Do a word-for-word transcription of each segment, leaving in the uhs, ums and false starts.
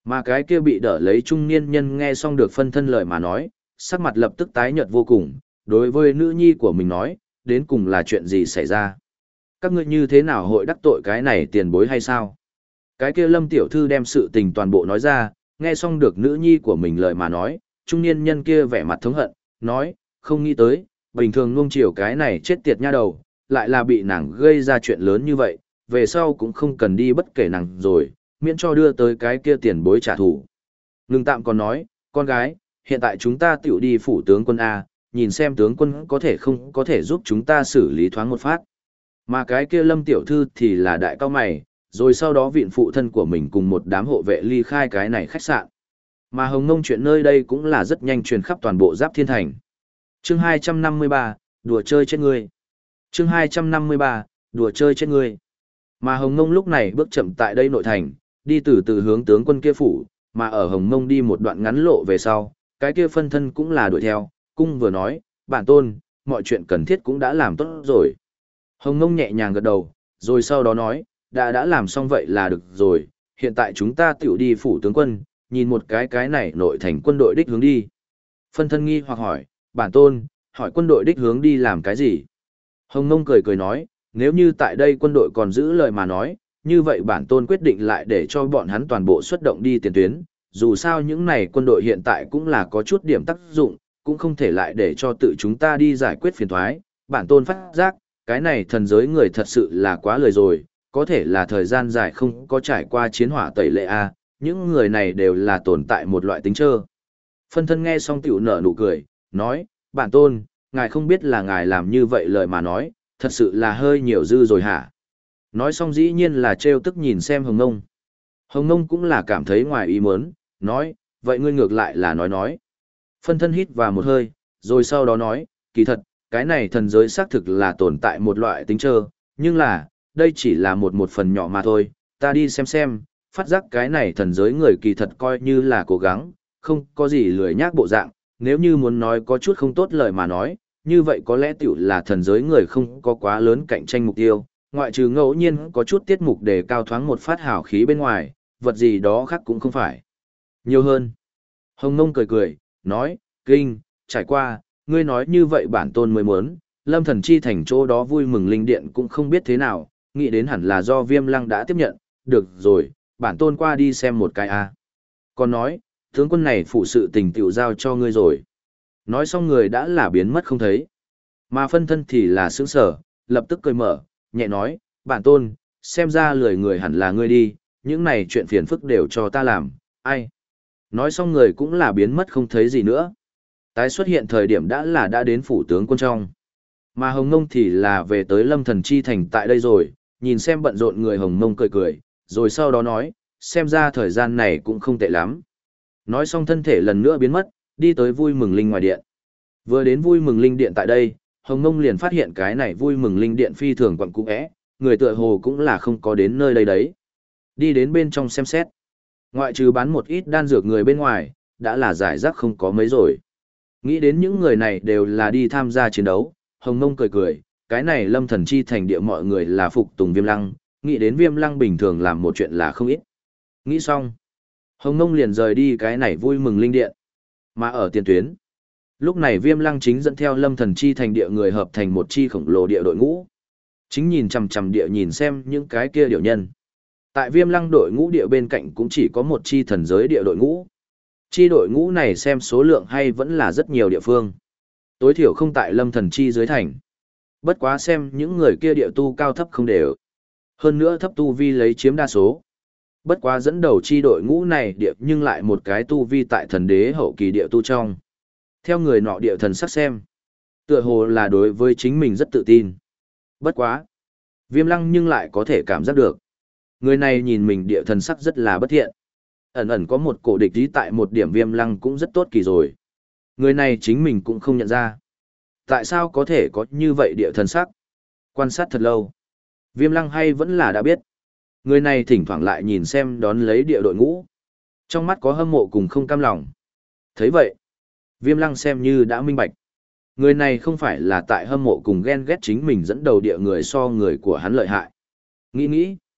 Mà cái kia bị đỡ lấy trung niên nhân nghe xong được phân thân lời mà nói, sắc mặt lập tức tái nhợt vô cùng, đối với nữ nhi của mình nói, đến cùng là chuyện gì xảy ra? Các ngươi như thế nào hội đắc tội cái này tiền bối hay sao? Cái kia Lâm tiểu thư đem sự tình toàn bộ nói ra, nghe xong được nữ nhi của mình lời mà nói, trung niên nhân kia vẻ mặt thống hận, nói, không nghĩ tới, bình thường nuông chiều cái này chết tiệt nha đầu, lại là bị nàng gây ra chuyện lớn như vậy, về sau cũng không cần đi bất kể nàng rồi, miễn cho đưa tới cái kia tiền bối trả thù. Ngưng tạm còn nói, con gái, hiện tại chúng ta tiểu đi phủ tướng quân A, nhìn xem tướng quân có thể không có thể giúp chúng ta xử lý thoáng một phát. Mà cái kia Lâm tiểu thư thì là đại cao mày, rồi sau đó viện phụ thân của mình cùng một đám hộ vệ ly khai cái này khách sạn. Mà Hồng Ngông chuyện nơi đây cũng là rất nhanh truyền khắp toàn bộ Giáp Thiên Thành. Chương hai trăm năm mươi ba, đùa chơi chết ngươi. Chương hai trăm năm mươi ba, đùa chơi chết ngươi. Mà Hồng Ngông lúc này bước chậm tại đây nội thành, đi từ từ hướng tướng quân kia phủ, mà ở Hồng Ngông đi một đoạn ngắn lộ về sau, cái kia phân thân cũng là đuổi theo, cung vừa nói, bản tôn, mọi chuyện cần thiết cũng đã làm tốt rồi. Hồng Ngông nhẹ nhàng gật đầu, rồi sau đó nói, đã đã làm xong vậy là được rồi, hiện tại chúng ta tiểu đi phủ tướng quân, nhìn một cái cái này nội thành quân đội đích hướng đi. Phân thân nghi hoặc hỏi, bản tôn, hỏi quân đội đích hướng đi làm cái gì? Hồng Ngông cười cười nói, nếu như tại đây quân đội còn giữ lời mà nói, như vậy bản tôn quyết định lại để cho bọn hắn toàn bộ xuất động đi tiền tuyến, dù sao những này quân đội hiện tại cũng là có chút điểm tác dụng, cũng không thể lại để cho tự chúng ta đi giải quyết phiền thoái, bản tôn phát giác, cái này thần giới người thật sự là quá lời rồi, có thể là thời gian dài không có trải qua chiến hỏa tẩy lệ a, những người này đều là tồn tại một loại tính trơ. Phân thân nghe xong tiểu nở nụ cười, nói, bản tôn, ngài không biết là ngài làm như vậy lời mà nói, thật sự là hơi nhiều dư rồi hả? Nói xong dĩ nhiên là trêu tức nhìn xem Hồng Ngông. Hồng Ngông cũng là cảm thấy ngoài ý muốn, nói, vậy ngươi ngược lại là nói nói. Phân thân hít vào một hơi, rồi sau đó nói, kỳ thật, cái này thần giới xác thực là tồn tại một loại tính trơ, nhưng là, đây chỉ là một một phần nhỏ mà thôi, ta đi xem xem, phát giác cái này thần giới người kỳ thật coi như là cố gắng, không có gì lười nhác bộ dạng, nếu như muốn nói có chút không tốt lời mà nói, như vậy có lẽ tiểu là thần giới người không có quá lớn cạnh tranh mục tiêu, ngoại trừ ngẫu nhiên có chút tiết mục để cao thoáng một phát hào khí bên ngoài, vật gì đó khác cũng không phải. Nhiều hơn. Hồng Nông cười cười, nói, kinh, trải qua, ngươi nói như vậy bản tôn mới muốn, lâm thần chi thành chỗ đó vui mừng linh điện cũng không biết thế nào, nghĩ đến hẳn là do viêm lăng đã tiếp nhận, được rồi, bản tôn qua đi xem một cái a. Còn nói, tướng quân này phụ sự tình tiểu giao cho ngươi rồi. Nói xong người đã là biến mất không thấy. Mà phân thân thì là sướng sở, lập tức cười mở, nhẹ nói, bản tôn, xem ra lười người hẳn là ngươi đi, những này chuyện phiền phức đều cho ta làm, ai. Nói xong người cũng là biến mất không thấy gì nữa. Tái xuất hiện thời điểm đã là đã đến phủ tướng quân trong. Mà Hồng Nông thì là về tới lâm thần chi thành tại đây rồi, nhìn xem bận rộn người Hồng Nông cười cười, rồi sau đó nói, xem ra thời gian này cũng không tệ lắm. Nói xong thân thể lần nữa biến mất, đi tới vui mừng linh ngoài điện. Vừa đến vui mừng linh điện tại đây, Hồng Nông liền phát hiện cái này vui mừng linh điện phi thường quận cũ é, người tựa hồ cũng là không có đến nơi đây đấy. Đi đến bên trong xem xét. Ngoại trừ bán một ít đan dược người bên ngoài, đã là giải rác không có mấy rồi. Nghĩ đến những người này đều là đi tham gia chiến đấu, Hồng Nông cười cười, cái này lâm thần chi thành địa mọi người là phục tùng viêm lăng, nghĩ đến viêm lăng bình thường làm một chuyện là không ít. Nghĩ xong, Hồng Nông liền rời đi cái này vui mừng linh điện. Mà ở tiền tuyến, lúc này viêm lăng chính dẫn theo lâm thần chi thành địa người hợp thành một chi khổng lồ địa đội ngũ. Chính nhìn chằm chằm địa nhìn xem những cái kia điệu nhân. Tại viêm lăng đội ngũ địa bên cạnh cũng chỉ có một chi thần giới địa đội ngũ. Chi đội ngũ này xem số lượng hay vẫn là rất nhiều địa phương. Tối thiểu không tại lâm thần chi dưới thành. Bất quá xem những người kia địa tu cao thấp không đều. Hơn nữa thấp tu vi lấy chiếm đa số. Bất quá dẫn đầu chi đội ngũ này địa nhưng lại một cái tu vi tại thần đế hậu kỳ địa tu trong. Theo người nọ địa thần sắc xem. Tựa hồ là đối với chính mình rất tự tin. Bất quá. Viêm lăng nhưng lại có thể cảm giác được. Người này nhìn mình địa thần sắc rất là bất thiện. Ẩn ẩn có một cổ địch ý tại một điểm viêm lăng cũng rất tốt kỳ rồi. Người này chính mình cũng không nhận ra. Tại sao có thể có như vậy địa thần sắc? Quan sát thật lâu. Viêm lăng hay vẫn là đã biết. Người này thỉnh thoảng lại nhìn xem đón lấy địa đội ngũ. Trong mắt có hâm mộ cùng không cam lòng. Thấy vậy, viêm lăng xem như đã minh bạch. Người này không phải là tại hâm mộ cùng ghen ghét chính mình dẫn đầu địa người so người của hắn lợi hại. Nghĩ nghĩ.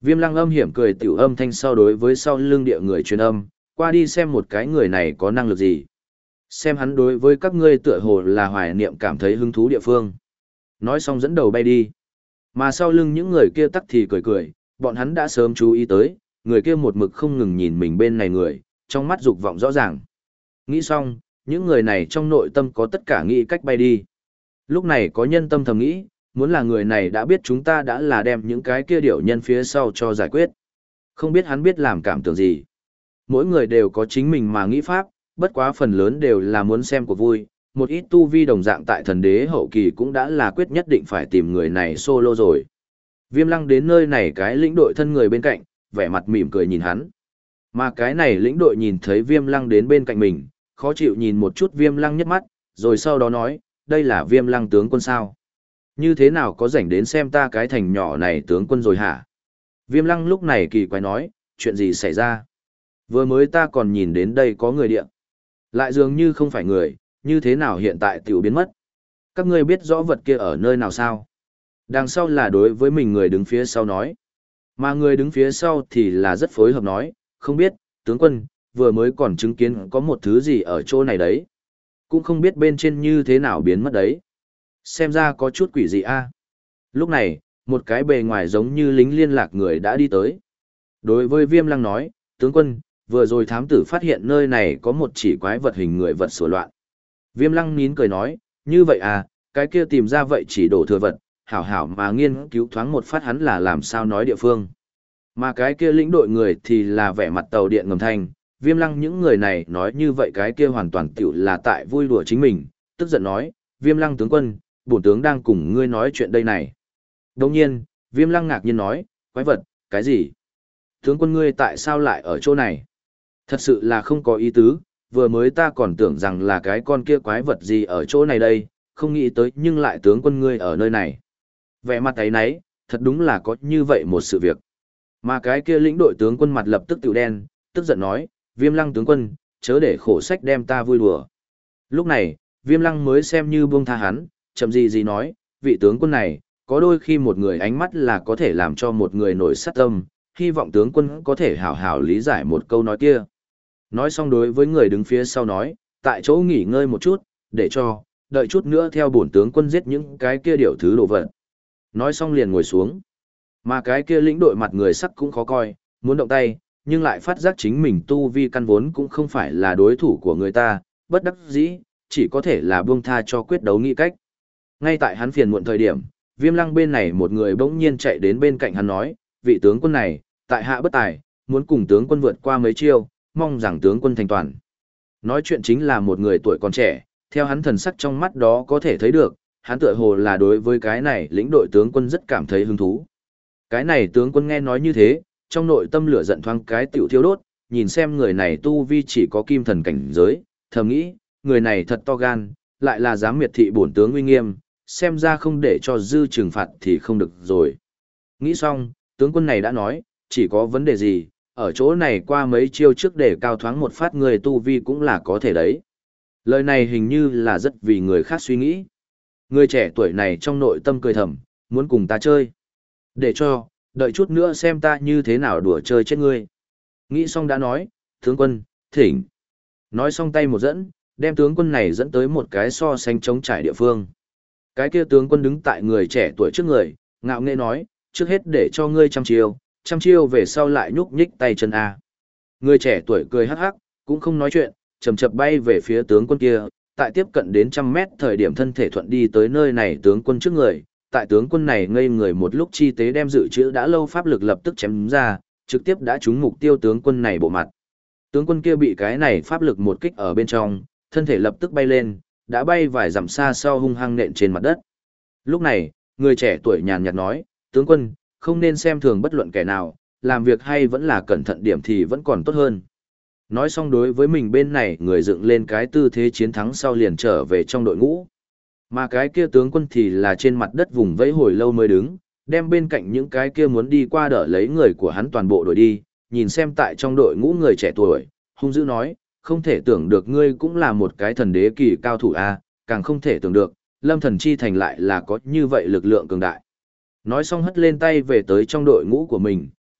Viêm Lăng âm hiểm cười tiểu âm thanh sau đối với sau lưng địa người truyền âm, qua đi xem một cái người này có năng lực gì. Xem hắn đối với các ngươi tựa hồ là hoài niệm cảm thấy hứng thú địa phương. Nói xong dẫn đầu bay đi. Mà sau lưng những người kia tắc thì cười cười, bọn hắn đã sớm chú ý tới, người kia một mực không ngừng nhìn mình bên này người, trong mắt dục vọng rõ ràng. Nghĩ xong, những người này trong nội tâm có tất cả nghĩ cách bay đi. Lúc này có nhân tâm thầm nghĩ, muốn là người này đã biết chúng ta đã là đem những cái kia điểu nhân phía sau cho giải quyết. Không biết hắn biết làm cảm tưởng gì. Mỗi người đều có chính mình mà nghĩ pháp, bất quá phần lớn đều là muốn xem cuộc vui. Một ít tu vi đồng dạng tại thần đế hậu kỳ cũng đã là quyết nhất định phải tìm người này solo rồi. Viêm Lăng đến nơi này cái lĩnh đội thân người bên cạnh, vẻ mặt mỉm cười nhìn hắn. Mà cái này lĩnh đội nhìn thấy Viêm Lăng đến bên cạnh mình, khó chịu nhìn một chút Viêm Lăng nhất mắt, rồi sau đó nói, đây là Viêm Lăng tướng quân sao? Như thế nào có rảnh đến xem ta cái thành nhỏ này tướng quân rồi hả? Viêm Lăng lúc này kỳ quái nói, chuyện gì xảy ra? Vừa mới ta còn nhìn đến đây có người địa. Lại dường như không phải người, như thế nào hiện tại tiểu biến mất? Các ngươi biết rõ vật kia ở nơi nào sao? Đằng sau là đối với mình người đứng phía sau nói. Mà người đứng phía sau thì là rất phối hợp nói, không biết, tướng quân, vừa mới còn chứng kiến có một thứ gì ở chỗ này đấy. Cũng không biết bên trên như thế nào biến mất đấy. Xem ra có chút quỷ gì a. Lúc này, một cái bề ngoài giống như lính liên lạc người đã đi tới. Đối với Viêm Lăng nói, tướng quân, vừa rồi thám tử phát hiện nơi này có một chỉ quái vật hình người vật sửa loạn. Viêm Lăng nín cười nói, như vậy à, cái kia tìm ra vậy chỉ đổ thừa vật, hảo hảo mà nghiên cứu thoáng một phát hắn là làm sao nói địa phương. Mà cái kia lĩnh đội người thì là vẻ mặt tàu điện ngầm thanh, Viêm Lăng những người này nói như vậy cái kia hoàn toàn tiểu là tại vui đùa chính mình, tức giận nói, Viêm Lăng tướng quân, bổn tướng đang cùng ngươi nói chuyện đây này. Đồng nhiên, Viêm Lăng ngạc nhiên nói, quái vật, cái gì? Tướng quân ngươi tại sao lại ở chỗ này? Thật sự là không có ý tứ, vừa mới ta còn tưởng rằng là cái con kia quái vật gì ở chỗ này đây, không nghĩ tới nhưng lại tướng quân ngươi ở nơi này. Vẻ mặt ấy nấy, thật đúng là có như vậy một sự việc. Mà cái kia lĩnh đội tướng quân mặt lập tức tiểu đen, tức giận nói, Viêm Lăng tướng quân, chớ để khổ sách đem ta vui đùa. Lúc này, Viêm Lăng mới xem như buông tha hắn, chậm gì gì nói, vị tướng quân này, có đôi khi một người ánh mắt là có thể làm cho một người nổi sát tâm, hy vọng tướng quân có thể hảo hảo lý giải một câu nói kia. Nói xong đối với người đứng phía sau nói, tại chỗ nghỉ ngơi một chút, để cho, đợi chút nữa theo bổn tướng quân giết những cái kia điểu thứ đồ vật. Nói xong liền ngồi xuống. Mà cái kia lĩnh đội mặt người sắc cũng khó coi, muốn động tay, nhưng lại phát giác chính mình tu vi căn vốn cũng không phải là đối thủ của người ta, bất đắc dĩ, chỉ có thể là buông tha cho quyết đấu nghĩ cách. Ngay tại hắn phiền muộn thời điểm, Viêm Lăng bên này một người bỗng nhiên chạy đến bên cạnh hắn nói, vị tướng quân này, tại hạ bất tài, muốn cùng tướng quân vượt qua mấy chiêu, mong rằng tướng quân thành toàn. Nói chuyện chính là một người tuổi còn trẻ, theo hắn thần sắc trong mắt đó có thể thấy được, hắn tựa hồ là đối với cái này lĩnh đội tướng quân rất cảm thấy hứng thú. Cái này tướng quân nghe nói như thế, trong nội tâm lửa giận thoáng cái tiểu thiêu đốt, nhìn xem người này tu vi chỉ có kim thần cảnh giới, thầm nghĩ, người này thật to gan, lại là dám miệt thị bổn tướng uy nghiêm, xem ra không để cho dư trừng phạt thì không được rồi. Nghĩ xong, tướng quân này đã nói, chỉ có vấn đề gì, ở chỗ này qua mấy chiêu trước để cao thoáng một phát người tu vi cũng là có thể đấy. Lời này hình như là rất vì người khác suy nghĩ. Người trẻ tuổi này trong nội tâm cười thầm, muốn cùng ta chơi. Để cho, đợi chút nữa xem ta như thế nào đùa chơi chết ngươi. Nghĩ xong đã nói, tướng quân, thỉnh. Nói xong tay một dẫn, đem tướng quân này dẫn tới một cái so sánh trống trải địa phương. Cái kia tướng quân đứng tại người trẻ tuổi trước người, ngạo nghễ nói, trước hết để cho ngươi trăm chiêu, trăm chiêu về sau lại nhúc nhích tay chân A. Người trẻ tuổi cười hắc hắc, cũng không nói chuyện, chầm chập bay về phía tướng quân kia, tại tiếp cận đến trăm mét thời điểm thân thể thuận đi tới nơi này tướng quân trước người, tại tướng quân này ngây người một lúc chi tế đem dự trữ đã lâu pháp lực lập tức chém ra, trực tiếp đã trúng mục tiêu tướng quân này bộ mặt. Tướng quân kia bị cái này pháp lực một kích ở bên trong, thân thể lập tức bay lên, đã bay vài dặm xa sau hung hăng nện trên mặt đất. Lúc này, người trẻ tuổi nhàn nhạt nói, tướng quân, không nên xem thường bất luận kẻ nào, làm việc hay vẫn là cẩn thận điểm thì vẫn còn tốt hơn. Nói xong đối với mình bên này người dựng lên cái tư thế chiến thắng sau liền trở về trong đội ngũ. Mà cái kia tướng quân thì là trên mặt đất vùng vẫy hồi lâu mới đứng, đem bên cạnh những cái kia muốn đi qua đỡ lấy người của hắn toàn bộ đội đi, nhìn xem tại trong đội ngũ người trẻ tuổi, hung dữ nói, không thể tưởng được ngươi cũng là một cái thần đế kỳ cao thủ a, càng không thể tưởng được, lâm thần chi thành lại là có như vậy lực lượng cường đại. Nói xong hất lên tay về tới trong đội ngũ của mình,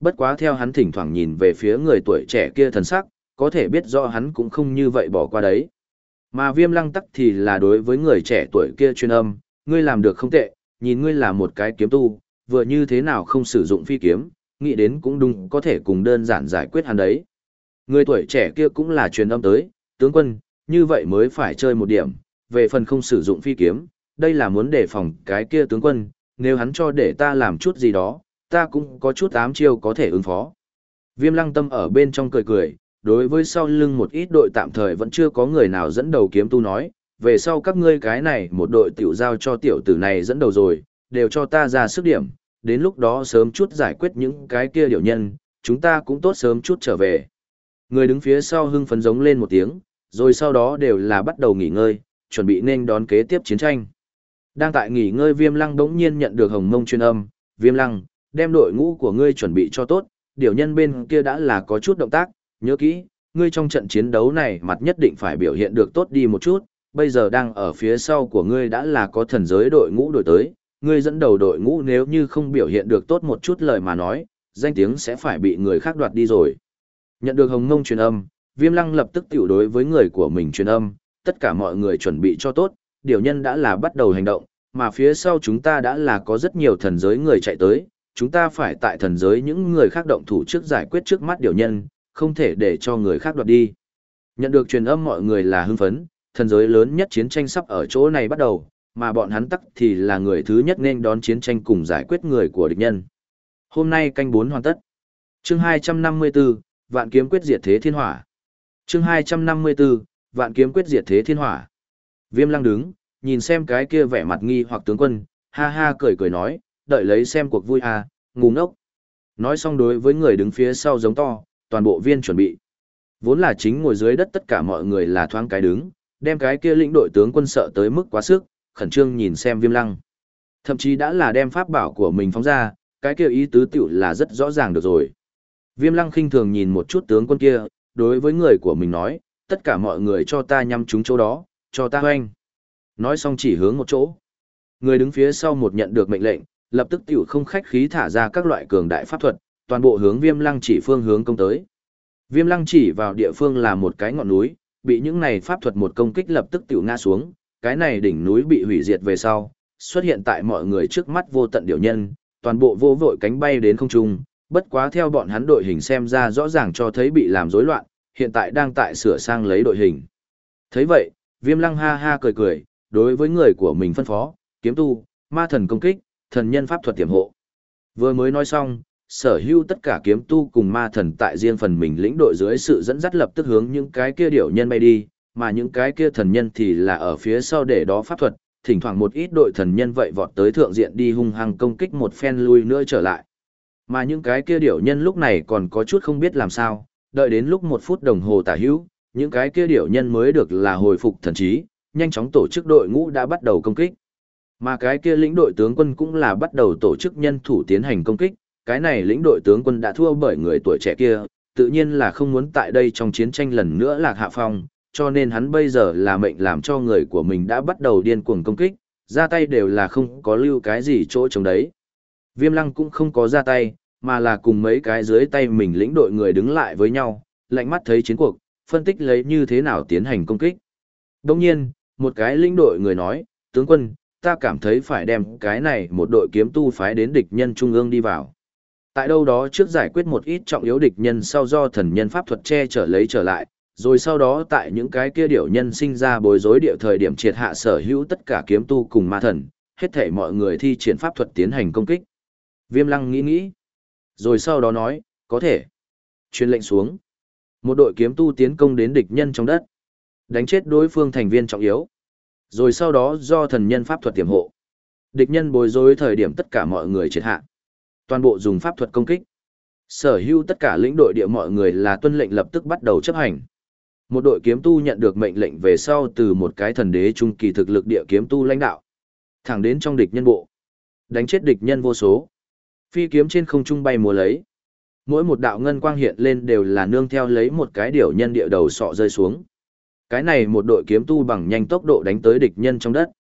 bất quá theo hắn thỉnh thoảng nhìn về phía người tuổi trẻ kia thần sắc, có thể biết rõ hắn cũng không như vậy bỏ qua đấy. Mà Viêm Lăng tắc thì là đối với người trẻ tuổi kia truyền âm, ngươi làm được không tệ, nhìn ngươi là một cái kiếm tu, vừa như thế nào không sử dụng phi kiếm, nghĩ đến cũng đúng có thể cùng đơn giản giải quyết hắn đấy. Người tuổi trẻ kia cũng là truyền âm tới, tướng quân, như vậy mới phải chơi một điểm, về phần không sử dụng phi kiếm, đây là muốn đề phòng cái kia tướng quân, nếu hắn cho để ta làm chút gì đó, ta cũng có chút ám chiêu có thể ứng phó. Viêm Lăng Tâm ở bên trong cười cười, đối với sau lưng một ít đội tạm thời vẫn chưa có người nào dẫn đầu kiếm tu nói, về sau các ngươi cái này một đội tiểu giao cho tiểu tử này dẫn đầu rồi, đều cho ta ra sức điểm, đến lúc đó sớm chút giải quyết những cái kia điều nhân, chúng ta cũng tốt sớm chút trở về. Người đứng phía sau hưng phấn giống lên một tiếng, rồi sau đó đều là bắt đầu nghỉ ngơi, chuẩn bị nên đón kế tiếp chiến tranh. Đang tại nghỉ ngơi Viêm Lăng đống nhiên nhận được Hồng Mông truyền âm, Viêm Lăng, đem đội ngũ của ngươi chuẩn bị cho tốt, điều nhân bên kia đã là có chút động tác, nhớ kỹ, ngươi trong trận chiến đấu này mặt nhất định phải biểu hiện được tốt đi một chút, bây giờ đang ở phía sau của ngươi đã là có thần giới đội ngũ đổi tới, ngươi dẫn đầu đội ngũ nếu như không biểu hiện được tốt một chút lời mà nói, danh tiếng sẽ phải bị người khác đoạt đi rồi. Nhận được Hồng Mông truyền âm, Viêm Lăng lập tức tiểu đối với người của mình truyền âm, tất cả mọi người chuẩn bị cho tốt, điều nhân đã là bắt đầu hành động, mà phía sau chúng ta đã là có rất nhiều thần giới người chạy tới, chúng ta phải tại thần giới những người khác động thủ trước giải quyết trước mắt điều nhân, không thể để cho người khác đoạt đi. Nhận được truyền âm mọi người là hưng phấn, thần giới lớn nhất chiến tranh sắp ở chỗ này bắt đầu, mà bọn hắn tắc thì là người thứ nhất nên đón chiến tranh cùng giải quyết người của địch nhân. Hôm nay canh bốn hoàn tất. Chương hai trăm năm mươi tư, Vạn kiếm quyết diệt thế thiên hỏa. Chương hai trăm năm mươi tư, Vạn kiếm quyết diệt thế thiên hỏa. Viêm Lăng đứng, nhìn xem cái kia vẻ mặt nghi hoặc tướng quân, ha ha cười cười nói, đợi lấy xem cuộc vui à, ngu ngốc. Nói xong đối với người đứng phía sau giống to, toàn bộ viên chuẩn bị. Vốn là chính ngồi dưới đất tất cả mọi người là thoáng cái đứng, đem cái kia lĩnh đội tướng quân sợ tới mức quá sức, khẩn trương nhìn xem Viêm Lăng. Thậm chí đã là đem pháp bảo của mình phóng ra, cái kia ý tứ tiểu là rất rõ ràng được rồi. Viêm Lăng khinh thường nhìn một chút tướng quân kia, đối với người của mình nói, tất cả mọi người cho ta nhắm trúng chỗ đó, cho ta hoanh. Nói xong chỉ hướng một chỗ. Người đứng phía sau một nhận được mệnh lệnh, lập tức tiểu không khách khí thả ra các loại cường đại pháp thuật, toàn bộ hướng Viêm Lăng chỉ phương hướng công tới. Viêm Lăng chỉ vào địa phương là một cái ngọn núi, bị những này pháp thuật một công kích lập tức tiểu ngã xuống, cái này đỉnh núi bị hủy diệt về sau, xuất hiện tại mọi người trước mắt vô tận điều nhân, toàn bộ vô vội cánh bay đến không trung, bất quá theo bọn hắn đội hình xem ra rõ ràng cho thấy bị làm rối loạn, hiện tại đang tại sửa sang lấy đội hình. Thấy vậy, Viêm Lăng ha ha cười cười, đối với người của mình phân phó, kiếm tu, ma thần công kích, thần nhân pháp thuật tiềm hộ. Vừa mới nói xong, sở hữu tất cả kiếm tu cùng ma thần tại riêng phần mình lĩnh đội dưới sự dẫn dắt lập tức hướng những cái kia điểu nhân bay đi, mà những cái kia thần nhân thì là ở phía sau để đó pháp thuật, thỉnh thoảng một ít đội thần nhân vậy vọt tới thượng diện đi hung hăng công kích một phen lui nữa trở lại. Mà những cái kia điểu nhân lúc này còn có chút không biết làm sao, đợi đến lúc một phút đồng hồ tả hữu, những cái kia điểu nhân mới được là hồi phục thần trí, nhanh chóng tổ chức đội ngũ đã bắt đầu công kích. Mà cái kia lĩnh đội tướng quân cũng là bắt đầu tổ chức nhân thủ tiến hành công kích, cái này lĩnh đội tướng quân đã thua bởi người tuổi trẻ kia, tự nhiên là không muốn tại đây trong chiến tranh lần nữa lạc hạ phong, cho nên hắn bây giờ là mệnh làm cho người của mình đã bắt đầu điên cuồng công kích, ra tay đều là không có lưu cái gì chỗ chống đấy. Viêm Lăng cũng không có ra tay, mà là cùng mấy cái dưới tay mình lĩnh đội người đứng lại với nhau, lạnh mắt thấy chiến cuộc, phân tích lấy như thế nào tiến hành công kích. Đồng nhiên, một cái lĩnh đội người nói, tướng quân, ta cảm thấy phải đem cái này một đội kiếm tu phái đến địch nhân trung ương đi vào. Tại đâu đó trước giải quyết một ít trọng yếu địch nhân sau do thần nhân pháp thuật che chở lấy trở lại, rồi sau đó tại những cái kia điểu nhân sinh ra bối rối địa thời điểm triệt hạ sở hữu tất cả kiếm tu cùng ma thần, hết thảy mọi người thi triển pháp thuật tiến hành công kích. Viêm Lăng nghĩ nghĩ, rồi sau đó nói, có thể. Truyền lệnh xuống. Một đội kiếm tu tiến công đến địch nhân trong đất, đánh chết đối phương thành viên trọng yếu. Rồi sau đó do thần nhân pháp thuật tiềm hộ. Địch nhân bối rối thời điểm tất cả mọi người triệt hạ. Toàn bộ dùng pháp thuật công kích. Sở hữu tất cả lĩnh đội địa mọi người là tuân lệnh lập tức bắt đầu chấp hành. Một đội kiếm tu nhận được mệnh lệnh về sau từ một cái thần đế trung kỳ thực lực địa kiếm tu lãnh đạo. Thẳng đến trong địch nhân bộ. Đánh chết địch nhân vô số. Phi kiếm trên không trung bay múa lấy. Mỗi một đạo ngân quang hiện lên đều là nương theo lấy một cái điểu nhân địa đầu sọ rơi xuống. Cái này một đội kiếm tu bằng nhanh tốc độ đánh tới địch nhân trong đất.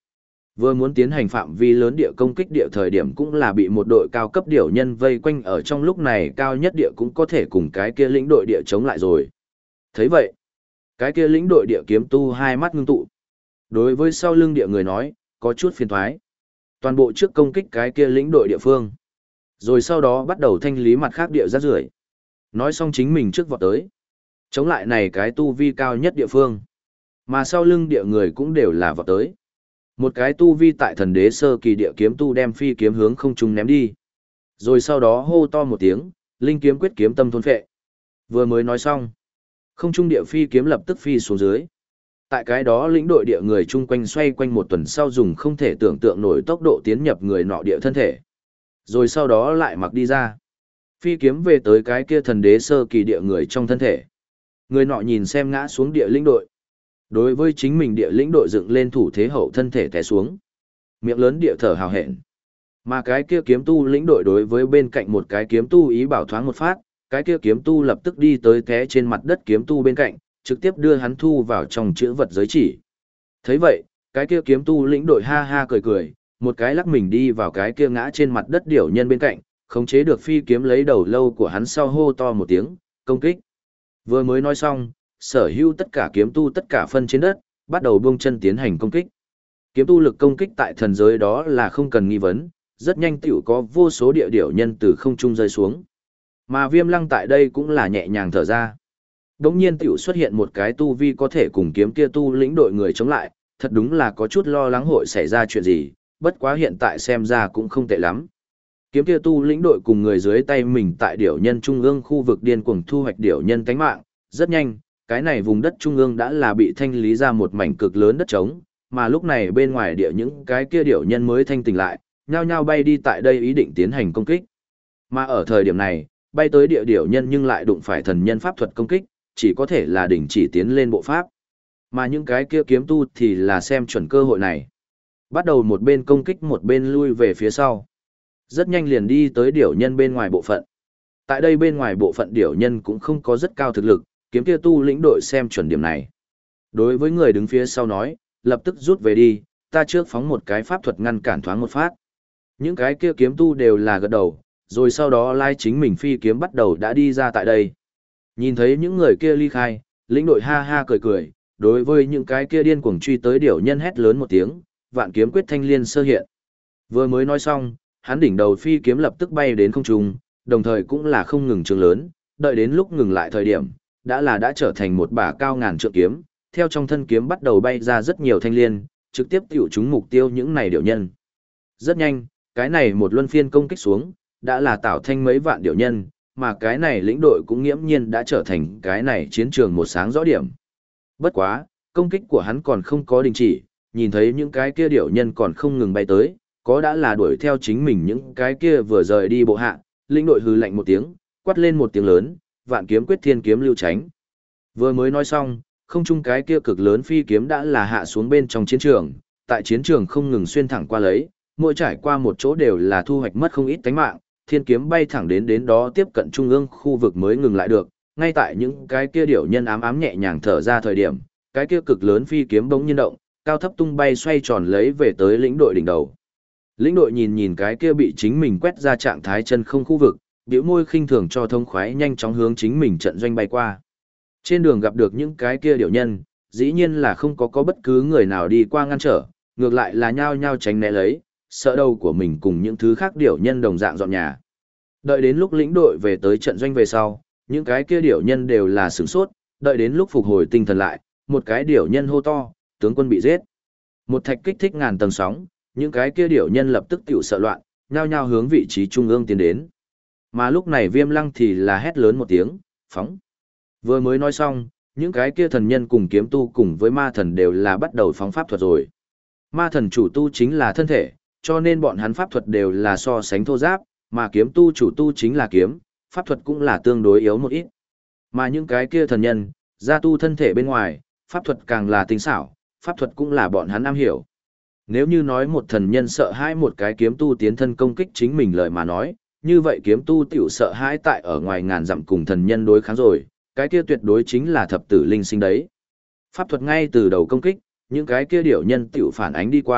Vừa muốn tiến hành phạm vi lớn địa công kích địa thời điểm cũng là bị một đội cao cấp điểu nhân vây quanh ở trong lúc này cao nhất địa cũng có thể cùng cái kia lĩnh đội địa chống lại rồi. Thấy vậy, cái kia lĩnh đội địa kiếm tu hai mắt ngưng tụ. Đối với sau lưng địa người nói, có chút phiền thoái. Toàn bộ trước công kích cái kia lĩnh đội địa phương. Rồi sau đó bắt đầu thanh lý mặt khác địa rác rưởi. Nói xong chính mình trước vọt tới. Chống lại này cái tu vi cao nhất địa phương. Mà sau lưng địa người cũng đều là vọt tới. Một cái tu vi tại thần đế sơ kỳ địa kiếm tu đem phi kiếm hướng không trung ném đi. Rồi sau đó hô to một tiếng, linh kiếm quyết kiếm tâm thôn phệ. Vừa mới nói xong, không trung địa phi kiếm lập tức phi xuống dưới. Tại cái đó lĩnh đội địa người chung quanh xoay quanh một tuần sau dùng không thể tưởng tượng nổi tốc độ tiến nhập người nọ địa thân thể. Rồi sau đó lại mặc đi ra. Phi kiếm về tới cái kia thần đế sơ kỳ địa người trong thân thể. Người nọ nhìn xem ngã xuống địa lĩnh đội. Đối với chính mình địa lĩnh đội dựng lên thủ thế hậu thân thể té xuống. Miệng lớn địa thở hào hẹn. Mà cái kia kiếm tu lĩnh đội đối với bên cạnh một cái kiếm tu ý bảo thoáng một phát, cái kia kiếm tu lập tức đi tới té trên mặt đất kiếm tu bên cạnh, trực tiếp đưa hắn thu vào trong chữ vật giới chỉ. Thấy vậy, cái kia kiếm tu lĩnh đội ha ha cười cười, một cái lắc mình đi vào cái kia ngã trên mặt đất điểu nhân bên cạnh, khống chế được phi kiếm lấy đầu lâu của hắn sau hô to một tiếng, công kích. Vừa mới nói xong, sở hữu tất cả kiếm tu tất cả phân trên đất, bắt đầu buông chân tiến hành công kích. Kiếm tu lực công kích tại thần giới đó là không cần nghi vấn, rất nhanh tiểu có vô số địa điểu nhân từ không trung rơi xuống. Mà Viêm Lăng tại đây cũng là nhẹ nhàng thở ra. Đống nhiên tiểu xuất hiện một cái tu vi có thể cùng kiếm kia tu lĩnh đội người chống lại, thật đúng là có chút lo lắng hội xảy ra chuyện gì, bất quá hiện tại xem ra cũng không tệ lắm. Kiếm kia tu lĩnh đội cùng người dưới tay mình tại điểu nhân trung ương khu vực điên cuồng thu hoạch điểu nhân tánh mạng, rất nhanh, cái này vùng đất trung ương đã là bị thanh lý ra một mảnh cực lớn đất trống, mà lúc này bên ngoài địa những cái kia điểu nhân mới thanh tỉnh lại, nhao nhao bay đi tại đây ý định tiến hành công kích. Mà ở thời điểm này, bay tới địa điểu nhân nhưng lại đụng phải thần nhân pháp thuật công kích, chỉ có thể là đình chỉ tiến lên bộ pháp. Mà những cái kia kiếm tu thì là xem chuẩn cơ hội này. Bắt đầu một bên công kích một bên lui về phía sau. Rất nhanh liền đi tới điểu nhân bên ngoài bộ phận. Tại đây bên ngoài bộ phận điểu nhân cũng không có rất cao thực lực, kiếm kia tu lĩnh đội xem chuẩn điểm này. Đối với người đứng phía sau nói, lập tức rút về đi, ta trước phóng một cái pháp thuật ngăn cản thoáng một phát. Những cái kia kiếm tu đều là gật đầu, rồi sau đó lai chính mình phi kiếm bắt đầu đã đi ra tại đây. Nhìn thấy những người kia ly khai, lĩnh đội ha ha cười cười, đối với những cái kia điên cuồng truy tới điểu nhân hét lớn một tiếng, vạn kiếm quyết thanh liên sơ hiện. Vừa mới nói xong, hắn đỉnh đầu phi kiếm lập tức bay đến không trung, đồng thời cũng là không ngừng trường lớn, đợi đến lúc ngừng lại thời điểm, đã là đã trở thành một bả cao ngàn trượng kiếm, theo trong thân kiếm bắt đầu bay ra rất nhiều thanh liên, trực tiếp tiểu trúng mục tiêu những này điểu nhân. Rất nhanh, cái này một luân phiên công kích xuống, đã là tạo thanh mấy vạn điểu nhân, mà cái này lĩnh đội cũng nghiễm nhiên đã trở thành cái này chiến trường một sáng rõ điểm. Bất quá, công kích của hắn còn không có đình chỉ, nhìn thấy những cái kia điểu nhân còn không ngừng bay tới, có đã là đuổi theo chính mình những cái kia vừa rời đi bộ hạ, lĩnh đội hừ lạnh một tiếng, quát lên một tiếng lớn, vạn kiếm quyết thiên kiếm lưu tránh. Vừa mới nói xong, không chung cái kia cực lớn phi kiếm đã là hạ xuống bên trong chiến trường, tại chiến trường không ngừng xuyên thẳng qua lấy, mỗi trải qua một chỗ đều là thu hoạch mất không ít tánh mạng, thiên kiếm bay thẳng đến đến đó tiếp cận trung ương khu vực mới ngừng lại được, ngay tại những cái kia điểu nhân ám ám nhẹ nhàng thở ra thời điểm, cái kia cực lớn phi kiếm bỗng nhiên động, cao thấp tung bay xoay tròn lấy về tới lĩnh đội đỉnh đầu. Lĩnh đội nhìn nhìn cái kia bị chính mình quét ra trạng thái chân không khu vực, bĩu môi khinh thường cho thông khoái nhanh chóng hướng chính mình trận doanh bay qua. Trên đường gặp được những cái kia điểu nhân, dĩ nhiên là không có có bất cứ người nào đi qua ngăn trở, ngược lại là nhao nhao tránh né lấy, sợ đầu của mình cùng những thứ khác điểu nhân đồng dạng dọn nhà. Đợi đến lúc lĩnh đội về tới trận doanh về sau, những cái kia điểu nhân đều là sửng sốt, đợi đến lúc phục hồi tinh thần lại, một cái điểu nhân hô to, tướng quân bị giết. Một thạch kích thích ngàn tầng sóng, những cái kia điểu nhân lập tức tiểu sợ loạn, nhao nhao hướng vị trí trung ương tiến đến. Mà lúc này Viêm Lăng thì là hét lớn một tiếng, phóng. Vừa mới nói xong, những cái kia thần nhân cùng kiếm tu cùng với ma thần đều là bắt đầu phóng pháp thuật rồi. Ma thần chủ tu chính là thân thể, cho nên bọn hắn pháp thuật đều là so sánh thô giáp, mà kiếm tu chủ tu chính là kiếm, pháp thuật cũng là tương đối yếu một ít. Mà những cái kia thần nhân, gia tu thân thể bên ngoài, pháp thuật càng là tinh xảo, pháp thuật cũng là bọn hắn am hiểu. Nếu như nói một thần nhân sợ hãi một cái kiếm tu tiến thân công kích chính mình lời mà nói, như vậy kiếm tu tiểu sợ hãi tại ở ngoài ngàn dặm cùng thần nhân đối kháng rồi, cái kia tuyệt đối chính là thập tử linh sinh đấy. Pháp thuật ngay từ đầu công kích, những cái kia điểu nhân tiểu phản ánh đi qua,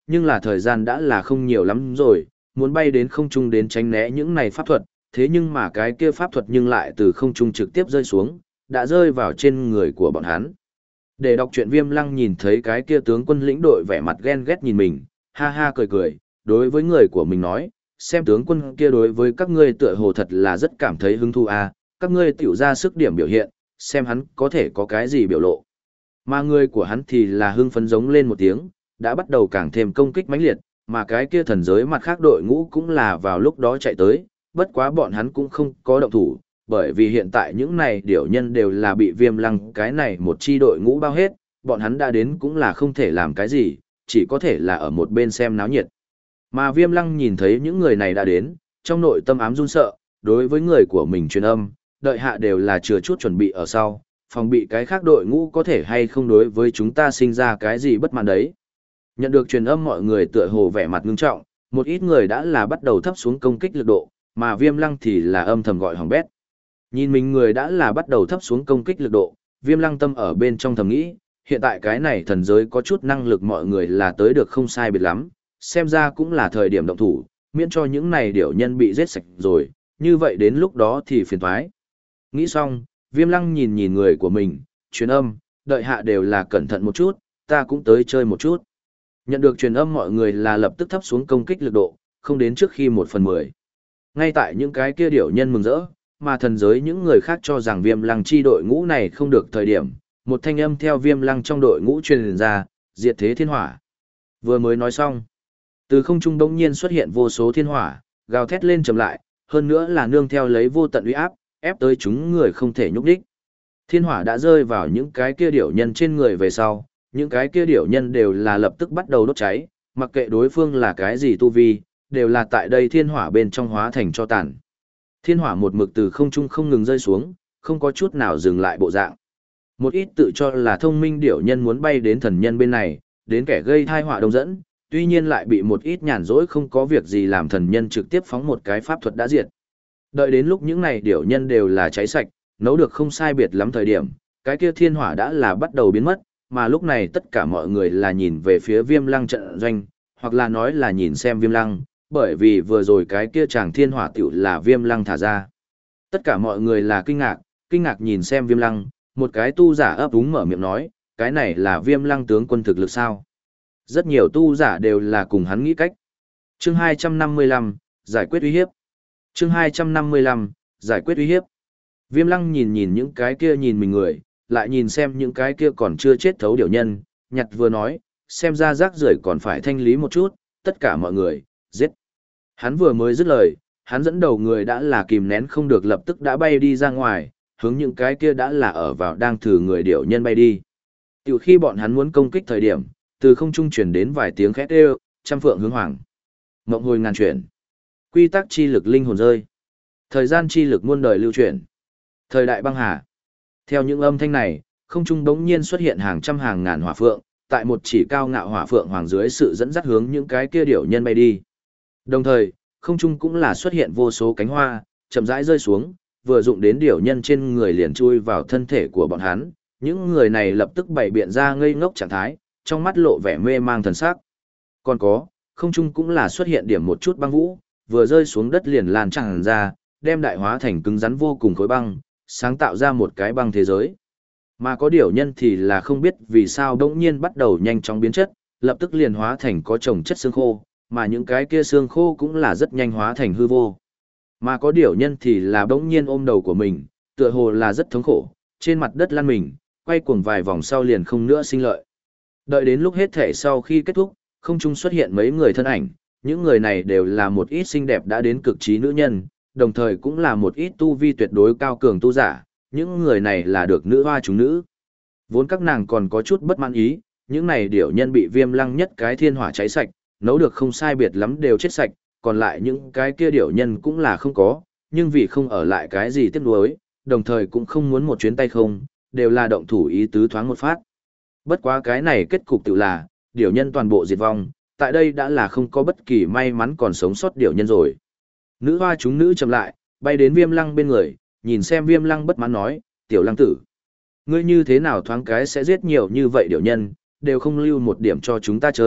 nhưng là thời gian đã là không nhiều lắm rồi, muốn bay đến không trung đến tránh né những này pháp thuật, thế nhưng mà cái kia pháp thuật nhưng lại từ không trung trực tiếp rơi xuống, đã rơi vào trên người của bọn hắn. Để đọc truyện Viêm Lăng nhìn thấy cái kia tướng quân lĩnh đội vẻ mặt ghen ghét nhìn mình, ha ha cười cười, đối với người của mình nói, xem tướng quân kia đối với các ngươi tựa hồ thật là rất cảm thấy hứng thú à, các ngươi tiểu ra sức điểm biểu hiện, xem hắn có thể có cái gì biểu lộ. Mà người của hắn thì là hưng phấn giống lên một tiếng, đã bắt đầu càng thêm công kích mãnh liệt, mà cái kia thần giới mặt khác đội ngũ cũng là vào lúc đó chạy tới, bất quá bọn hắn cũng không có động thủ, bởi vì hiện tại những này điểu nhân đều là bị Viêm Lăng cái này một chi đội ngũ bao hết, bọn hắn đã đến cũng là không thể làm cái gì, chỉ có thể là ở một bên xem náo nhiệt. Mà Viêm Lăng nhìn thấy những người này đã đến, trong nội tâm ám run sợ, đối với người của mình truyền âm, đợi hạ đều là chừa chút chuẩn bị ở sau, phòng bị cái khác đội ngũ có thể hay không đối với chúng ta sinh ra cái gì bất mãn đấy. Nhận được truyền âm mọi người tựa hồ vẻ mặt ngưng trọng, một ít người đã là bắt đầu thấp xuống công kích lực độ, mà Viêm Lăng thì là âm thầm gọi hỏng bét. Nhìn mình người đã là bắt đầu thấp xuống công kích lực độ, Viêm Lăng tâm ở bên trong thầm nghĩ, hiện tại cái này thần giới có chút năng lực mọi người là tới được không sai biệt lắm, xem ra cũng là thời điểm động thủ, miễn cho những này điểu nhân bị giết sạch rồi, như vậy đến lúc đó thì phiền toái. Nghĩ xong, Viêm Lăng nhìn nhìn người của mình, truyền âm, đợi hạ đều là cẩn thận một chút, ta cũng tới chơi một chút. Nhận được truyền âm mọi người là lập tức thấp xuống công kích lực độ, không đến trước khi một phần mười. Ngay tại những cái kia điểu nhân mừng rỡ, mà thần giới những người khác cho rằng Viêm Lăng chi đội ngũ này không được thời điểm, một thanh âm theo Viêm Lăng trong đội ngũ truyền ra, diệt thế thiên hỏa. Vừa mới nói xong, từ không trung bỗng nhiên xuất hiện vô số thiên hỏa, gào thét lên chậm lại, hơn nữa là nương theo lấy vô tận uy áp, ép tới chúng người không thể nhúc đích. Thiên hỏa đã rơi vào những cái kia điểu nhân trên người về sau, những cái kia điểu nhân đều là lập tức bắt đầu đốt cháy, mặc kệ đối phương là cái gì tu vi, đều là tại đây thiên hỏa bên trong hóa thành cho tàn. Thiên hỏa một mực từ không trung không ngừng rơi xuống, không có chút nào dừng lại bộ dạng. Một ít tự cho là thông minh điểu nhân muốn bay đến thần nhân bên này, đến kẻ gây thai họa đông dẫn, tuy nhiên lại bị một ít nhàn rỗi không có việc gì làm thần nhân trực tiếp phóng một cái pháp thuật đã diệt. Đợi đến lúc những này điểu nhân đều là cháy sạch, nấu được không sai biệt lắm thời điểm, cái kia thiên hỏa đã là bắt đầu biến mất, mà lúc này tất cả mọi người là nhìn về phía Viêm Lăng trận doanh, hoặc là nói là nhìn xem Viêm Lăng, bởi vì vừa rồi cái kia chàng thiên hỏa tiểu là Viêm Lăng thả ra. Tất cả mọi người là kinh ngạc, kinh ngạc nhìn xem Viêm Lăng, một cái tu giả ấp úng mở miệng nói, cái này là Viêm Lăng tướng quân thực lực sao? Rất nhiều tu giả đều là cùng hắn nghĩ cách. Chương hai trăm năm mươi lăm, giải quyết uy hiếp. Chương hai trăm năm mươi lăm, giải quyết uy hiếp. Viêm Lăng nhìn nhìn những cái kia nhìn mình người, lại nhìn xem những cái kia còn chưa chết thấu điểu nhân, nhặt vừa nói, xem ra rác rưởi còn phải thanh lý một chút, tất cả mọi người, giết. Hắn vừa mới dứt lời, hắn dẫn đầu người đã là kìm nén không được lập tức đã bay đi ra ngoài, hướng những cái kia đã là ở vào đang thử người điểu nhân bay đi. Tiểu khi bọn hắn muốn công kích thời điểm, từ không trung truyền đến vài tiếng khét ê, trăm phượng hướng hoàng. Mộng hồi ngàn chuyển. Quy tắc chi lực linh hồn rơi. Thời gian chi lực muôn đời lưu chuyển. Thời đại băng hà. Theo những âm thanh này, không trung bỗng nhiên xuất hiện hàng trăm hàng ngàn hỏa phượng, tại một chỉ cao ngạo hỏa phượng hoàng dưới sự dẫn dắt hướng những cái kia điểu nhân bay đi. Đồng thời, không trung cũng là xuất hiện vô số cánh hoa, chậm rãi rơi xuống, vừa dụng đến điểu nhân trên người liền chui vào thân thể của bọn hắn. Những người này lập tức bày biện ra ngây ngốc trạng thái, trong mắt lộ vẻ mê mang thần sắc. Còn có, không trung cũng là xuất hiện điểm một chút băng vũ, vừa rơi xuống đất liền lan tràn ra, đem đại hóa thành cứng rắn vô cùng khối băng, sáng tạo ra một cái băng thế giới. Mà có điểu nhân thì là không biết vì sao đống nhiên bắt đầu nhanh chóng biến chất, lập tức liền hóa thành có chồng chất xương khô, mà những cái kia xương khô cũng là rất nhanh hóa thành hư vô. Mà có điểu nhân thì là đống nhiên ôm đầu của mình, tựa hồ là rất thống khổ, trên mặt đất lăn mình, quay cuồng vài vòng sau liền không nữa sinh lợi. Đợi đến lúc hết thể sau khi kết thúc, không trung xuất hiện mấy người thân ảnh, những người này đều là một ít xinh đẹp đã đến cực trí nữ nhân, đồng thời cũng là một ít tu vi tuyệt đối cao cường tu giả, những người này là được nữ hoa chúng nữ. Vốn các nàng còn có chút bất mãn ý, những này điểu nhân bị Viêm Lăng nhất cái thiên hỏa cháy sạch, nấu được không sai biệt lắm đều chết sạch, còn lại những cái kia điểu nhân cũng là không có, nhưng vì không ở lại cái gì tiếc nuối, đồng thời cũng không muốn một chuyến tay không, đều là động thủ ý tứ thoáng một phát. Bất quá cái này kết cục tự là, điểu nhân toàn bộ diệt vong, tại đây đã là không có bất kỳ may mắn còn sống sót điểu nhân rồi. Nữ hoa chúng nữ chậm lại, bay đến Viêm Lăng bên người, nhìn xem Viêm Lăng bất mãn nói, tiểu lăng tử. Ngươi như thế nào thoáng cái sẽ giết nhiều như vậy điểu nhân, đều không lưu một điểm cho chúng ta chơi,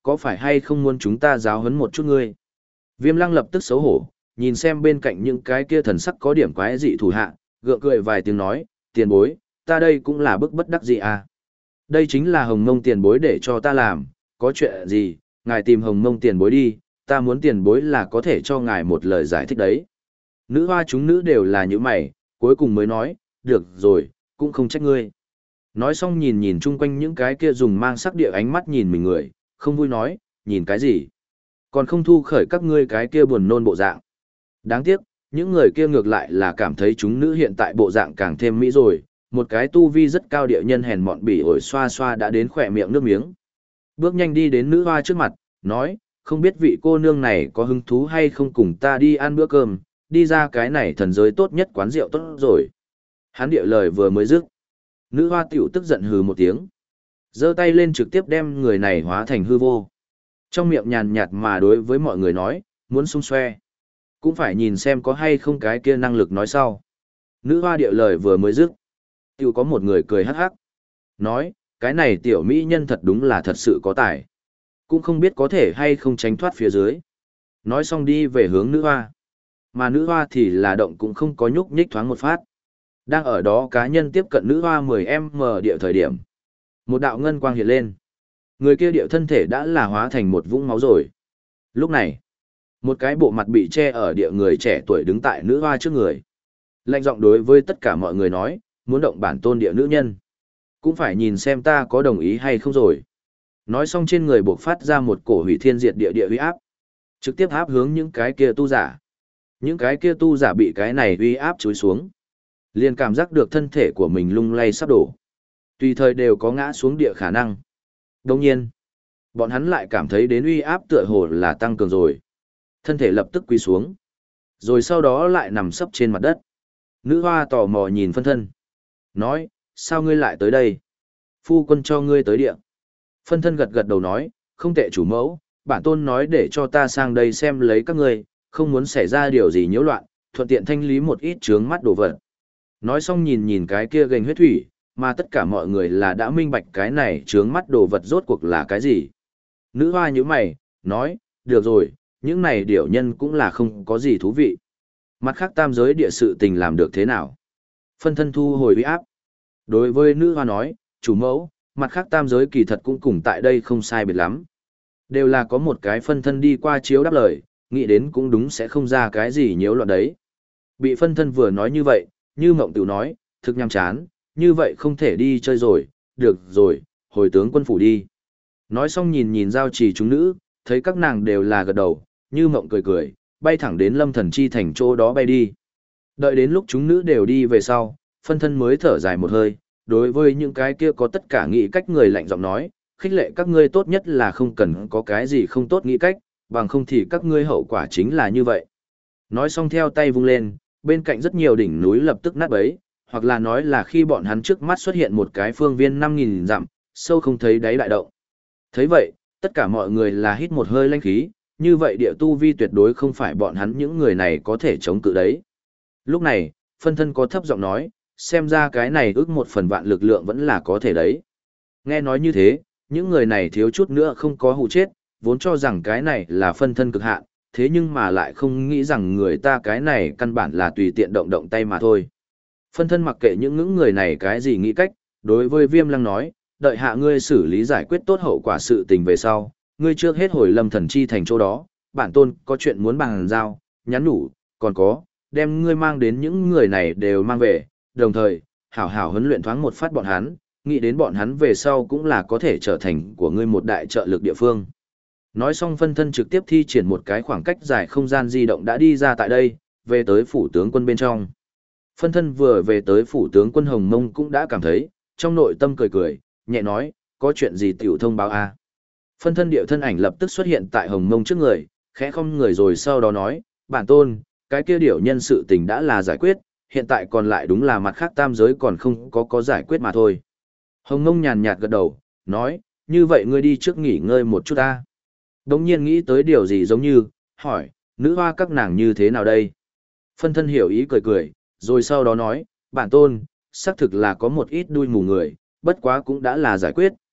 có phải hay không muốn chúng ta giáo huấn một chút ngươi? Viêm lăng lập tức xấu hổ, nhìn xem bên cạnh những cái kia thần sắc có điểm quái dị thủ hạ, gượng cười vài tiếng nói, tiền bối, ta đây cũng là bức bất đắc dĩ à. Đây chính là hồng mông tiền bối để cho ta làm, có chuyện gì, ngài tìm hồng mông tiền bối đi, ta muốn tiền bối là có thể cho ngài một lời giải thích đấy. Nữ hoa chúng nữ đều là như mày, cuối cùng mới nói, được rồi, cũng không trách ngươi. Nói xong nhìn nhìn chung quanh những cái kia dùng mang sắc địa ánh mắt nhìn mình người, không vui nói, nhìn cái gì. Còn không thu khởi các ngươi cái kia buồn nôn bộ dạng. Đáng tiếc, những người kia ngược lại là cảm thấy chúng nữ hiện tại bộ dạng càng thêm mỹ rồi, một cái tu vi rất cao địa nhân hèn mọn bỉ ổi xoa xoa đã đến khỏe miệng nước miếng. Bước nhanh đi đến nữ hoa trước mặt, nói, không biết vị cô nương này có hứng thú hay không cùng ta đi ăn bữa cơm, đi ra cái này thần giới tốt nhất quán rượu tốt rồi. Hắn địa lời vừa mới dứt. Nữ hoa tiểu tức giận hừ một tiếng. Giơ tay lên trực tiếp đem người này hóa thành hư vô. Trong miệng nhàn nhạt mà đối với mọi người nói, muốn xung xoe. Cũng phải nhìn xem có hay không cái kia năng lực nói sau. Nữ hoa địa lời vừa mới dứt. Tiểu có một người cười hắc hắc. Nói, cái này tiểu mỹ nhân thật đúng là thật sự có tài. Cũng không biết có thể hay không tránh thoát phía dưới. Nói xong đi về hướng nữ hoa. Mà nữ hoa thì là động cũng không có nhúc nhích thoáng một phát. Đang ở đó cá nhân tiếp cận nữ hoa mười em em địa thời điểm. Một đạo ngân quang hiện lên. Người kia địa thân thể đã là hóa thành một vũng máu rồi. Lúc này, một cái bộ mặt bị che ở địa người trẻ tuổi đứng tại nữ hoa trước người. Lạnh giọng đối với tất cả mọi người nói, muốn động bản tôn địa nữ nhân. Cũng phải nhìn xem ta có đồng ý hay không rồi. Nói xong trên người buộc phát ra một cổ hủy thiên diệt địa địa uy áp. Trực tiếp áp hướng những cái kia tu giả. Những cái kia tu giả bị cái này uy áp chúi xuống. Liền cảm giác được thân thể của mình lung lay sắp đổ. Tùy thời đều có ngã xuống địa khả năng. Đồng nhiên, bọn hắn lại cảm thấy đến uy áp tựa hồ là tăng cường rồi. Thân thể lập tức quỳ xuống. Rồi sau đó lại nằm sấp trên mặt đất. Nữ hoa tò mò nhìn phân thân. Nói, sao ngươi lại tới đây? Phu quân cho ngươi tới địa. Phân thân gật gật đầu nói, không tệ chủ mẫu, bản tôn nói để cho ta sang đây xem lấy các ngươi, không muốn xảy ra điều gì nhiễu loạn, thuận tiện thanh lý một ít trướng mắt đồ vật. Nói xong nhìn nhìn cái kia gành huyết thủy, mà tất cả mọi người là đã minh bạch cái này trướng mắt đồ vật rốt cuộc là cái gì. Nữ hoa như mày, nói, được rồi, những này điểu nhân cũng là không có gì thú vị. Mặt khác tam giới địa sự tình làm được thế nào? Phân thân thu hồi uy áp. Đối với nữ hoa nói, chủ mẫu, mặt khác tam giới kỳ thật cũng cùng tại đây không sai biệt lắm. Đều là có một cái phân thân đi qua chiếu đáp lời, nghĩ đến cũng đúng sẽ không ra cái gì nhiễu loạn đấy. Bị phân thân vừa nói như vậy, như mộng tiểu nói, thực nhằm chán, như vậy không thể đi chơi rồi, được rồi, hồi tướng quân phủ đi. Nói xong nhìn nhìn giao trì chúng nữ, thấy các nàng đều là gật đầu, như mộng cười cười, bay thẳng đến lâm thần chi thành chỗ đó bay đi. Đợi đến lúc chúng nữ đều đi về sau, phân thân mới thở dài một hơi, đối với những cái kia có tất cả nghĩ cách người lạnh giọng nói, khích lệ các ngươi tốt nhất là không cần có cái gì không tốt nghĩ cách, bằng không thì các ngươi hậu quả chính là như vậy. Nói xong theo tay vung lên, bên cạnh rất nhiều đỉnh núi lập tức nát bấy, hoặc là nói là khi bọn hắn trước mắt xuất hiện một cái phương viên năm nghìn dặm, sâu không thấy đáy đại động. Thấy vậy, tất cả mọi người là hít một hơi lanh khí, như vậy địa tu vi tuyệt đối không phải bọn hắn những người này có thể chống cự đấy. Lúc này, phân thân có thấp giọng nói, xem ra cái này ước một phần vạn lực lượng vẫn là có thể đấy. Nghe nói như thế, những người này thiếu chút nữa không có hụ chết, vốn cho rằng cái này là phân thân cực hạn, thế nhưng mà lại không nghĩ rằng người ta cái này căn bản là tùy tiện động động tay mà thôi. Phân thân mặc kệ những ngưỡng người này cái gì nghĩ cách, đối với Viêm Lăng nói, đợi hạ ngươi xử lý giải quyết tốt hậu quả sự tình về sau, ngươi trước hết hồi lâm thần chi thành chỗ đó, bản tôn có chuyện muốn bàn giao, nhắn nhủ, còn có, đem ngươi mang đến những người này đều mang về, đồng thời, hảo hảo huấn luyện thoáng một phát bọn hắn, nghĩ đến bọn hắn về sau cũng là có thể trở thành của ngươi một đại trợ lực địa phương. Nói xong phân thân trực tiếp thi triển một cái khoảng cách dài không gian di động đã đi ra tại đây, về tới phủ tướng quân bên trong. Phân thân vừa về tới phủ tướng quân Hồng Mông cũng đã cảm thấy, trong nội tâm cười cười, nhẹ nói, có chuyện gì tiểu thông báo a. Phân thân điệu thân ảnh lập tức xuất hiện tại Hồng Mông trước người, khẽ không người rồi sau đó nói, bản tôn, cái kia điệu nhân sự tình đã là giải quyết, hiện tại còn lại đúng là mặt khác tam giới còn không có có giải quyết mà thôi. Hồng Mông nhàn nhạt gật đầu, nói, như vậy ngươi đi trước nghỉ ngơi một chút ta. Đống nhiên nghĩ tới điều gì giống như, hỏi, nữ hoa các nàng như thế nào đây? Phân thân hiểu ý cười cười, rồi sau đó nói, bản tôn, xác thực là có một ít đuôi mù người, bất quá cũng đã là giải quyết,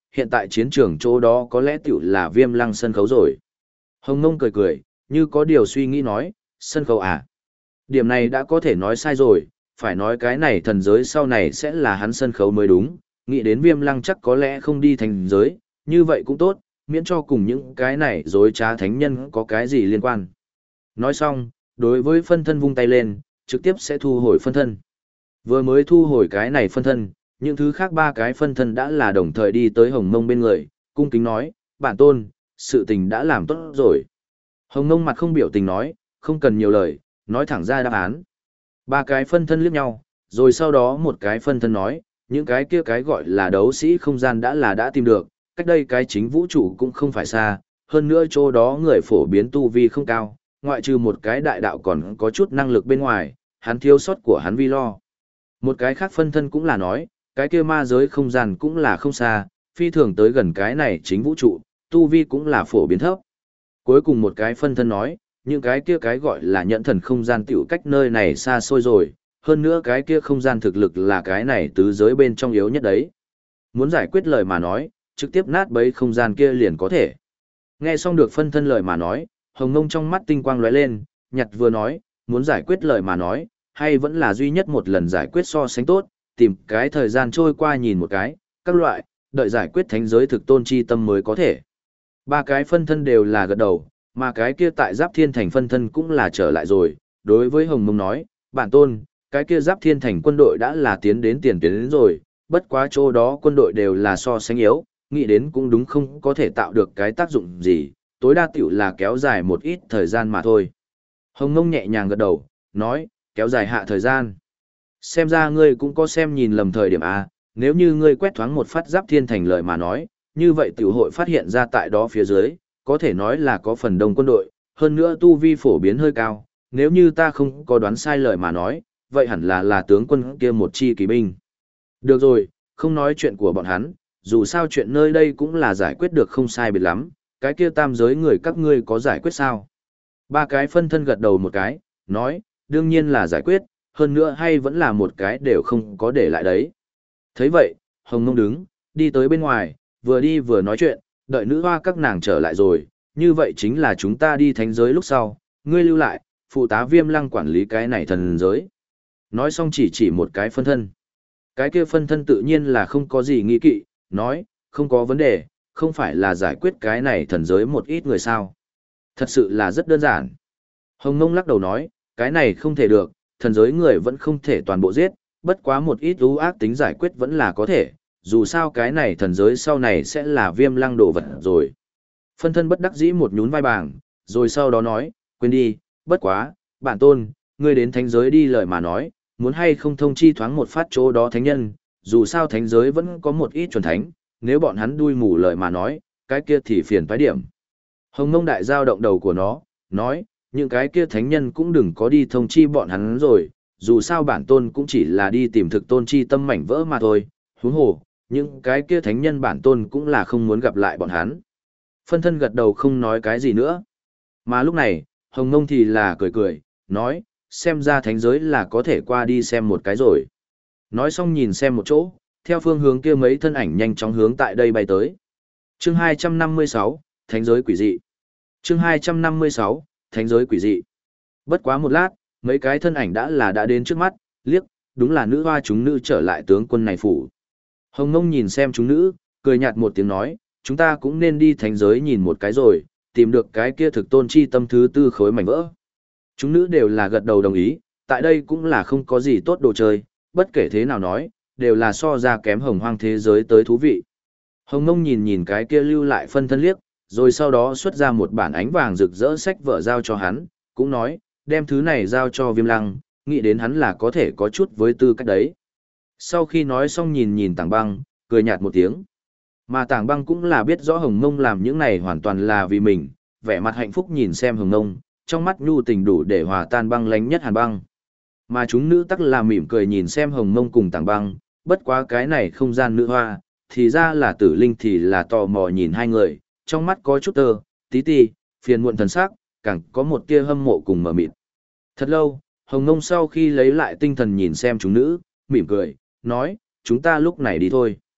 hiện tại chiến trường chỗ đó có lẽ tiểu là Viêm Lăng sân khấu rồi. Hồng Ngông cười cười, như có điều suy nghĩ nói, sân khấu à? Điểm này đã có thể nói sai rồi, phải nói cái này thần giới sau này sẽ là hắn sân khấu mới đúng, nghĩ đến Viêm Lăng chắc có lẽ không đi thành giới, như vậy cũng tốt, miễn cho cùng những cái này dối trá thánh nhân có cái gì liên quan. Nói xong, đối với phân thân vung tay lên, trực tiếp sẽ thu hồi phân thân. Vừa mới thu hồi cái này phân thân, những thứ khác ba cái phân thân đã là đồng thời đi tới Hồng Mông bên người, cung kính nói, bản tôn, sự tình đã làm tốt rồi. Hồng Mông mặt không biểu tình nói, không cần nhiều lời, nói thẳng ra đáp án. Ba cái phân thân liếc nhau, rồi sau đó một cái phân thân nói, những cái kia cái gọi là đấu sĩ không gian đã là đã tìm được, cách đây cái chính vũ trụ cũng không phải xa, hơn nữa chỗ đó người phổ biến tu vi không cao, ngoại trừ một cái đại đạo còn có chút năng lực bên ngoài, hắn thiếu sót của hắn vi lo. Một cái khác phân thân cũng là nói, cái kia ma giới không gian cũng là không xa, phi thường tới gần cái này chính vũ trụ, tu vi cũng là phổ biến thấp. Cuối cùng một cái phân thân nói, những cái kia cái gọi là nhận thần không gian tiểu cách nơi này xa xôi rồi, hơn nữa cái kia không gian thực lực là cái này tứ giới bên trong yếu nhất đấy. Muốn giải quyết lời mà nói, trực tiếp nát bấy không gian kia liền có thể. Nghe xong được phân thân lời mà nói, Hồng Ngông trong mắt tinh quang lóe lên, nhặt vừa nói, muốn giải quyết lời mà nói, hay vẫn là duy nhất một lần giải quyết so sánh tốt, tìm cái thời gian trôi qua nhìn một cái, các loại, đợi giải quyết thánh giới thực tôn chi tâm mới có thể. Ba cái phân thân đều là gật đầu, mà cái kia tại Giáp Thiên Thành phân thân cũng là trở lại rồi, đối với Hồng Mông nói, bản tôn, cái kia Giáp Thiên Thành quân đội đã là tiến đến tiền tuyến đến rồi, bất quá chỗ đó quân đội đều là so sánh yếu, nghĩ đến cũng đúng không có thể tạo được cái tác dụng gì, tối đa tiểu là kéo dài một ít thời gian mà thôi. Hồng Mông nhẹ nhàng gật đầu, nói, kéo dài hạ thời gian. Xem ra ngươi cũng có xem nhìn lầm thời điểm A, nếu như ngươi quét thoáng một phát Giáp Thiên Thành lời mà nói, như vậy tiểu hội phát hiện ra tại đó phía dưới, có thể nói là có phần đông quân đội, hơn nữa tu vi phổ biến hơi cao, nếu như ta không có đoán sai lời mà nói, vậy hẳn là là tướng quân kia một chi kỳ binh. Được rồi, không nói chuyện của bọn hắn, dù sao chuyện nơi đây cũng là giải quyết được không sai biệt lắm, cái kia tam giới người các ngươi có giải quyết sao? Ba cái phân thân gật đầu một cái, nói, đương nhiên là giải quyết, hơn nữa hay vẫn là một cái đều không có để lại đấy. Thấy vậy, Hồng Mông đứng, đi tới bên ngoài, vừa đi vừa nói chuyện, đợi nữ hoa các nàng trở lại rồi, như vậy chính là chúng ta đi thánh giới lúc sau, ngươi lưu lại, phụ tá Viêm Lăng quản lý cái này thần giới. Nói xong chỉ chỉ một cái phân thân. Cái kia phân thân tự nhiên là không có gì nghi kỵ, nói, không có vấn đề, không phải là giải quyết cái này thần giới một ít người sao. Thật sự là rất đơn giản. Hồng Mông lắc đầu nói, cái này không thể được, thần giới người vẫn không thể toàn bộ giết, bất quá một ít ưu ác tính giải quyết vẫn là có thể, dù sao cái này thần giới sau này sẽ là Viêm Lăng đồ vật rồi. Phân thân bất đắc dĩ một nhún vai bảng, rồi sau đó nói, quên đi, bất quá, bản tôn, ngươi đến thánh giới đi lời mà nói, muốn hay không thông chi thoáng một phát chỗ đó thánh nhân, dù sao thánh giới vẫn có một ít chuẩn thánh, nếu bọn hắn đuôi mù lời mà nói, cái kia thì phiền toái điểm. Hồng Mông đại giao động đầu của nó, nói, những cái kia thánh nhân cũng đừng có đi thông chi bọn hắn rồi, dù sao bản tôn cũng chỉ là đi tìm thực tôn chi tâm mảnh vỡ mà thôi, huống hồ, những cái kia thánh nhân bản tôn cũng là không muốn gặp lại bọn hắn. Phân thân gật đầu không nói cái gì nữa. Mà lúc này, Hồng Mông thì là cười cười, nói, xem ra thánh giới là có thể qua đi xem một cái rồi. Nói xong nhìn xem một chỗ, theo phương hướng kia mấy thân ảnh nhanh chóng hướng tại đây bay tới. Chương hai trăm năm mươi sáu, Thánh giới quỷ dị. Chương hai trăm năm mươi sáu, Thánh giới quỷ dị. Bất quá một lát, mấy cái thân ảnh đã là đã đến trước mắt, liếc, đúng là nữ hoa chúng nữ trở lại tướng quân này phủ. Hồng Mông nhìn xem chúng nữ, cười nhạt một tiếng nói, chúng ta cũng nên đi thánh giới nhìn một cái rồi, tìm được cái kia thực tôn chi tâm thứ tư khối mảnh vỡ. Chúng nữ đều là gật đầu đồng ý, tại đây cũng là không có gì tốt đồ chơi, bất kể thế nào nói, đều là so ra kém hồng hoang thế giới tới thú vị. Hồng Mông nhìn nhìn cái kia lưu lại phân thân liếc, rồi sau đó xuất ra một bản ánh vàng rực rỡ sách vở giao cho hắn, cũng nói, đem thứ này giao cho Viêm Lăng, nghĩ đến hắn là có thể có chút với tư cách đấy. Sau khi nói xong nhìn nhìn Tảng Băng, cười nhạt một tiếng. Mà Tảng Băng cũng là biết rõ Hồng Mông làm những này hoàn toàn là vì mình, vẻ mặt hạnh phúc nhìn xem Hồng Mông, trong mắt nhu tình đủ để hòa tan băng lánh nhất hàn băng. Mà chúng nữ tắc là mỉm cười nhìn xem Hồng Mông cùng Tảng Băng, bất quá cái này không gian nữ hoa, thì ra là Tử Linh thì là tò mò nhìn hai người, trong mắt có chút tơ, tí tí, phiền muộn thần sắc, càng có một tia hâm mộ cùng mờ mịt. Thật lâu, Hồng Mông sau khi lấy lại tinh thần nhìn xem chúng nữ, mỉm cười, nói, chúng ta lúc này đi thôi.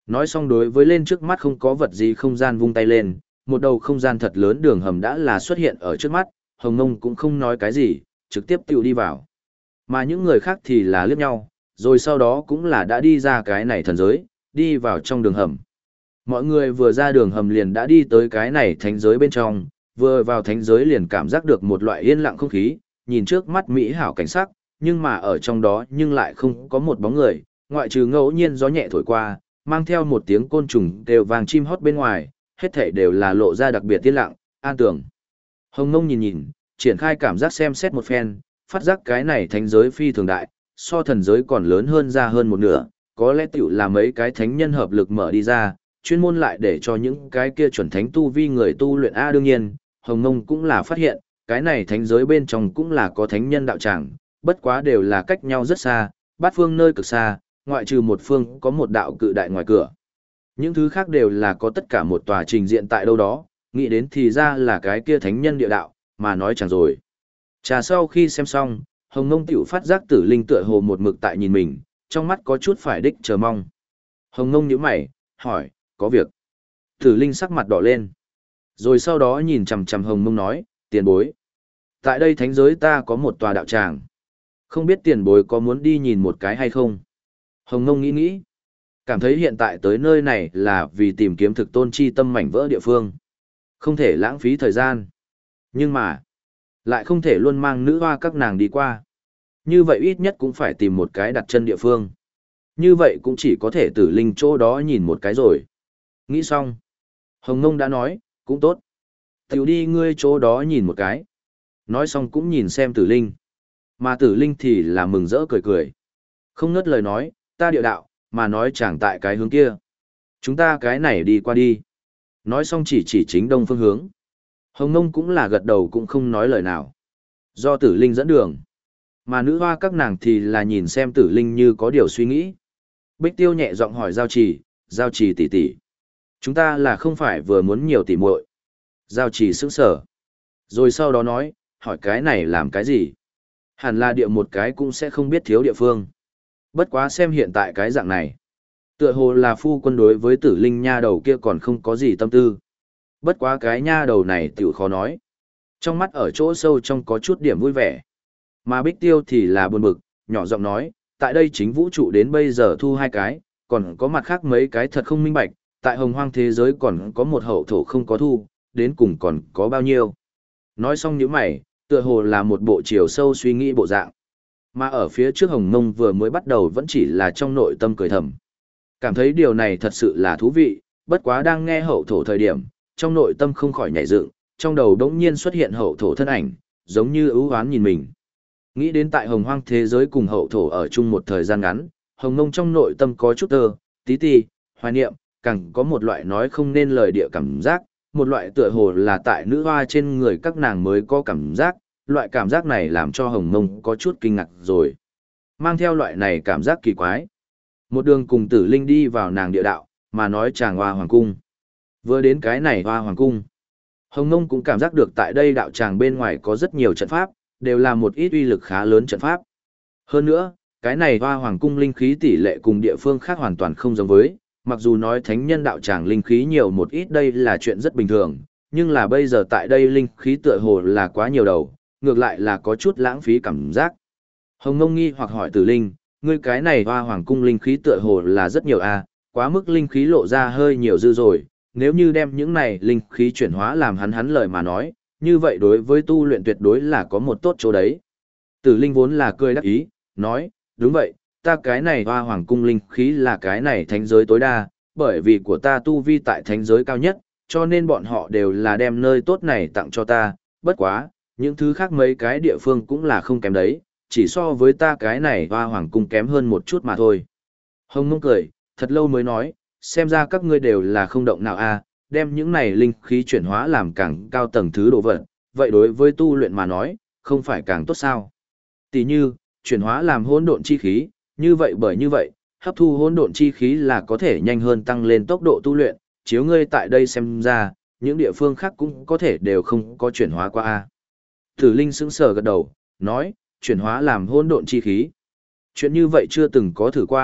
Nói xong đối với lên trước mắt không có vật gì không gian vung tay lên, một đầu không gian thật lớn đường hầm đã là xuất hiện ở trước mắt, Hồng Ngông cũng không nói cái gì, trực tiếp tiểu đi vào. Mà những người khác thì là liếc nhau, rồi sau đó cũng là đã đi ra cái này thần giới, đi vào trong đường hầm. Mọi người vừa ra đường hầm liền đã đi tới cái này thánh giới bên trong, vừa vào thánh giới liền cảm giác được một loại yên lặng không khí, nhìn trước mắt mỹ hảo cảnh sắc, nhưng mà ở trong đó nhưng lại không có một bóng người, ngoại trừ ngẫu nhiên gió nhẹ thổi qua, mang theo một tiếng côn trùng đều vàng chim hót bên ngoài, hết thảy đều là lộ ra đặc biệt yên lặng, an tường. Hồng Ngông nhìn nhìn, triển khai cảm giác xem xét một phen, phát giác cái này thánh giới phi thường đại, so thần giới còn lớn hơn ra hơn một nửa, có lẽ tiểu là mấy cái thánh nhân hợp lực mở đi ra, chuyên môn lại để cho những cái kia chuẩn thánh tu vi người tu luyện A. Đương nhiên, Hồng Ngông cũng là phát hiện, cái này thánh giới bên trong cũng là có thánh nhân đạo tràng, bất quá đều là cách nhau rất xa, bát phương nơi cực xa, ngoại trừ một phương có một đạo cự đại ngoài cửa. Những thứ khác đều là có tất cả một tòa trình diện tại đâu đó, nghĩ đến thì ra là cái kia thánh nhân địa đạo, mà nói chẳng rồi. Trà sau khi xem xong, Hồng Ngông tiểu phát giác Tử Linh tựa hồ một mực tại nhìn mình, trong mắt có chút phải đích chờ mong. Hồng Ngông nhíu mày, hỏi, có việc. Tử Linh sắc mặt đỏ lên. Rồi sau đó nhìn chằm chằm Hồng Ngông nói, tiền bối. Tại đây thánh giới ta có một tòa đạo tràng. Không biết tiền bối có muốn đi nhìn một cái hay không? Hồng Ngông nghĩ nghĩ. Cảm thấy hiện tại tới nơi này là vì tìm kiếm thực tôn chi tâm mảnh vỡ địa phương. Không thể lãng phí thời gian. Nhưng mà, lại không thể luôn mang nữ hoa các nàng đi qua. Như vậy ít nhất cũng phải tìm một cái đặt chân địa phương. Như vậy cũng chỉ có thể Tử Linh chỗ đó nhìn một cái rồi. Nghĩ xong. Hồng Ngông đã nói, cũng tốt. Tiểu đi ngươi chỗ đó nhìn một cái. Nói xong cũng nhìn xem Tử Linh. Mà Tử Linh thì là mừng rỡ cười cười. Không ngớt lời nói, ta địa đạo, mà nói chẳng tại cái hướng kia. Chúng ta cái này đi qua đi. Nói xong chỉ chỉ chính đông phương hướng. Hồng Nông cũng là gật đầu cũng không nói lời nào. Do Tử Linh dẫn đường. Mà nữ hoa các nàng thì là nhìn xem Tử Linh như có điều suy nghĩ. Bích Tiêu nhẹ giọng hỏi Giao Trì, Giao Trì tỷ tỷ. Chúng ta là không phải vừa muốn nhiều tỷ muội. Giao Trì sững sờ. Rồi sau đó nói, hỏi cái này làm cái gì? Hẳn là địa một cái cũng sẽ không biết thiếu địa phương. Bất quá xem hiện tại cái dạng này. Tựa hồ là phu quân đối với Tử Linh nha đầu kia còn không có gì tâm tư. Bất quá cái nha đầu này tiểu khó nói. Trong mắt ở chỗ sâu trong có chút điểm vui vẻ. Mà Bích Tiêu thì là buồn bực, nhỏ giọng nói, tại đây chính vũ trụ đến bây giờ thu hai cái, còn có mặt khác mấy cái thật không minh bạch, tại hồng hoang thế giới còn có một hậu thổ không có thu, đến cùng còn có bao nhiêu. Nói xong những mày, tựa hồ là một bộ chiều sâu suy nghĩ bộ dạng. Mà ở phía trước Hồng Mông vừa mới bắt đầu vẫn chỉ là trong nội tâm cười thầm. Cảm thấy điều này thật sự là thú vị, bất quá đang nghe hậu thổ thời điểm, trong nội tâm không khỏi nhảy dựng, trong đầu đống nhiên xuất hiện hậu thổ thân ảnh, giống như ưu hoán nhìn mình. Nghĩ đến tại hồng hoang thế giới cùng hậu thổ ở chung một thời gian ngắn, Hồng Mông trong nội tâm có chút tơ, tí ti, hoài niệm, càng có một loại nói không nên lời địa cảm giác, một loại tựa hồ là tại nữ hoa trên người các nàng mới có cảm giác, loại cảm giác này làm cho Hồng Mông có chút kinh ngạc rồi. Mang theo loại này cảm giác kỳ quái. Một đường cùng Tử Linh đi vào nàng địa đạo, mà nói chàng hoa hoàng cung. Vừa đến cái này hoa hoàng cung, Hồng Mông cũng cảm giác được tại đây đạo tràng bên ngoài có rất nhiều trận pháp, đều là một ít uy lực khá lớn trận pháp. Hơn nữa, cái này hoa hoàng cung linh khí tỷ lệ cùng địa phương khác hoàn toàn không giống với, mặc dù nói thánh nhân đạo tràng linh khí nhiều một ít đây là chuyện rất bình thường, nhưng là bây giờ tại đây linh khí tựa hồ là quá nhiều đầu, ngược lại là có chút lãng phí cảm giác. Hồng Mông nghi hoặc hỏi Tử Linh, ngươi cái này hoa hoàng cung linh khí tựa hồ là rất nhiều a, quá mức linh khí lộ ra hơi nhiều dư rồi, nếu như đem những này linh khí chuyển hóa làm hắn hắn lời mà nói, như vậy đối với tu luyện tuyệt đối là có một tốt chỗ đấy. Tử Linh vốn là cười đắc ý, nói, đúng vậy, ta cái này hoa hoàng cung linh khí là cái này thánh giới tối đa, bởi vì của ta tu vi tại thánh giới cao nhất, cho nên bọn họ đều là đem nơi tốt này tặng cho ta, bất quá, những thứ khác mấy cái địa phương cũng là không kém đấy, chỉ so với ta cái này hoa hoàng cung kém hơn một chút mà thôi. Hồng Mông cười, thật lâu mới nói, xem ra các ngươi đều là không động nào a, đem những này linh khí chuyển hóa làm càng cao tầng thứ đồ vật, vậy đối với tu luyện mà nói, không phải càng tốt sao? Tỷ như, chuyển hóa làm hỗn độn chi khí, như vậy bởi như vậy, hấp thu hỗn độn chi khí là có thể nhanh hơn tăng lên tốc độ tu luyện, chiếu ngươi tại đây xem ra, những địa phương khác cũng có thể đều không có chuyển hóa qua a. Tử Linh sững sờ gật đầu, nói, chuyển hóa làm hỗn độn chi khí. Chuyện như vậy chưa từng có thử qua,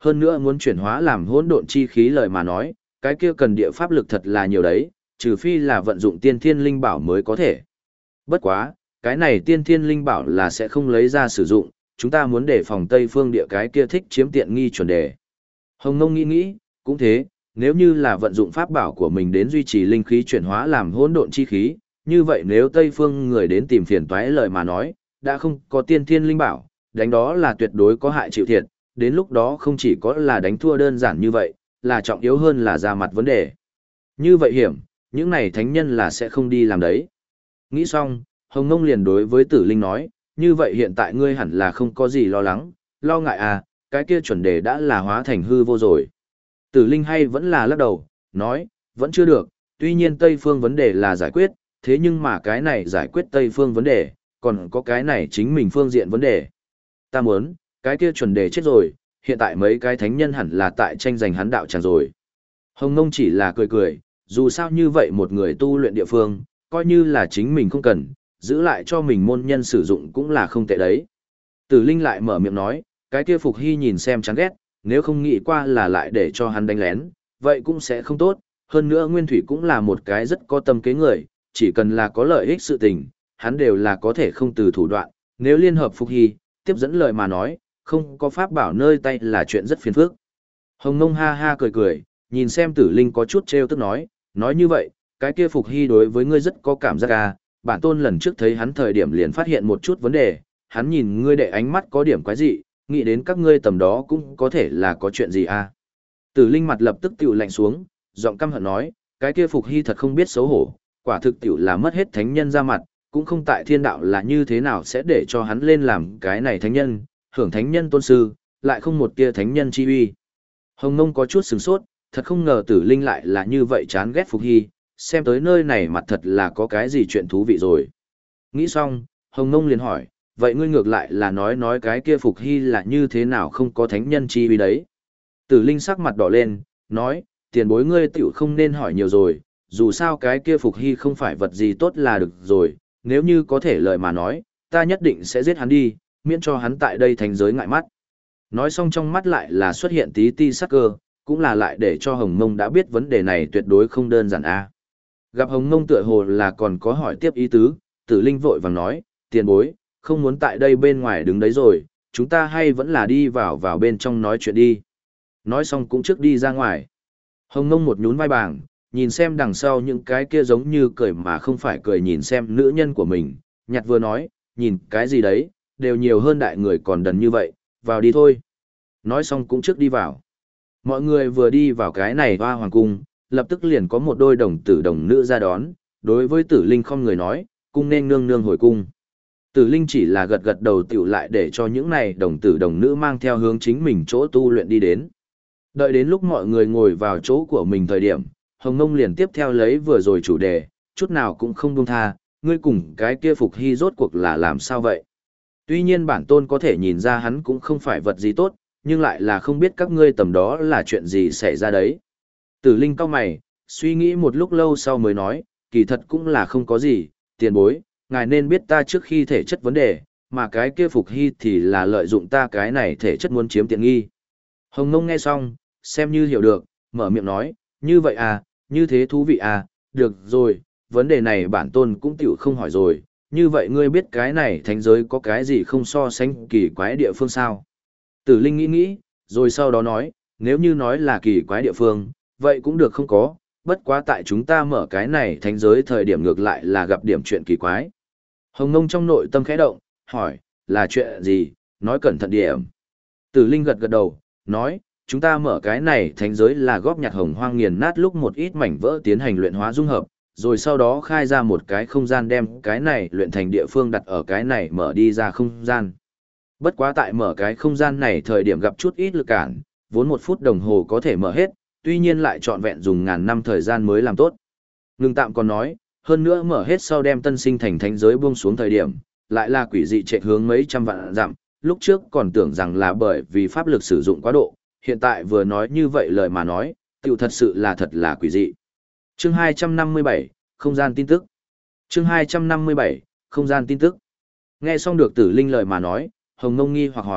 hơn nữa muốn chuyển hóa làm hỗn độn chi khí lời mà nói, cái kia cần địa pháp lực thật là nhiều đấy, trừ phi là vận dụng tiên thiên linh bảo mới có thể. Bất quá, cái này tiên thiên linh bảo là sẽ không lấy ra sử dụng, chúng ta muốn để phòng Tây Phương địa cái kia thích chiếm tiện nghi chuẩn đề. Hồng Nông nghĩ nghĩ, cũng thế, nếu như là vận dụng pháp bảo của mình đến duy trì linh khí chuyển hóa làm hỗn độn chi khí, như vậy nếu Tây Phương người đến tìm phiền toái lời mà nói, đã không có tiên thiên linh bảo, đánh đó là tuyệt đối có hại chịu thiệt, đến lúc đó không chỉ có là đánh thua đơn giản như vậy, là trọng yếu hơn là ra mặt vấn đề. Như vậy hiểm, những này thánh nhân là sẽ không đi làm đấy. Nghĩ xong, Hồng Nông liền đối với Tử Linh nói, như vậy hiện tại ngươi hẳn là không có gì lo lắng, lo ngại à, cái kia chuẩn đề đã là hóa thành hư vô rồi. Tử Linh hay vẫn là lắc đầu, nói, vẫn chưa được, tuy nhiên Tây Phương vấn đề là giải quyết, thế nhưng mà cái này giải quyết Tây Phương vấn đề, còn có cái này chính mình phương diện vấn đề. Ta muốn, cái kia chuẩn đề chết rồi, hiện tại mấy cái thánh nhân hẳn là tại tranh giành hắn đạo tràng rồi. Hồng Nông chỉ là cười cười, dù sao như vậy một người tu luyện địa phương, coi như là chính mình không cần, giữ lại cho mình môn nhân sử dụng cũng là không tệ đấy. Tử Linh lại mở miệng nói, cái kia Phục Hy nhìn xem chán ghét, nếu không nghĩ qua là lại để cho hắn đánh lén, vậy cũng sẽ không tốt, hơn nữa Nguyên Thủy cũng là một cái rất có tâm kế người, chỉ cần là có lợi ích sự tình, hắn đều là có thể không từ thủ đoạn, nếu liên hợp Phục Hy, tiếp dẫn lời mà nói, không có pháp bảo nơi tay là chuyện rất phiền phức. Hồng Nông ha ha cười cười, nhìn xem Tử Linh có chút trêu tức nói, nói như vậy, cái kia Phục Hy đối với ngươi rất có cảm giác à, bản tôn lần trước thấy hắn thời điểm liền phát hiện một chút vấn đề, hắn nhìn ngươi để ánh mắt có điểm quái dị, nghĩ đến các ngươi tầm đó cũng có thể là có chuyện gì à. Tử Linh mặt lập tức tiểu lạnh xuống, giọng căm hận nói, cái kia Phục Hy thật không biết xấu hổ, quả thực tiểu là mất hết thánh nhân ra mặt, cũng không tại thiên đạo là như thế nào sẽ để cho hắn lên làm cái này thánh nhân, hưởng thánh nhân tôn sư, lại không một tia thánh nhân chi uy. Hồng Nông có chút sửng sốt, thật không ngờ Tử Linh lại là như vậy chán ghét Phục Hy, xem tới nơi này mặt thật là có cái gì chuyện thú vị rồi. Nghĩ xong, Hồng Nông liền hỏi, vậy ngươi ngược lại là nói nói cái kia Phục Hy là như thế nào không có thánh nhân chi uy đấy. Tử Linh sắc mặt đỏ lên, nói, tiền bối ngươi tiểu không nên hỏi nhiều rồi, dù sao cái kia Phục Hy không phải vật gì tốt là được rồi, nếu như có thể lời mà nói, ta nhất định sẽ giết hắn đi, miễn cho hắn tại đây thành giới ngại mắt. Nói xong trong mắt lại là xuất hiện tí ti sắc cơ, cũng là lại để cho Hồng Mông đã biết vấn đề này tuyệt đối không đơn giản a. Gặp Hồng Mông tựa hồ là còn có hỏi tiếp ý tứ, Tử Linh vội vàng nói, tiền bối, không muốn tại đây bên ngoài đứng đấy rồi, chúng ta hay vẫn là đi vào vào bên trong nói chuyện đi. Nói xong cũng trước đi ra ngoài. Hồng Mông một nhún vai bàng, nhìn xem đằng sau những cái kia giống như cười mà không phải cười nhìn xem nữ nhân của mình, nhặt vừa nói, nhìn cái gì đấy, đều nhiều hơn đại người còn đần như vậy, vào đi thôi. Nói xong cũng trước đi vào. Mọi người vừa đi vào cái này hoa hoàng cung, lập tức liền có một đôi đồng tử đồng nữ ra đón, đối với Tử Linh không người nói, cung nên nương nương hồi cung. Tử Linh chỉ là gật gật đầu tiểu lại để cho những này đồng tử đồng nữ mang theo hướng chính mình chỗ tu luyện đi đến. Đợi đến lúc mọi người ngồi vào chỗ của mình thời điểm, Hồng Nông liền tiếp theo lấy vừa rồi chủ đề, chút nào cũng không buông tha, ngươi cùng cái kia Phục Hy rốt cuộc là làm sao vậy? Tuy nhiên bản tôn có thể nhìn ra hắn cũng không phải vật gì tốt, nhưng lại là không biết các ngươi tầm đó là chuyện gì xảy ra đấy. Tử Linh cau mày, suy nghĩ một lúc lâu sau mới nói, kỳ thật cũng là không có gì, tiền bối, ngài nên biết ta trước khi thể chất vấn đề, mà cái kia Phục Hy thì là lợi dụng ta cái này thể chất muốn chiếm tiện nghi. Hồng Nông nghe xong, xem như hiểu được, mở miệng nói, như vậy à, như thế thú vị à, được rồi, vấn đề này bản tôn cũng tiểu không hỏi rồi, như vậy ngươi biết cái này thánh giới có cái gì không so sánh kỳ quái địa phương sao? Tử Linh nghĩ nghĩ, rồi sau đó nói, nếu như nói là kỳ quái địa phương, vậy cũng được không có, bất quá tại chúng ta mở cái này thánh giới thời điểm ngược lại là gặp điểm chuyện kỳ quái. Hồng Nông trong nội tâm khẽ động, hỏi, là chuyện gì, nói cẩn thận điểm. Tử Linh gật gật đầu, nói, chúng ta mở cái này thánh giới là góp nhặt hồng hoang nghiền nát lúc một ít mảnh vỡ tiến hành luyện hóa dung hợp, rồi sau đó khai ra một cái không gian đem cái này luyện thành địa phương đặt ở cái này mở đi ra không gian. Bất quá tại mở cái không gian này thời điểm gặp chút ít lực cản, vốn một phút đồng hồ có thể mở hết, tuy nhiên lại trọn vẹn dùng ngàn năm thời gian mới làm tốt. Ngừng tạm còn nói, hơn nữa mở hết sau đem tân sinh thành thánh giới buông xuống thời điểm, lại là quỷ dị chạy hướng mấy trăm vạn dặm, lúc trước còn tưởng rằng là bởi vì pháp lực sử dụng quá độ, hiện tại vừa nói như vậy lời mà nói, tiểu thật sự là thật là quỷ dị. Chương hai trăm năm mươi bảy, không gian tin tức. Chương hai trăm năm mươi bảy, không gian tin tức. Nghe xong được Tử Linh lời mà nói, Hồng Nông nghi hoặc hỏi,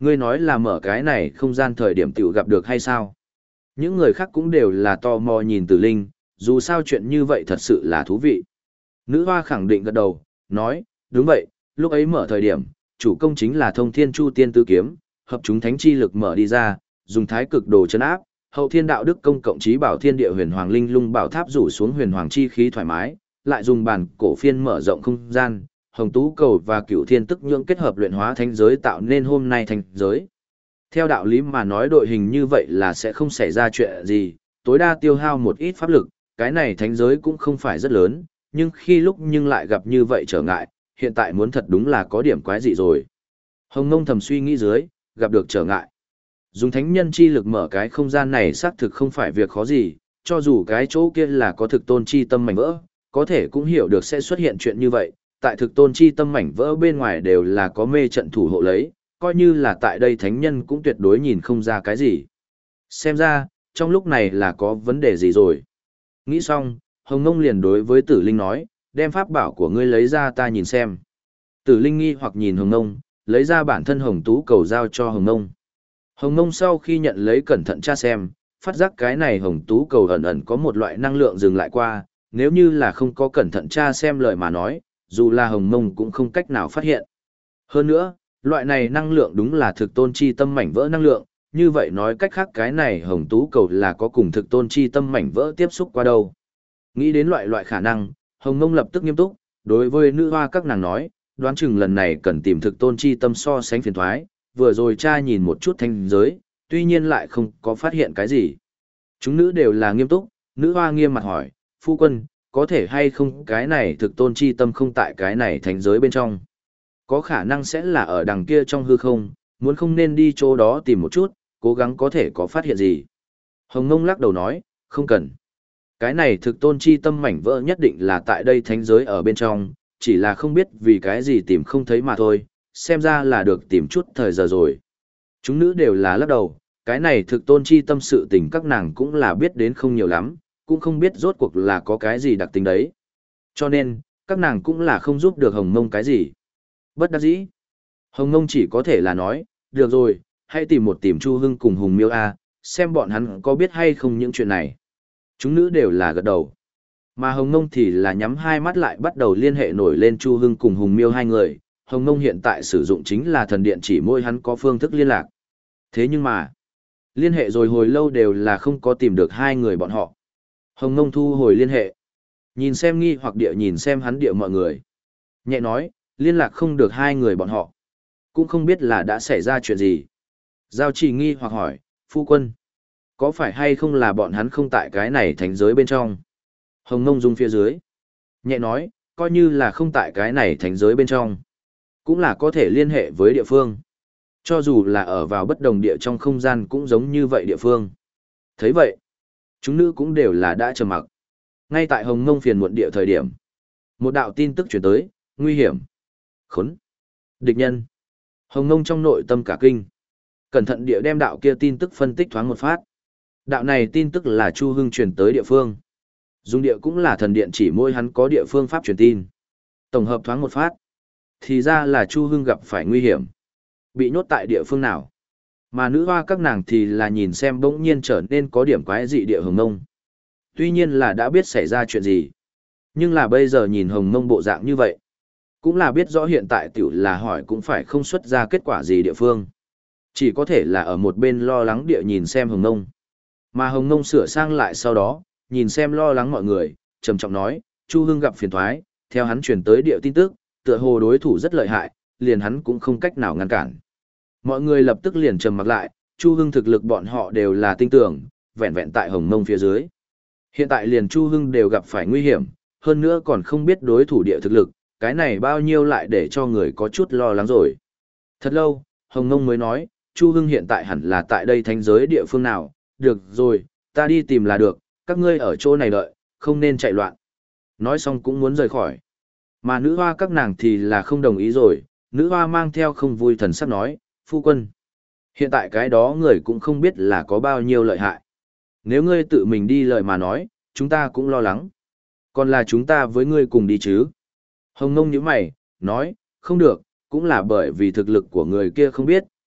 Ngươi nói là mở cái này không gian thời điểm tiểu gặp được hay sao? Những người khác cũng đều là tò mò nhìn Tử Linh, dù sao chuyện như vậy thật sự là thú vị. Nữ hoa khẳng định gật đầu, nói, đúng vậy, lúc ấy mở thời điểm, chủ công chính là thông thiên chu tiên tứ kiếm, hợp chúng thánh chi lực mở đi ra, dùng thái cực đồ chấn áp, hậu thiên đạo đức công cộng trí bảo thiên địa huyền hoàng linh lung bảo tháp rủ xuống huyền hoàng chi khí thoải mái, lại dùng bản cổ phiên mở rộng không gian, hồng tú cầu và cửu thiên tức nhưỡng kết hợp luyện hóa thánh giới tạo nên hôm nay thành giới. Theo đạo lý mà nói đội hình như vậy là sẽ không xảy ra chuyện gì, tối đa tiêu hao một ít pháp lực, cái này thánh giới cũng không phải rất lớn, nhưng khi lúc nhưng lại gặp như vậy trở ngại, hiện tại muốn thật đúng là có điểm quái dị rồi. Hồng Ngông thầm suy nghĩ dưới, gặp được trở ngại. Dùng thánh nhân chi lực mở cái không gian này xác thực không phải việc khó gì, cho dù cái chỗ kia là có thực tôn chi tâm mảnh vỡ, có thể cũng hiểu được sẽ xuất hiện chuyện như vậy, tại thực tôn chi tâm mảnh vỡ bên ngoài đều là có mê trận thủ hộ lấy, coi như là tại đây thánh nhân cũng tuyệt đối nhìn không ra cái gì. Xem ra, trong lúc này là có vấn đề gì rồi. Nghĩ xong, Hồng Ngông liền đối với Tử Linh nói, đem pháp bảo của ngươi lấy ra ta nhìn xem. Tử Linh nghi hoặc nhìn Hồng Ngông, lấy ra bản thân Hồng Tú cầu giao cho Hồng Ngông. Hồng Ngông sau khi nhận lấy cẩn thận tra xem, phát giác cái này Hồng Tú cầu ẩn ẩn có một loại năng lượng dừng lại qua, nếu như là không có cẩn thận tra xem lời mà nói, dù là Hồng Ngông cũng không cách nào phát hiện. Hơn nữa, loại này năng lượng đúng là thực tôn chi tâm mảnh vỡ năng lượng, như vậy nói cách khác cái này Hồng Tú cầu là có cùng thực tôn chi tâm mảnh vỡ tiếp xúc qua đâu. Nghĩ đến loại loại khả năng, Hồng Ngông lập tức nghiêm túc, đối với nữ hoa các nàng nói, đoán chừng lần này cần tìm thực tôn chi tâm so sánh phiền thoái, vừa rồi cha nhìn một chút thanh giới, tuy nhiên lại không có phát hiện cái gì. Chúng nữ đều là nghiêm túc, nữ hoa nghiêm mặt hỏi, phu quân, có thể hay không cái này thực tôn chi tâm không tại cái này thánh giới bên trong. Có khả năng sẽ là ở đằng kia trong hư không, muốn không nên đi chỗ đó tìm một chút, cố gắng có thể có phát hiện gì. Hồng Ngông lắc đầu nói, không cần. Cái này thực tôn chi tâm mảnh vỡ nhất định là tại đây thánh giới ở bên trong, chỉ là không biết vì cái gì tìm không thấy mà thôi, xem ra là được tìm chút thời giờ rồi. Chúng nữ đều là lắc đầu, cái này thực tôn chi tâm sự tình các nàng cũng là biết đến không nhiều lắm, cũng không biết rốt cuộc là có cái gì đặc tính đấy. Cho nên, các nàng cũng là không giúp được Hồng Ngông cái gì. Bất đắc dĩ. Hồng Ngông chỉ có thể là nói, được rồi, hãy tìm một tìm Chu Hưng cùng Hùng Miêu A, xem bọn hắn có biết hay không những chuyện này. Chúng nữ đều là gật đầu. Mà Hồng Ngông thì là nhắm hai mắt lại bắt đầu liên hệ nổi lên Chu Hưng cùng Hùng Miêu hai người. Hồng Ngông hiện tại sử dụng chính là thần điện chỉ môi hắn có phương thức liên lạc. Thế nhưng mà, liên hệ rồi hồi lâu đều là không có tìm được hai người bọn họ. Hồng Ngông thu hồi liên hệ. Nhìn xem nghi hoặc địa nhìn xem hắn địa mọi người. Nhẹ nói, liên lạc không được hai người bọn họ. Cũng không biết là đã xảy ra chuyện gì. Giao Chỉ nghi hoặc hỏi, phu quân, có phải hay không là bọn hắn không tại cái này thánh giới bên trong? Hồng Ngông dung phía dưới. Nhẹ nói, coi như là không tại cái này thánh giới bên trong. Cũng là có thể liên hệ với địa phương. Cho dù là ở vào bất đồng địa trong không gian cũng giống như vậy địa phương. Thấy vậy, chúng nữ cũng đều là đã trầm mặc. Ngay tại Hồng Ngông phiền muộn địa thời điểm, một đạo tin tức chuyển tới, nguy hiểm. Khốn. Địch nhân. Hồng Ngông trong nội tâm cả kinh. Cẩn thận địa đem đạo kia tin tức phân tích thoáng một phát. Đạo này tin tức là Chu Hưng truyền tới địa phương. Dung địa cũng là thần điện chỉ môi hắn có địa phương pháp truyền tin. Tổng hợp thoáng một phát. Thì ra là Chu Hưng gặp phải nguy hiểm. Bị nhốt tại địa phương nào. Mà nữ hoa các nàng thì là nhìn xem bỗng nhiên trở nên có điểm quái dị địa Hồng Ngông. Tuy nhiên là đã biết xảy ra chuyện gì. Nhưng là bây giờ nhìn Hồng Ngông bộ dạng như vậy. Cũng là biết rõ hiện tại tiểu là hỏi cũng phải không xuất ra kết quả gì địa phương. Chỉ có thể là ở một bên lo lắng địa nhìn xem Hồng Ngông. Mà Hồng Ngông sửa sang lại sau đó, nhìn xem lo lắng mọi người, trầm trọng nói, Chu Hưng gặp phiền thoái, theo hắn truyền tới địa tin tức, tựa hồ đối thủ rất lợi hại, liền hắn cũng không cách nào ngăn cản. Mọi người lập tức liền trầm mặc lại, Chu Hưng thực lực bọn họ đều là tinh tưởng, vẹn vẹn tại Hồng Ngông phía dưới. Hiện tại liền Chu Hưng đều gặp phải nguy hiểm, hơn nữa còn không biết đối thủ địa thực lực, cái này bao nhiêu lại để cho người có chút lo lắng rồi. Thật lâu, Hồng Ngông mới nói, Chu Hưng hiện tại hẳn là tại đây thánh giới địa phương nào, được rồi, ta đi tìm là được, các ngươi ở chỗ này đợi, không nên chạy loạn. Nói xong cũng muốn rời khỏi. Mà nữ hoa các nàng thì là không đồng ý rồi, nữ hoa mang theo không vui thần sắc nói, phu quân. Hiện tại cái đó người cũng không biết là có bao nhiêu lợi hại. Nếu ngươi tự mình đi lời mà nói, chúng ta cũng lo lắng. Còn là chúng ta với ngươi cùng đi chứ. Hồng Ngông nhíu mày, nói, không được, cũng là bởi vì thực lực của người kia không biết,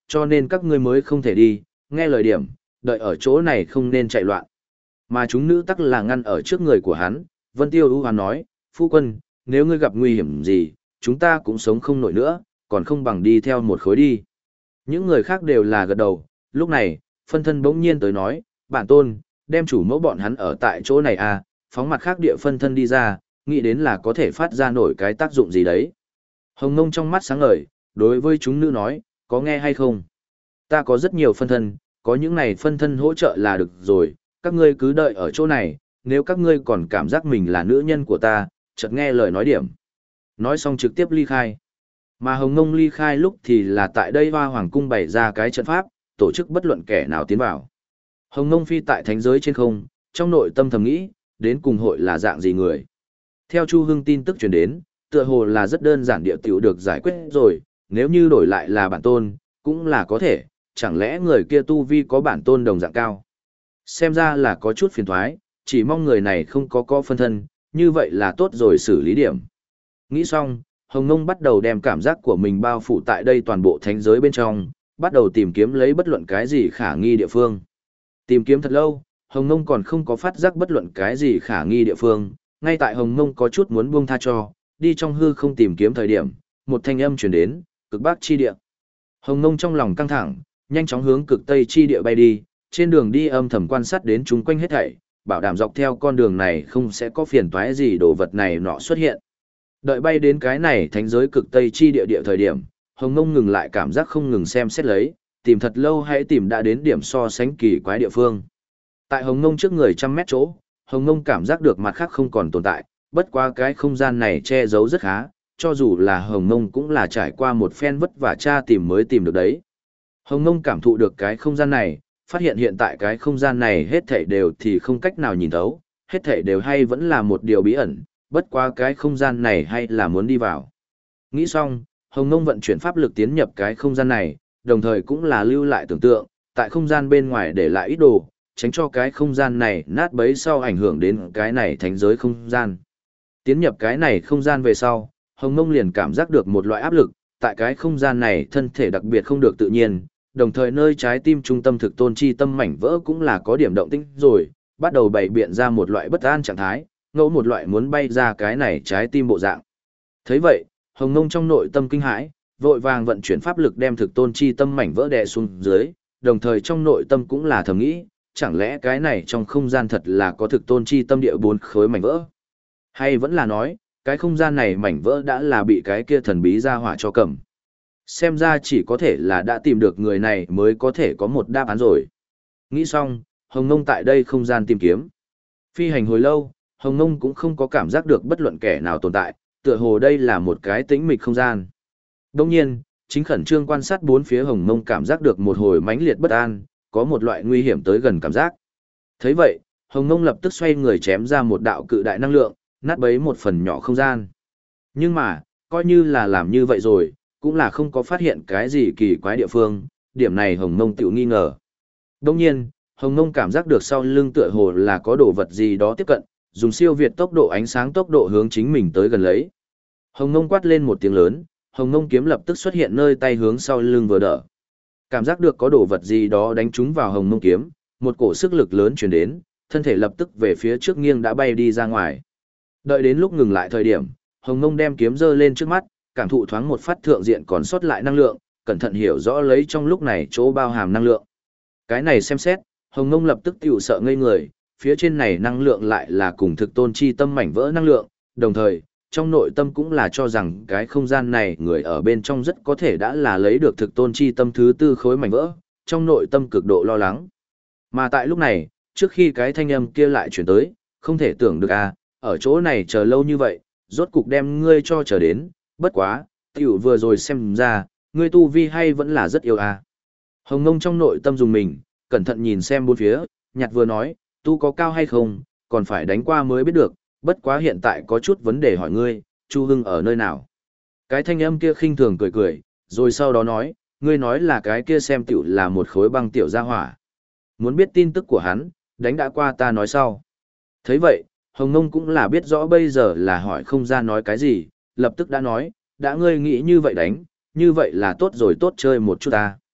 cho nên các ngươi mới không thể đi, nghe lời điểm, đợi ở chỗ này không nên chạy loạn. Mà chúng nữ tắc là ngăn ở trước người của hắn, Vân Tiêu ưu hoán nói, phu quân, nếu ngươi gặp nguy hiểm gì, chúng ta cũng sống không nổi nữa, còn không bằng đi theo một khối đi. Những người khác đều là gật đầu, lúc này, phân thân bỗng nhiên tới nói, bản tôn, đem chủ mẫu bọn hắn ở tại chỗ này à, phóng mặt khác địa phân thân đi ra, nghĩ đến là có thể phát ra nổi cái tác dụng gì đấy. Hồng Nông trong mắt sáng ngời, đối với chúng nữ nói, có nghe hay không? Ta có rất nhiều phân thân, có những này phân thân hỗ trợ là được rồi, các ngươi cứ đợi ở chỗ này, nếu các ngươi còn cảm giác mình là nữ nhân của ta, chợt nghe lời nói điểm. Nói xong trực tiếp ly khai. Mà Hồng Nông ly khai lúc thì là tại đây Hoa Hoàng cung bày ra cái trận pháp, tổ chức bất luận kẻ nào tiến vào. Hồng Nông phi tại thánh giới trên không, trong nội tâm thầm nghĩ, đến cùng hội là dạng gì người. Theo Chu Hưng tin tức truyền đến, tựa hồ là rất đơn giản địa tiểu được giải quyết rồi, nếu như đổi lại là bản tôn, cũng là có thể, chẳng lẽ người kia tu vi có bản tôn đồng dạng cao. Xem ra là có chút phiền thoái, chỉ mong người này không có có phân thân, như vậy là tốt rồi xử lý điểm. Nghĩ xong, Hồng Nông bắt đầu đem cảm giác của mình bao phủ tại đây toàn bộ thánh giới bên trong, bắt đầu tìm kiếm lấy bất luận cái gì khả nghi địa phương. Tìm kiếm thật lâu, Hồng Nông còn không có phát giác bất luận cái gì khả nghi địa phương, ngay tại Hồng Nông có chút muốn buông tha cho, đi trong hư không tìm kiếm thời điểm, một thanh âm truyền đến, cực bắc chi địa. Hồng Nông trong lòng căng thẳng, nhanh chóng hướng cực tây chi địa bay đi, trên đường đi âm thầm quan sát đến chúng quanh hết thảy, bảo đảm dọc theo con đường này không sẽ có phiền toái gì đồ vật này nọ xuất hiện. Đợi bay đến cái này thánh giới cực tây chi địa địa thời điểm, Hồng Nông ngừng lại cảm giác không ngừng xem xét lấy, tìm thật lâu hãy tìm đã đến điểm so sánh kỳ quái địa phương. Tại Hồng Nông trước người trăm mét chỗ, Hồng Nông cảm giác được mặt khác không còn tồn tại, bất quá cái không gian này che giấu rất khá, cho dù là Hồng Nông cũng là trải qua một phen vất vả tra tìm mới tìm được đấy. Hồng Nông cảm thụ được cái không gian này, phát hiện hiện tại cái không gian này hết thảy đều thì không cách nào nhìn thấu, hết thảy đều hay vẫn là một điều bí ẩn, bất quá cái không gian này hay là muốn đi vào. Nghĩ xong, Hồng Nông vận chuyển pháp lực tiến nhập cái không gian này, đồng thời cũng là lưu lại tưởng tượng, tại không gian bên ngoài để lại ít đồ, tránh cho cái không gian này nát bấy sau ảnh hưởng đến cái này thánh giới không gian. Tiến nhập cái này không gian về sau, Hồng Nông liền cảm giác được một loại áp lực, tại cái không gian này thân thể đặc biệt không được tự nhiên, đồng thời nơi trái tim trung tâm thực tôn chi tâm mảnh vỡ cũng là có điểm động tĩnh rồi, bắt đầu bày biện ra một loại bất an trạng thái, ngẫu một loại muốn bay ra cái này trái tim bộ dạng. Thấy vậy, Hồng Nông trong nội tâm kinh hãi, vội vàng vận chuyển pháp lực đem thực tôn chi tâm mảnh vỡ đè xuống dưới, đồng thời trong nội tâm cũng là thầm nghĩ, chẳng lẽ cái này trong không gian thật là có thực tôn chi tâm địa bốn khối mảnh vỡ? Hay vẫn là nói, cái không gian này mảnh vỡ đã là bị cái kia thần bí ra hỏa cho cầm? Xem ra chỉ có thể là đã tìm được người này mới có thể có một đáp án rồi. Nghĩ xong, Hồng Nông tại đây không gian tìm kiếm. Phi hành hồi lâu, Hồng Nông cũng không có cảm giác được bất luận kẻ nào tồn tại, tựa hồ đây là một cái tĩnh mịch không gian. Đồng nhiên, chính khẩn trương quan sát bốn phía Hồng Nông cảm giác được một hồi mãnh liệt bất an, có một loại nguy hiểm tới gần cảm giác. Thấy vậy, Hồng Nông lập tức xoay người chém ra một đạo cự đại năng lượng, nát bấy một phần nhỏ không gian. Nhưng mà, coi như là làm như vậy rồi, cũng là không có phát hiện cái gì kỳ quái địa phương, điểm này Hồng Nông tự nghi ngờ. Đồng nhiên, Hồng Nông cảm giác được sau lưng tựa hồ là có đồ vật gì đó tiếp cận, dùng siêu việt tốc độ ánh sáng tốc độ hướng chính mình tới gần lấy. Hồng Nông quát lên một tiếng lớn, Hồng Nông kiếm lập tức xuất hiện nơi tay hướng sau lưng vừa đỡ. Cảm giác được có đồ vật gì đó đánh trúng vào Hồng Nông kiếm, một cổ sức lực lớn truyền đến, thân thể lập tức về phía trước nghiêng đã bay đi ra ngoài. Đợi đến lúc ngừng lại thời điểm, Hồng Nông đem kiếm giơ lên trước mắt, cảm thụ thoáng một phát thượng diện còn sót lại năng lượng, cẩn thận hiểu rõ lấy trong lúc này chỗ bao hàm năng lượng. Cái này xem xét, Hồng Nông lập tức tiểu sợ ngây người, phía trên này năng lượng lại là cùng thực tôn chi tâm mảnh vỡ năng lượng, đồng thời, trong nội tâm cũng là cho rằng cái không gian này người ở bên trong rất có thể đã là lấy được thực tôn chi tâm thứ tư khối mảnh vỡ, trong nội tâm cực độ lo lắng. Mà tại lúc này, trước khi cái thanh âm kia lại chuyển tới, không thể tưởng được à, ở chỗ này chờ lâu như vậy, rốt cục đem ngươi cho chờ đến, bất quá, tiểu vừa rồi xem ra, ngươi tu vi hay vẫn là rất yêu à. Hồng Nông trong nội tâm dùng mình, cẩn thận nhìn xem bốn phía, nhặt vừa nói, tu có cao hay không, còn phải đánh qua mới biết được, bất quá hiện tại có chút vấn đề hỏi ngươi, Chu Hưng ở nơi nào. Cái thanh âm kia khinh thường cười cười, rồi sau đó nói, ngươi nói là cái kia xem tiểu là một khối băng tiểu gia hỏa. Muốn biết tin tức của hắn, đánh đã qua ta nói sau. Thấy vậy, Hồng Nông cũng là biết rõ bây giờ là hỏi không ra nói cái gì, lập tức đã nói, đã ngươi nghĩ như vậy đánh, như vậy là tốt rồi tốt chơi một chút ta.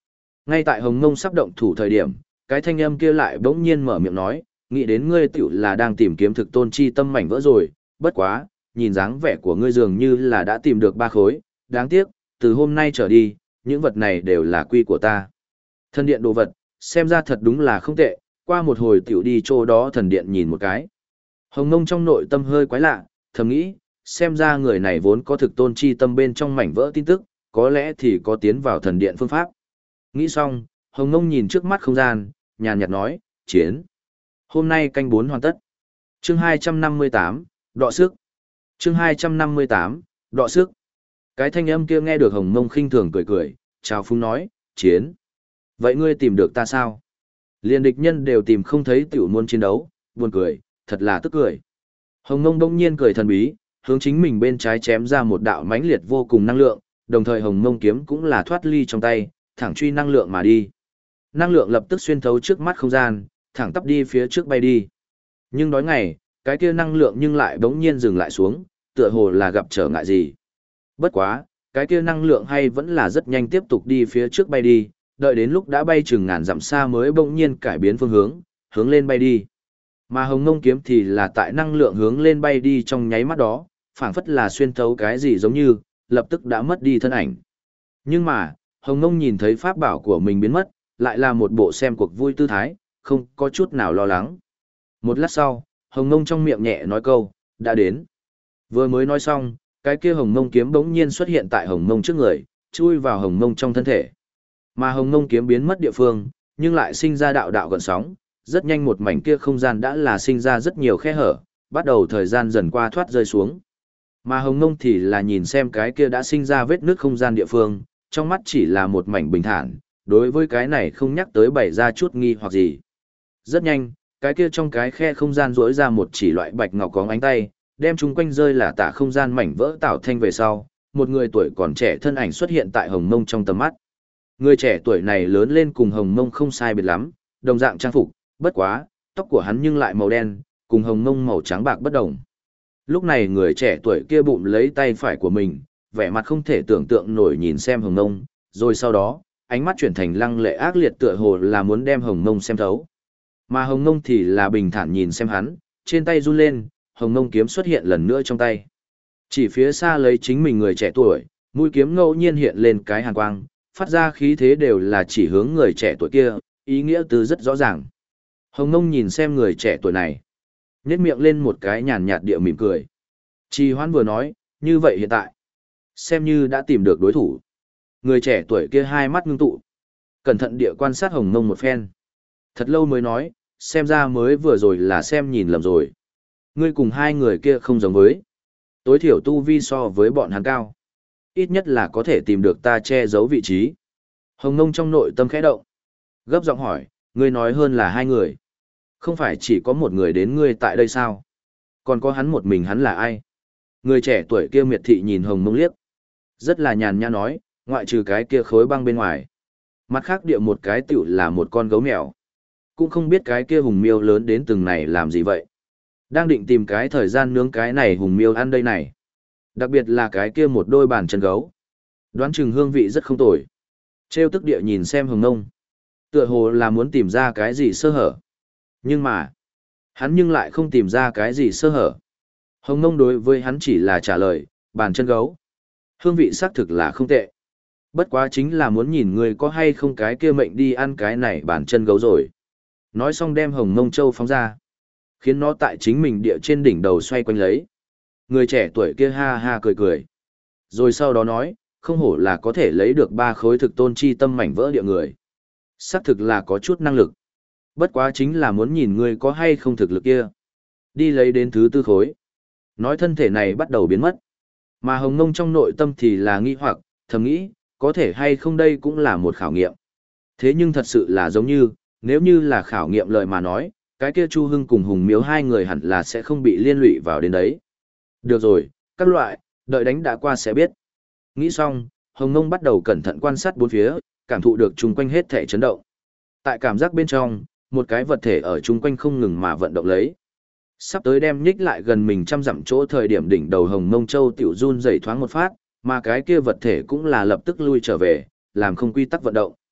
Ngay tại Hồng Ngông sắp động thủ thời điểm, cái thanh âm kia lại bỗng nhiên mở miệng nói, nghĩ đến ngươi tiểu là đang tìm kiếm thực tôn chi tâm mảnh vỡ rồi, bất quá, nhìn dáng vẻ của ngươi dường như là đã tìm được ba khối, đáng tiếc, từ hôm nay trở đi, những vật này đều là quy của ta. Thần điện đồ vật, xem ra thật đúng là không tệ, qua một hồi tiểu đi chỗ đó thần điện nhìn một cái. Hồng Ngông trong nội tâm hơi quái lạ, thầm nghĩ, xem ra người này vốn có thực tôn chi tâm bên trong mảnh vỡ tin tức, có lẽ thì có tiến vào thần điện phương pháp. Nghĩ xong, Hồng Ngông nhìn trước mắt không gian, nhàn nhạt nói, chiến. Hôm nay canh bốn hoàn tất. Chương hai trăm năm mươi tám, đọ sức. Chương hai trăm năm mươi tám, đọ sức. Cái thanh âm kia nghe được Hồng Ngông khinh thường cười cười, chào phúng nói, chiến. Vậy ngươi tìm được ta sao? Liên địch nhân đều tìm không thấy tiểu muốn chiến đấu, buồn cười, thật là tức cười. Hồng Ngông đông nhiên cười thần bí, hướng chính mình bên trái chém ra một đạo mãnh liệt vô cùng năng lượng, đồng thời Hồng Ngông kiếm cũng là thoát ly trong tay, thẳng truy năng lượng mà đi. Năng lượng lập tức xuyên thấu trước mắt không gian, thẳng tắp đi phía trước bay đi. Nhưng đói ngày, cái kia năng lượng nhưng lại bỗng nhiên dừng lại xuống, tựa hồ là gặp trở ngại gì. Bất quá, cái kia năng lượng hay vẫn là rất nhanh tiếp tục đi phía trước bay đi, đợi đến lúc đã bay chừng ngàn dặm xa mới bỗng nhiên cải biến phương hướng, hướng lên bay đi. Mà Hồng Ngông kiếm thì là tại năng lượng hướng lên bay đi trong nháy mắt đó, phảng phất là xuyên thấu cái gì giống như, lập tức đã mất đi thân ảnh. Nhưng mà, Hồng Ngông nhìn thấy pháp bảo của mình biến mất, lại là một bộ xem cuộc vui tư thái, không có chút nào lo lắng. Một lát sau, Hồng Ngông trong miệng nhẹ nói câu, đã đến. Vừa mới nói xong, cái kia Hồng Ngông kiếm bỗng nhiên xuất hiện tại Hồng Ngông trước người, chui vào Hồng Ngông trong thân thể. Mà Hồng Ngông kiếm biến mất địa phương, nhưng lại sinh ra đạo đạo gợn sóng, rất nhanh một mảnh kia không gian đã là sinh ra rất nhiều khe hở, bắt đầu thời gian dần qua thoát rơi xuống. Mà Hồng Ngông thì là nhìn xem cái kia đã sinh ra vết nước không gian địa phương, trong mắt chỉ là một mảnh bình thản, đối với cái này không nhắc tới bày ra chút nghi hoặc gì. Rất nhanh, cái kia trong cái khe không gian rỗi ra một chỉ loại bạch ngọc có ánh tay, đem chúng quanh rơi là tả không gian mảnh vỡ tạo thanh về sau, một người tuổi còn trẻ thân ảnh xuất hiện tại Hồng Mông trong tầm mắt. Người trẻ tuổi này lớn lên cùng Hồng Mông không sai biệt lắm, đồng dạng trang phục, bất quá, tóc của hắn nhưng lại màu đen, cùng Hồng Mông màu trắng bạc bất đồng. Lúc này người trẻ tuổi kia bụng lấy tay phải của mình, vẻ mặt không thể tưởng tượng nổi nhìn xem Hồng Mông, rồi sau đó, ánh mắt chuyển thành lăng lệ ác liệt tựa hồ là muốn đem Hồng Mông xem thấu. Mà Hồng Mông thì là bình thản nhìn xem hắn, trên tay run lên, Hồng Mông kiếm xuất hiện lần nữa trong tay. Chỉ phía xa lấy chính mình người trẻ tuổi, mũi kiếm ngẫu nhiên hiện lên cái hàn quang, phát ra khí thế đều là chỉ hướng người trẻ tuổi kia, ý nghĩa từ rất rõ ràng. Hồng Mông nhìn xem người trẻ tuổi này, nhếch miệng lên một cái nhàn nhạt địa mỉm cười. Trì Hoãn vừa nói, như vậy hiện tại, xem như đã tìm được đối thủ. Người trẻ tuổi kia hai mắt ngưng tụ, cẩn thận địa quan sát Hồng Mông một phen. Thật lâu mới nói, xem ra mới vừa rồi là xem nhìn lầm rồi. Ngươi cùng hai người kia không giống với. Tối thiểu tu vi so với bọn hắn cao. Ít nhất là có thể tìm được ta che giấu vị trí. Hồng Mông trong nội tâm khẽ động. Gấp giọng hỏi, ngươi nói hơn là hai người. Không phải chỉ có một người đến ngươi tại đây sao? Còn có hắn một mình hắn là ai? Người trẻ tuổi kia miệt thị nhìn Hồng Mông liếc. Rất là nhàn nhã nói, ngoại trừ cái kia khối băng bên ngoài. Mặt khác địa một cái tiểu là một con gấu mèo. Cũng không biết cái kia hùng miêu lớn đến từng này làm gì vậy. Đang định tìm cái thời gian nướng cái này hùng miêu ăn đây này. Đặc biệt là cái kia một đôi bàn chân gấu. Đoán chừng hương vị rất không tồi. Trêu tức địa nhìn xem Hồng Nông. Tựa hồ là muốn tìm ra cái gì sơ hở. Nhưng mà, hắn nhưng lại không tìm ra cái gì sơ hở. Hồng Nông đối với hắn chỉ là trả lời, bàn chân gấu. Hương vị xác thực là không tệ. Bất quá chính là muốn nhìn người có hay không cái kia mệnh đi ăn cái này bàn chân gấu rồi. Nói xong đem Hồng Mông Châu phóng ra, khiến nó tại chính mình địa trên đỉnh đầu xoay quanh lấy. Người trẻ tuổi kia ha ha cười cười. Rồi sau đó nói, không hổ là có thể lấy được ba khối thực tôn chi tâm mảnh vỡ địa người. Xác thực là có chút năng lực. Bất quá chính là muốn nhìn người có hay không thực lực kia. Đi lấy đến thứ tư khối. Nói thân thể này bắt đầu biến mất. Mà Hồng Mông trong nội tâm thì là nghi hoặc, thầm nghĩ, có thể hay không đây cũng là một khảo nghiệm. Thế nhưng thật sự là giống như, nếu như là khảo nghiệm lời mà nói, cái kia Chu Hưng cùng Hùng Miếu hai người hẳn là sẽ không bị liên lụy vào đến đấy. Được rồi, các loại, đợi đánh đã qua sẽ biết. Nghĩ xong, Hồng Ngông bắt đầu cẩn thận quan sát bốn phía, cảm thụ được chung quanh hết thể chấn động. Tại cảm giác bên trong, một cái vật thể ở chung quanh không ngừng mà vận động lấy. Sắp tới đem nhích lại gần mình trăm dặm chỗ thời điểm đỉnh đầu Hồng Mông Châu tiểu run rẩy thoáng một phát, mà cái kia vật thể cũng là lập tức lui trở về, làm không quy tắc vận động.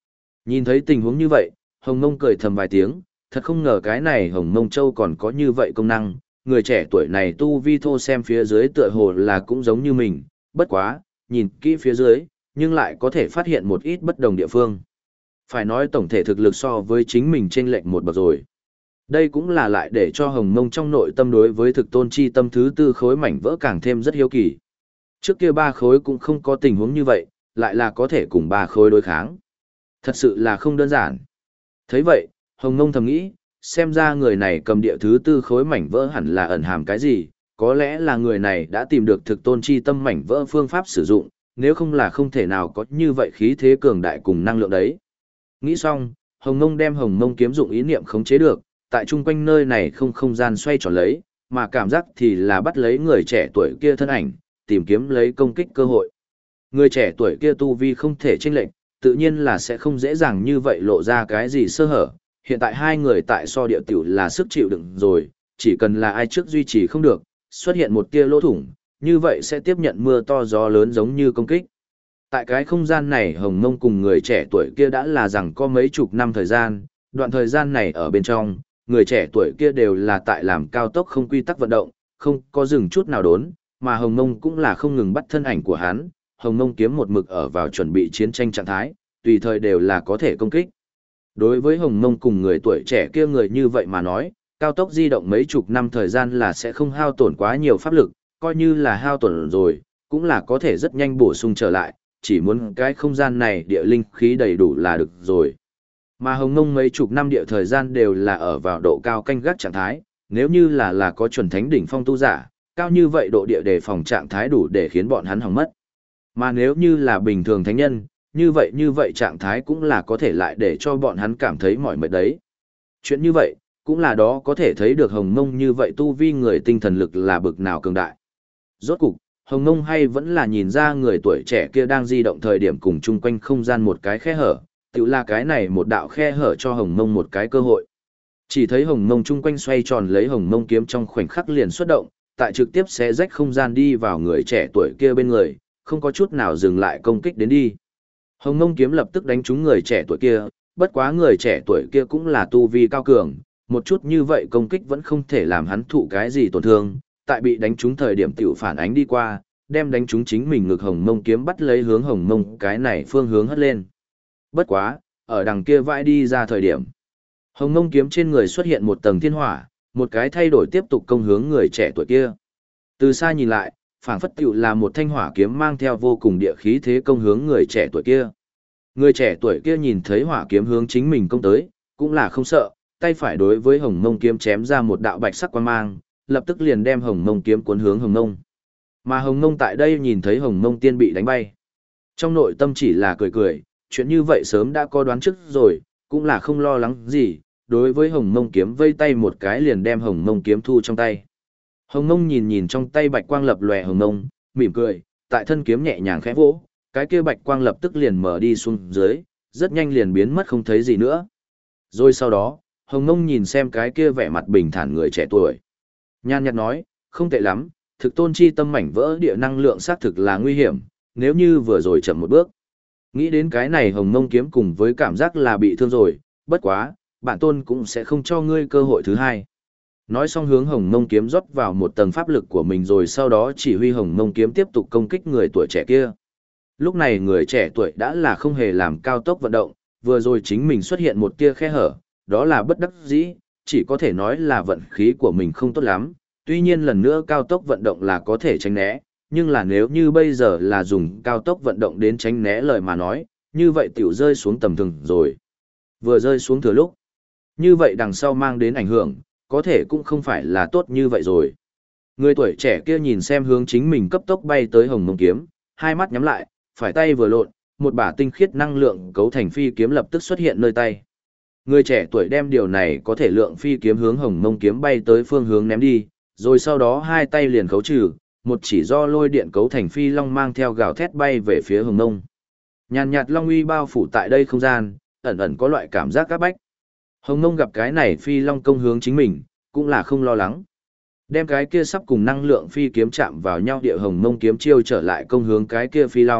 Nhìn thấy tình huống như vậy, Hồng Mông cười thầm vài tiếng, thật không ngờ cái này Hồng Mông Châu còn có như vậy công năng, người trẻ tuổi này tu vi thô xem phía dưới tựa hồ là cũng giống như mình, bất quá, nhìn kỹ phía dưới, nhưng lại có thể phát hiện một ít bất đồng địa phương. Phải nói tổng thể thực lực so với chính mình chênh lệch một bậc rồi. Đây cũng là lại để cho Hồng Mông trong nội tâm đối với thực tôn chi tâm thứ tư khối mảnh vỡ càng thêm rất hiếu kỳ. Trước kia ba khối cũng không có tình huống như vậy, lại là có thể cùng ba khối đối kháng. Thật sự là không đơn giản. Thấy vậy, Hồng Mông thầm nghĩ, xem ra người này cầm địa thứ tư khối mảnh vỡ hẳn là ẩn hàm cái gì, có lẽ là người này đã tìm được thực tôn chi tâm mảnh vỡ phương pháp sử dụng, nếu không là không thể nào có như vậy khí thế cường đại cùng năng lượng đấy. Nghĩ xong, Hồng Mông đem Hồng Mông kiếm dụng ý niệm khống chế được, tại chung quanh nơi này không không gian xoay tròn lấy, mà cảm giác thì là bắt lấy người trẻ tuổi kia thân ảnh, tìm kiếm lấy công kích cơ hội. Người trẻ tuổi kia tu vi không thể chênh lệch, tự nhiên là sẽ không dễ dàng như vậy lộ ra cái gì sơ hở. Hiện tại hai người tại so địa tiểu là sức chịu đựng rồi, chỉ cần là ai trước duy trì không được, xuất hiện một tia lỗ thủng, như vậy sẽ tiếp nhận mưa to gió lớn giống như công kích. Tại cái không gian này Hồng Mông cùng người trẻ tuổi kia đã là rằng có mấy chục năm thời gian, đoạn thời gian này ở bên trong, người trẻ tuổi kia đều là tại làm cao tốc không quy tắc vận động, không có dừng chút nào đốn, mà Hồng Mông cũng là không ngừng bắt thân ảnh của hắn, Hồng Mông kiếm một mực ở vào chuẩn bị chiến tranh trạng thái, tùy thời đều là có thể công kích. Đối với Hồng Mông cùng người tuổi trẻ kia người như vậy mà nói, cao tốc di động mấy chục năm thời gian là sẽ không hao tổn quá nhiều pháp lực, coi như là hao tổn rồi, cũng là có thể rất nhanh bổ sung trở lại, chỉ muốn cái không gian này địa linh khí đầy đủ là được rồi. Mà Hồng Mông mấy chục năm địa thời gian đều là ở vào độ cao canh gác trạng thái, nếu như là là có chuẩn thánh đỉnh phong tu giả, cao như vậy độ địa đề phòng trạng thái đủ để khiến bọn hắn hỏng mất. Mà nếu như là bình thường thánh nhân, như vậy như vậy trạng thái cũng là có thể lại để cho bọn hắn cảm thấy mỏi mệt đấy. Chuyện như vậy, cũng là đó có thể thấy được Hồng Mông như vậy tu vi người tinh thần lực là bực nào cường đại. Rốt cục, Hồng Mông hay vẫn là nhìn ra người tuổi trẻ kia đang di động thời điểm cùng chung quanh không gian một cái khe hở, tự là cái này một đạo khe hở cho Hồng Mông một cái cơ hội. Chỉ thấy Hồng Mông chung quanh xoay tròn lấy Hồng Mông kiếm trong khoảnh khắc liền xuất động, tại trực tiếp sẽ rách không gian đi vào người trẻ tuổi kia bên người, không có chút nào dừng lại công kích đến đi. Hồng Mông kiếm lập tức đánh trúng người trẻ tuổi kia, bất quá người trẻ tuổi kia cũng là tu vi cao cường, một chút như vậy công kích vẫn không thể làm hắn thụ cái gì tổn thương, tại bị đánh trúng thời điểm tiểu phản ánh đi qua, đem đánh trúng chính mình ngực Hồng Mông kiếm bắt lấy hướng Hồng Mông cái này phương hướng hất lên. Bất quá, ở đằng kia vãi đi ra thời điểm, Hồng Mông kiếm trên người xuất hiện một tầng thiên hỏa, một cái thay đổi tiếp tục công hướng người trẻ tuổi kia. Từ xa nhìn lại, phảng phất tiểu là một thanh hỏa kiếm mang theo vô cùng địa khí thế công hướng người trẻ tuổi kia. Người trẻ tuổi kia nhìn thấy hỏa kiếm hướng chính mình công tới, cũng là không sợ, tay phải đối với Hồng Mông kiếm chém ra một đạo bạch sắc quang mang, lập tức liền đem Hồng Mông kiếm cuốn hướng Hồng Mông. Mà Hồng Mông tại đây nhìn thấy Hồng Mông tiên bị đánh bay. Trong nội tâm chỉ là cười cười, chuyện như vậy sớm đã có đoán trước rồi, cũng là không lo lắng gì, đối với Hồng Mông kiếm vây tay một cái liền đem Hồng Mông kiếm thu trong tay. Hồng Mông nhìn nhìn trong tay bạch quang lập lòe Hồng Mông, mỉm cười, tại thân kiếm nhẹ nhàng khẽ vỗ, cái kia bạch quang lập tức liền mở đi xuống dưới, rất nhanh liền biến mất không thấy gì nữa. Rồi sau đó, Hồng Mông nhìn xem cái kia vẻ mặt bình thản người trẻ tuổi. Nhan nhạt nói, không tệ lắm, thực tôn chi tâm mảnh vỡ địa năng lượng xác thực là nguy hiểm, nếu như vừa rồi chậm một bước. Nghĩ đến cái này Hồng Mông kiếm cùng với cảm giác là bị thương rồi, bất quá, bản tôn cũng sẽ không cho ngươi cơ hội thứ hai. Nói xong hướng Hồng Mông kiếm rót vào một tầng pháp lực của mình rồi sau đó chỉ huy Hồng Mông kiếm tiếp tục công kích người tuổi trẻ kia. Lúc này người trẻ tuổi đã là không hề làm cao tốc vận động, vừa rồi chính mình xuất hiện một tia khe hở, đó là bất đắc dĩ, chỉ có thể nói là vận khí của mình không tốt lắm, tuy nhiên lần nữa cao tốc vận động là có thể tránh né, nhưng là nếu như bây giờ là dùng cao tốc vận động đến tránh né lời mà nói, như vậy tiểu rơi xuống tầm thường rồi. Vừa rơi xuống thừa lúc, như vậy đằng sau mang đến ảnh hưởng, có thể cũng không phải là tốt như vậy rồi. Người tuổi trẻ kia nhìn xem hướng chính mình cấp tốc bay tới Hồng Mông kiếm, hai mắt nhắm lại, phải tay vừa lộn, một bả tinh khiết năng lượng cấu thành phi kiếm lập tức xuất hiện nơi tay. Người trẻ tuổi đem điều này có thể lượng phi kiếm hướng Hồng Mông kiếm bay tới phương hướng ném đi, rồi sau đó hai tay liền khấu trừ, một chỉ do lôi điện cấu thành phi long mang theo gào thét bay về phía Hồng Mông. Nhàn nhạt long uy bao phủ tại đây không gian, ẩn ẩn có loại cảm giác các bách. Hồng Mông gặp cái này phi long công hướng chính mình, cũng là không lo lắng. Đem cái kia sắp cùng năng lượng phi kiếm chạm vào nhau địa Hồng Mông kiếm chiêu trở lại công hướng cái kia phi long,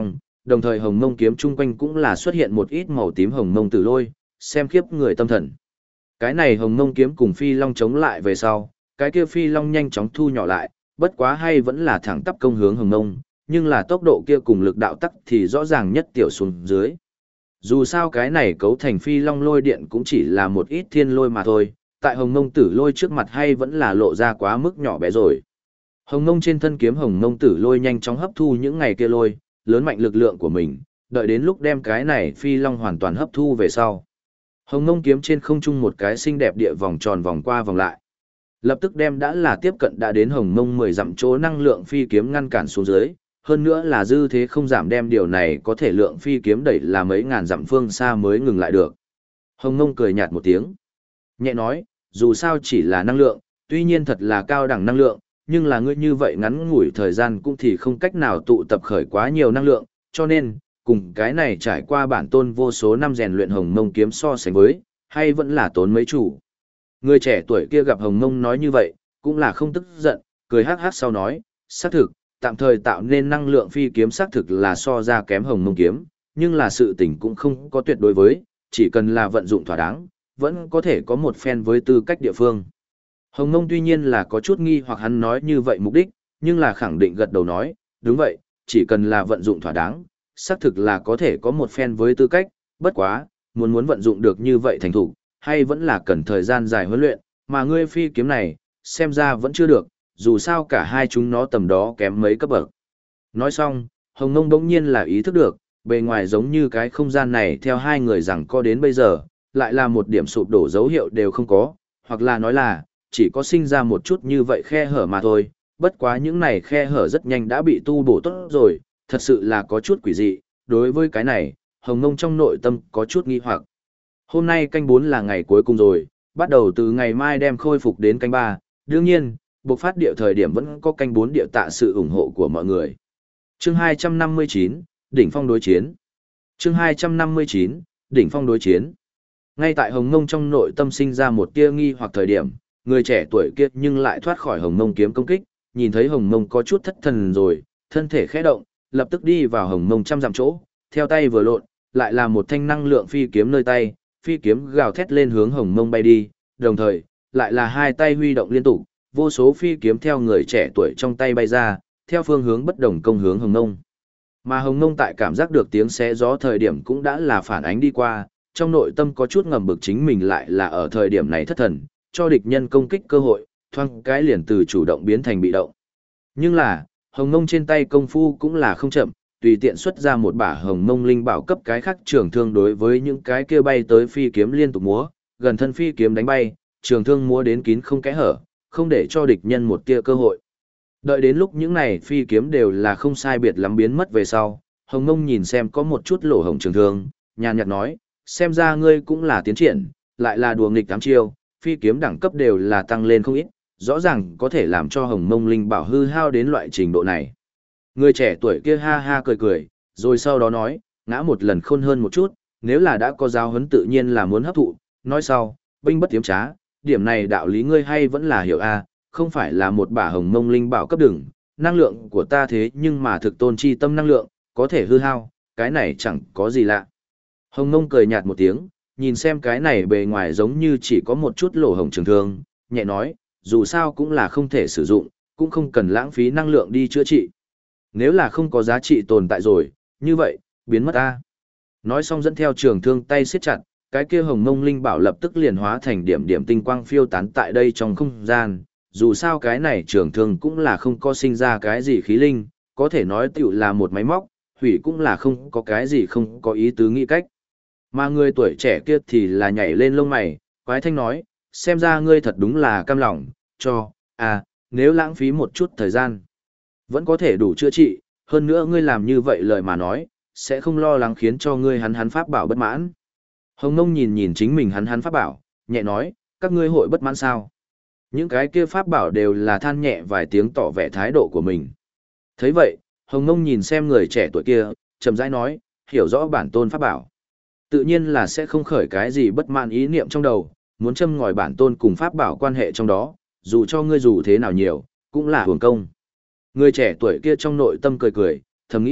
đồng thời hồng mông kiếm chung quanh cũng là xuất hiện một ít màu tím hồng mông tử lôi, xem khiếp người tâm thần. Cái này hồng mông kiếm cùng phi long chống lại về sau, cái kia phi long nhanh chóng thu nhỏ lại, bất quá hay vẫn là thẳng tắp công hướng hồng mông, nhưng là tốc độ kia cùng lực đạo tắc thì rõ ràng nhất tiểu xuống dưới. Dù sao cái này cấu thành phi long lôi điện cũng chỉ là một ít thiên lôi mà thôi, tại hồng mông tử lôi trước mặt hay vẫn là lộ ra quá mức nhỏ bé rồi. Hồng mông trên thân kiếm hồng mông tử lôi nhanh chóng hấp thu những ngày kia lôi, lớn mạnh lực lượng của mình, đợi đến lúc đem cái này phi long hoàn toàn hấp thu về sau. Hồng mông kiếm trên không trung một cái xinh đẹp địa vòng tròn vòng qua vòng lại. Lập tức đem đã là tiếp cận đã đến hồng mông mười dặm chỗ năng lượng phi kiếm ngăn cản xuống dưới, hơn nữa là dư thế không giảm đem điều này có thể lượng phi kiếm đẩy là mấy ngàn dặm phương xa mới ngừng lại được. Hồng mông cười nhạt một tiếng. Nhẹ nói, dù sao chỉ là năng lượng, tuy nhiên thật là cao đẳng năng lượng, nhưng là ngươi như vậy ngắn ngủi thời gian cũng thì không cách nào tụ tập khởi quá nhiều năng lượng, cho nên, cùng cái này trải qua bản tôn vô số năm rèn luyện hồng mông kiếm so sánh với, hay vẫn là tốn mấy chủ. Người trẻ tuổi kia gặp hồng mông nói như vậy, cũng là không tức giận, cười hát hát sau nói, xác thực, tạm thời tạo nên năng lượng phi kiếm xác thực là so ra kém hồng mông kiếm, nhưng là sự tình cũng không có tuyệt đối với, chỉ cần là vận dụng thỏa đáng, vẫn có thể có một phen với tư cách địa phương. Hồng mông tuy nhiên là có chút nghi hoặc hắn nói như vậy mục đích, nhưng là khẳng định gật đầu nói, đúng vậy, chỉ cần là vận dụng thỏa đáng, xác thực là có thể có một phen với tư cách, bất quá, muốn muốn vận dụng được như vậy thành thủ, hay vẫn là cần thời gian dài huấn luyện, mà ngươi phi kiếm này, xem ra vẫn chưa được, dù sao cả hai chúng nó tầm đó kém mấy cấp bậc. Nói xong, Hồng Mông đống nhiên là ý thức được, bề ngoài giống như cái không gian này theo hai người rằng co đến bây giờ, lại là một điểm sụp đổ dấu hiệu đều không có, hoặc là nói là, chỉ có sinh ra một chút như vậy khe hở mà thôi, bất quá những này khe hở rất nhanh đã bị tu bổ tốt rồi, thật sự là có chút quỷ dị, đối với cái này, Hồng Mông trong nội tâm có chút nghi hoặc. Hôm nay canh bốn là ngày cuối cùng rồi, bắt đầu từ ngày mai đem khôi phục đến canh ba, đương nhiên, buộc phát địa thời điểm vẫn có canh bốn địa tạ sự ủng hộ của mọi người. Chương hai trăm năm mươi chín, Đỉnh Phong đối chiến. Chương hai trăm năm mươi chín, Đỉnh Phong đối chiến. Ngay tại Hồng Mông trong nội tâm sinh ra một tia nghi hoặc thời điểm, người trẻ tuổi kia nhưng lại thoát khỏi Hồng Mông kiếm công kích, nhìn thấy Hồng Mông có chút thất thần rồi, thân thể khẽ động, lập tức đi vào Hồng Mông trăm dặm chỗ, theo tay vừa lộn, lại là một thanh năng lượng phi kiếm nơi tay, phi kiếm gào thét lên hướng Hồng Mông bay đi, đồng thời, lại là hai tay huy động liên tục, vô số phi kiếm theo người trẻ tuổi trong tay bay ra, theo phương hướng bất đồng công hướng Hồng Mông. Mà Hồng Mông tại cảm giác được tiếng xé gió thời điểm cũng đã là phản ánh đi qua, trong nội tâm có chút ngầm bực chính mình lại là ở thời điểm này thất thần, cho địch nhân công kích cơ hội, thoang cái liền từ chủ động biến thành bị động. Nhưng là, Hồng Mông trên tay công phu cũng là không chậm, tùy tiện xuất ra một bả Hồng Mông linh bảo cấp cái khắc trường thương đối với những cái kia bay tới phi kiếm liên tục múa, gần thân phi kiếm đánh bay, trường thương múa đến kín không kẽ hở, không để cho địch nhân một tia cơ hội. Đợi đến lúc những này phi kiếm đều là không sai biệt lắm biến mất về sau, Hồng Mông nhìn xem có một chút lỗ hổng trường thương, nhàn nhạt nói, xem ra ngươi cũng là tiến triển, lại là đùa nghịch tám chiêu, phi kiếm đẳng cấp đều là tăng lên không ít, rõ ràng có thể làm cho Hồng Mông linh bảo hư hao đến loại trình độ này. Người trẻ tuổi kia ha ha cười cười, rồi sau đó nói, ngã một lần khôn hơn một chút, nếu là đã có giáo huấn tự nhiên là muốn hấp thụ, nói sau, binh bất tiếm trá, điểm này đạo lý ngươi hay vẫn là hiểu a, không phải là một bả Hồng Mông linh bảo cấp đừng, năng lượng của ta thế nhưng mà thực tôn chi tâm năng lượng, có thể hư hao, cái này chẳng có gì lạ. Hồng Mông cười nhạt một tiếng, nhìn xem cái này bề ngoài giống như chỉ có một chút lỗ hổng trường thương, nhẹ nói, dù sao cũng là không thể sử dụng, cũng không cần lãng phí năng lượng đi chữa trị. Nếu là không có giá trị tồn tại rồi, như vậy, biến mất ta. Nói xong dẫn theo trường thương tay siết chặt, cái kia Hồng Mông linh bảo lập tức liền hóa thành điểm điểm tinh quang phiêu tán tại đây trong không gian. Dù sao cái này trường thương cũng là không có sinh ra cái gì khí linh, có thể nói tiểu là một máy móc, hủy cũng là không có cái gì không có ý tứ nghĩ cách. Mà người tuổi trẻ kia thì là nhảy lên lông mày, quái thanh nói, xem ra ngươi thật đúng là cam lòng, cho, à, nếu lãng phí một chút thời gian, vẫn có thể đủ chữa trị, hơn nữa ngươi làm như vậy lời mà nói, sẽ không lo lắng khiến cho ngươi hắn hắn pháp bảo bất mãn. Hồng Mông nhìn nhìn chính mình hắn hắn pháp bảo, nhẹ nói, các ngươi hội bất mãn sao? Những cái kia pháp bảo đều là than nhẹ vài tiếng tỏ vẻ thái độ của mình. Thấy vậy, Hồng Mông nhìn xem người trẻ tuổi kia, chậm rãi nói, hiểu rõ bản tôn pháp bảo. Tự nhiên là sẽ không khởi cái gì bất mãn ý niệm trong đầu, muốn châm ngòi bản tôn cùng pháp bảo quan hệ trong đó, dù cho ngươi dù thế nào nhiều, cũng là hưởng công. Người trẻ tuổi kia trong nội tâm cười cười, thầm nghĩ,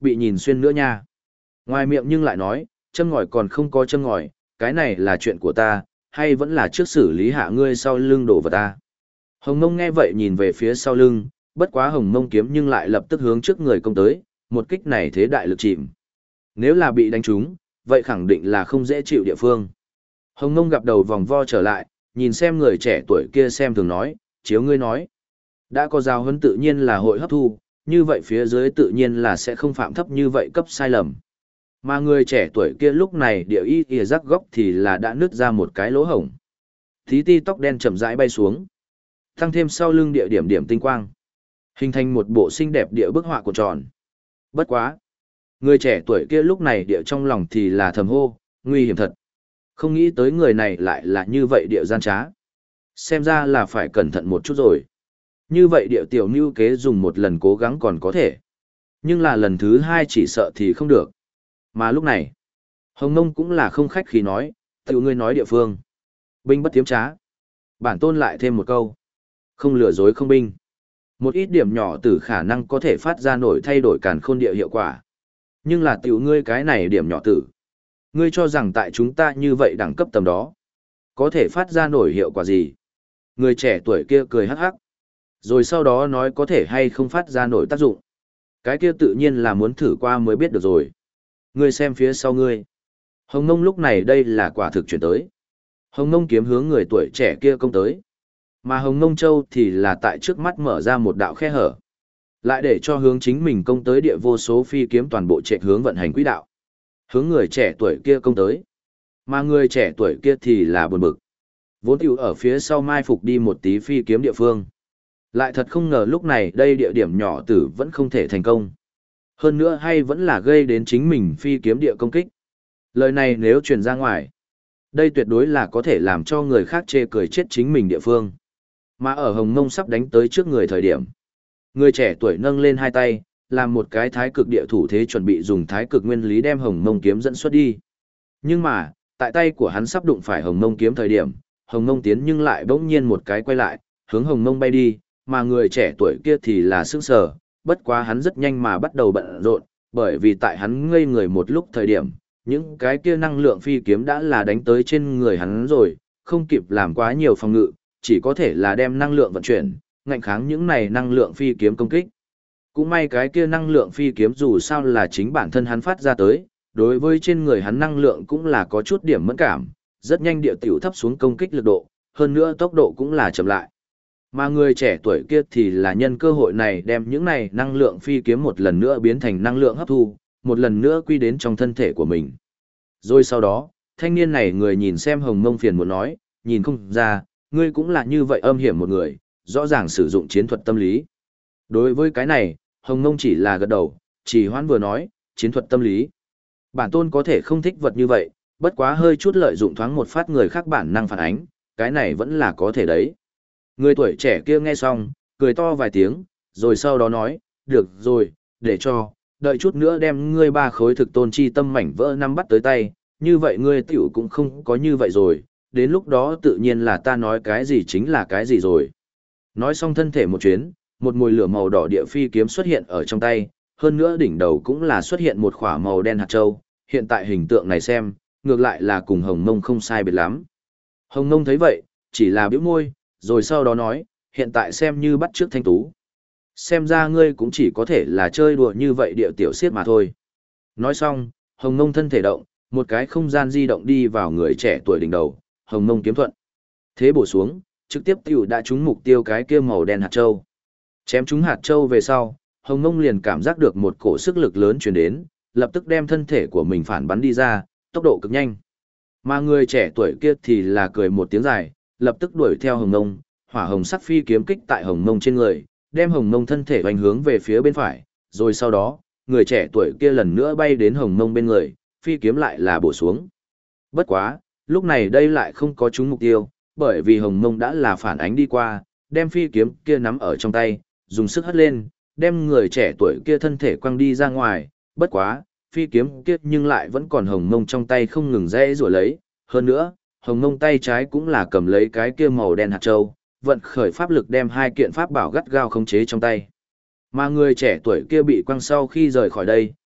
bị nhìn xuyên nữa nha. Ngoài miệng nhưng lại nói, châm ngòi còn không có châm ngòi, cái này là chuyện của ta, hay vẫn là trước xử lý hạ ngươi sau lưng đổ vào ta. Hồng Mông nghe vậy nhìn về phía sau lưng, bất quá Hồng Mông kiếm nhưng lại lập tức hướng trước người công tới, một kích này thế đại lực chìm. Nếu là bị đánh trúng, vậy khẳng định là không dễ chịu địa phương. Hồng Mông gặp đầu vòng vo trở lại, nhìn xem người trẻ tuổi kia xem thường nói, chiếu ngươi nói. Đã có giáo huấn tự nhiên là hội hấp thu, như vậy phía dưới tự nhiên là sẽ không phạm thấp như vậy cấp sai lầm. Mà người trẻ tuổi kia lúc này địa y ỉa rắc góc thì là đã nứt ra một cái lỗ hổng. Tí ti tóc đen chậm rãi bay xuống. Tăng thêm sau lưng địa điểm điểm tinh quang. Hình thành một bộ xinh đẹp địa bức họa của tròn. Bất quá. Người trẻ tuổi kia lúc này địa trong lòng thì là thầm hô, nguy hiểm thật. Không nghĩ tới người này lại là như vậy địa gian trá. Xem ra là phải cẩn thận một chút rồi. Như vậy địa tiểu mưu kế dùng một lần cố gắng còn có thể. Nhưng là lần thứ hai chỉ sợ thì không được. Mà lúc này, Hồng Mông cũng là không khách khí nói, tự ngươi nói địa phương. Binh bất tiếm trá. Bản tôn lại thêm một câu. Không lừa dối không binh. Một ít điểm nhỏ từ khả năng có thể phát ra nổi thay đổi càn khôn địa hiệu quả. Nhưng là tiểu ngươi cái này điểm nhỏ tử. Ngươi cho rằng tại chúng ta như vậy đẳng cấp tầm đó. Có thể phát ra nổi hiệu quả gì? Người trẻ tuổi kia cười hắc hắc. Rồi sau đó nói có thể hay không phát ra nổi tác dụng. Cái kia tự nhiên là muốn thử qua mới biết được rồi. Ngươi xem phía sau ngươi. Hồng Mông lúc này đây là quả thực chuyển tới. Hồng Mông kiếm hướng người tuổi trẻ kia công tới. Mà Hồng Mông Châu thì là tại trước mắt mở ra một đạo khe hở. Lại để cho hướng chính mình công tới địa vô số phi kiếm toàn bộ chạy hướng vận hành quỹ đạo. Hướng người trẻ tuổi kia công tới. Mà người trẻ tuổi kia thì là buồn bực. Vốn tiểu ở phía sau mai phục đi một tí phi kiếm địa phương. Lại thật không ngờ lúc này đây địa điểm nhỏ tử vẫn không thể thành công. Hơn nữa hay vẫn là gây đến chính mình phi kiếm địa công kích. Lời này nếu truyền ra ngoài, đây tuyệt đối là có thể làm cho người khác chê cười chết chính mình địa phương. Mà ở Hồng Mông sắp đánh tới trước người thời điểm. Người trẻ tuổi nâng lên hai tay, làm một cái thái cực địa thủ thế chuẩn bị dùng thái cực nguyên lý đem Hồng Mông kiếm dẫn xuất đi. Nhưng mà, tại tay của hắn sắp đụng phải Hồng Mông kiếm thời điểm, Hồng Mông tiến nhưng lại bỗng nhiên một cái quay lại, hướng Hồng Mông bay đi, mà người trẻ tuổi kia thì là sững sờ, bất quá hắn rất nhanh mà bắt đầu bận rộn, bởi vì tại hắn ngây người một lúc thời điểm, những cái kia năng lượng phi kiếm đã là đánh tới trên người hắn rồi, không kịp làm quá nhiều phòng ngự, chỉ có thể là đem năng lượng vận chuyển, ngạnh kháng những này năng lượng phi kiếm công kích. Cũng may cái kia năng lượng phi kiếm dù sao là chính bản thân hắn phát ra tới, đối với trên người hắn năng lượng cũng là có chút điểm mẫn cảm, rất nhanh địa tiểu thấp xuống công kích lực độ, hơn nữa tốc độ cũng là chậm lại. Mà người trẻ tuổi kia thì là nhân cơ hội này đem những này năng lượng phi kiếm một lần nữa biến thành năng lượng hấp thu, một lần nữa quy đến trong thân thể của mình. Rồi sau đó, thanh niên này người nhìn xem Hồng Mông phiền muốn nói, nhìn không ra, ngươi cũng là như vậy âm hiểm một người, rõ ràng sử dụng chiến thuật tâm lý. Đối với cái này, Hồng Mông chỉ là gật đầu, chỉ hoãn vừa nói, chiến thuật tâm lý. Bản tôn có thể không thích vật như vậy, bất quá hơi chút lợi dụng thoáng một phát người khác bản năng phản ánh, cái này vẫn là có thể đấy. Người tuổi trẻ kia nghe xong, cười to vài tiếng, rồi sau đó nói, được rồi, để cho, đợi chút nữa đem ngươi ba khối thực tôn chi tâm mảnh vỡ năm bắt tới tay, như vậy ngươi tiểu cũng không có như vậy rồi, đến lúc đó tự nhiên là ta nói cái gì chính là cái gì rồi. Nói xong thân thể một chuyến, một mùi lửa màu đỏ địa phi kiếm xuất hiện ở trong tay, hơn nữa đỉnh đầu cũng là xuất hiện một khỏa màu đen hạt châu, hiện tại hình tượng này xem, ngược lại là cùng Hồng Mông không sai biệt lắm. Hồng Mông thấy vậy, chỉ là bĩu môi, rồi sau đó nói, hiện tại xem như bắt trước thanh tú. Xem ra ngươi cũng chỉ có thể là chơi đùa như vậy địa tiểu siết mà thôi. Nói xong, Hồng Mông thân thể động, một cái không gian di động đi vào người trẻ tuổi đỉnh đầu, Hồng Mông kiếm thuận. Thế bổ xuống, trực tiếp tiểu đã trúng mục tiêu cái kia màu đen hạt châu. Chém trúng hạt châu về sau, Hồng Mông liền cảm giác được một cổ sức lực lớn truyền đến, lập tức đem thân thể của mình phản bắn đi ra, tốc độ cực nhanh. Mà người trẻ tuổi kia thì là cười một tiếng dài, lập tức đuổi theo Hồng Mông, hỏa hồng sắc phi kiếm kích tại Hồng Mông trên người, đem Hồng Mông thân thể hoành hướng về phía bên phải, rồi sau đó, người trẻ tuổi kia lần nữa bay đến Hồng Mông bên người, phi kiếm lại là bổ xuống. Bất quá, lúc này đây lại không có trúng mục tiêu, bởi vì Hồng Mông đã là phản ánh đi qua, đem phi kiếm kia nắm ở trong tay, dùng sức hất lên, đem người trẻ tuổi kia thân thể quăng đi ra ngoài, bất quá, phi kiếm kia nhưng lại vẫn còn Hồng Mông trong tay không ngừng rẽ rủa lấy, hơn nữa, Hồng Mông tay trái cũng là cầm lấy cái kia màu đen hạt châu, vận khởi pháp lực đem hai kiện pháp bảo gắt gao khống chế trong tay. Mà người trẻ tuổi kia bị quăng sau khi rời khỏi đây,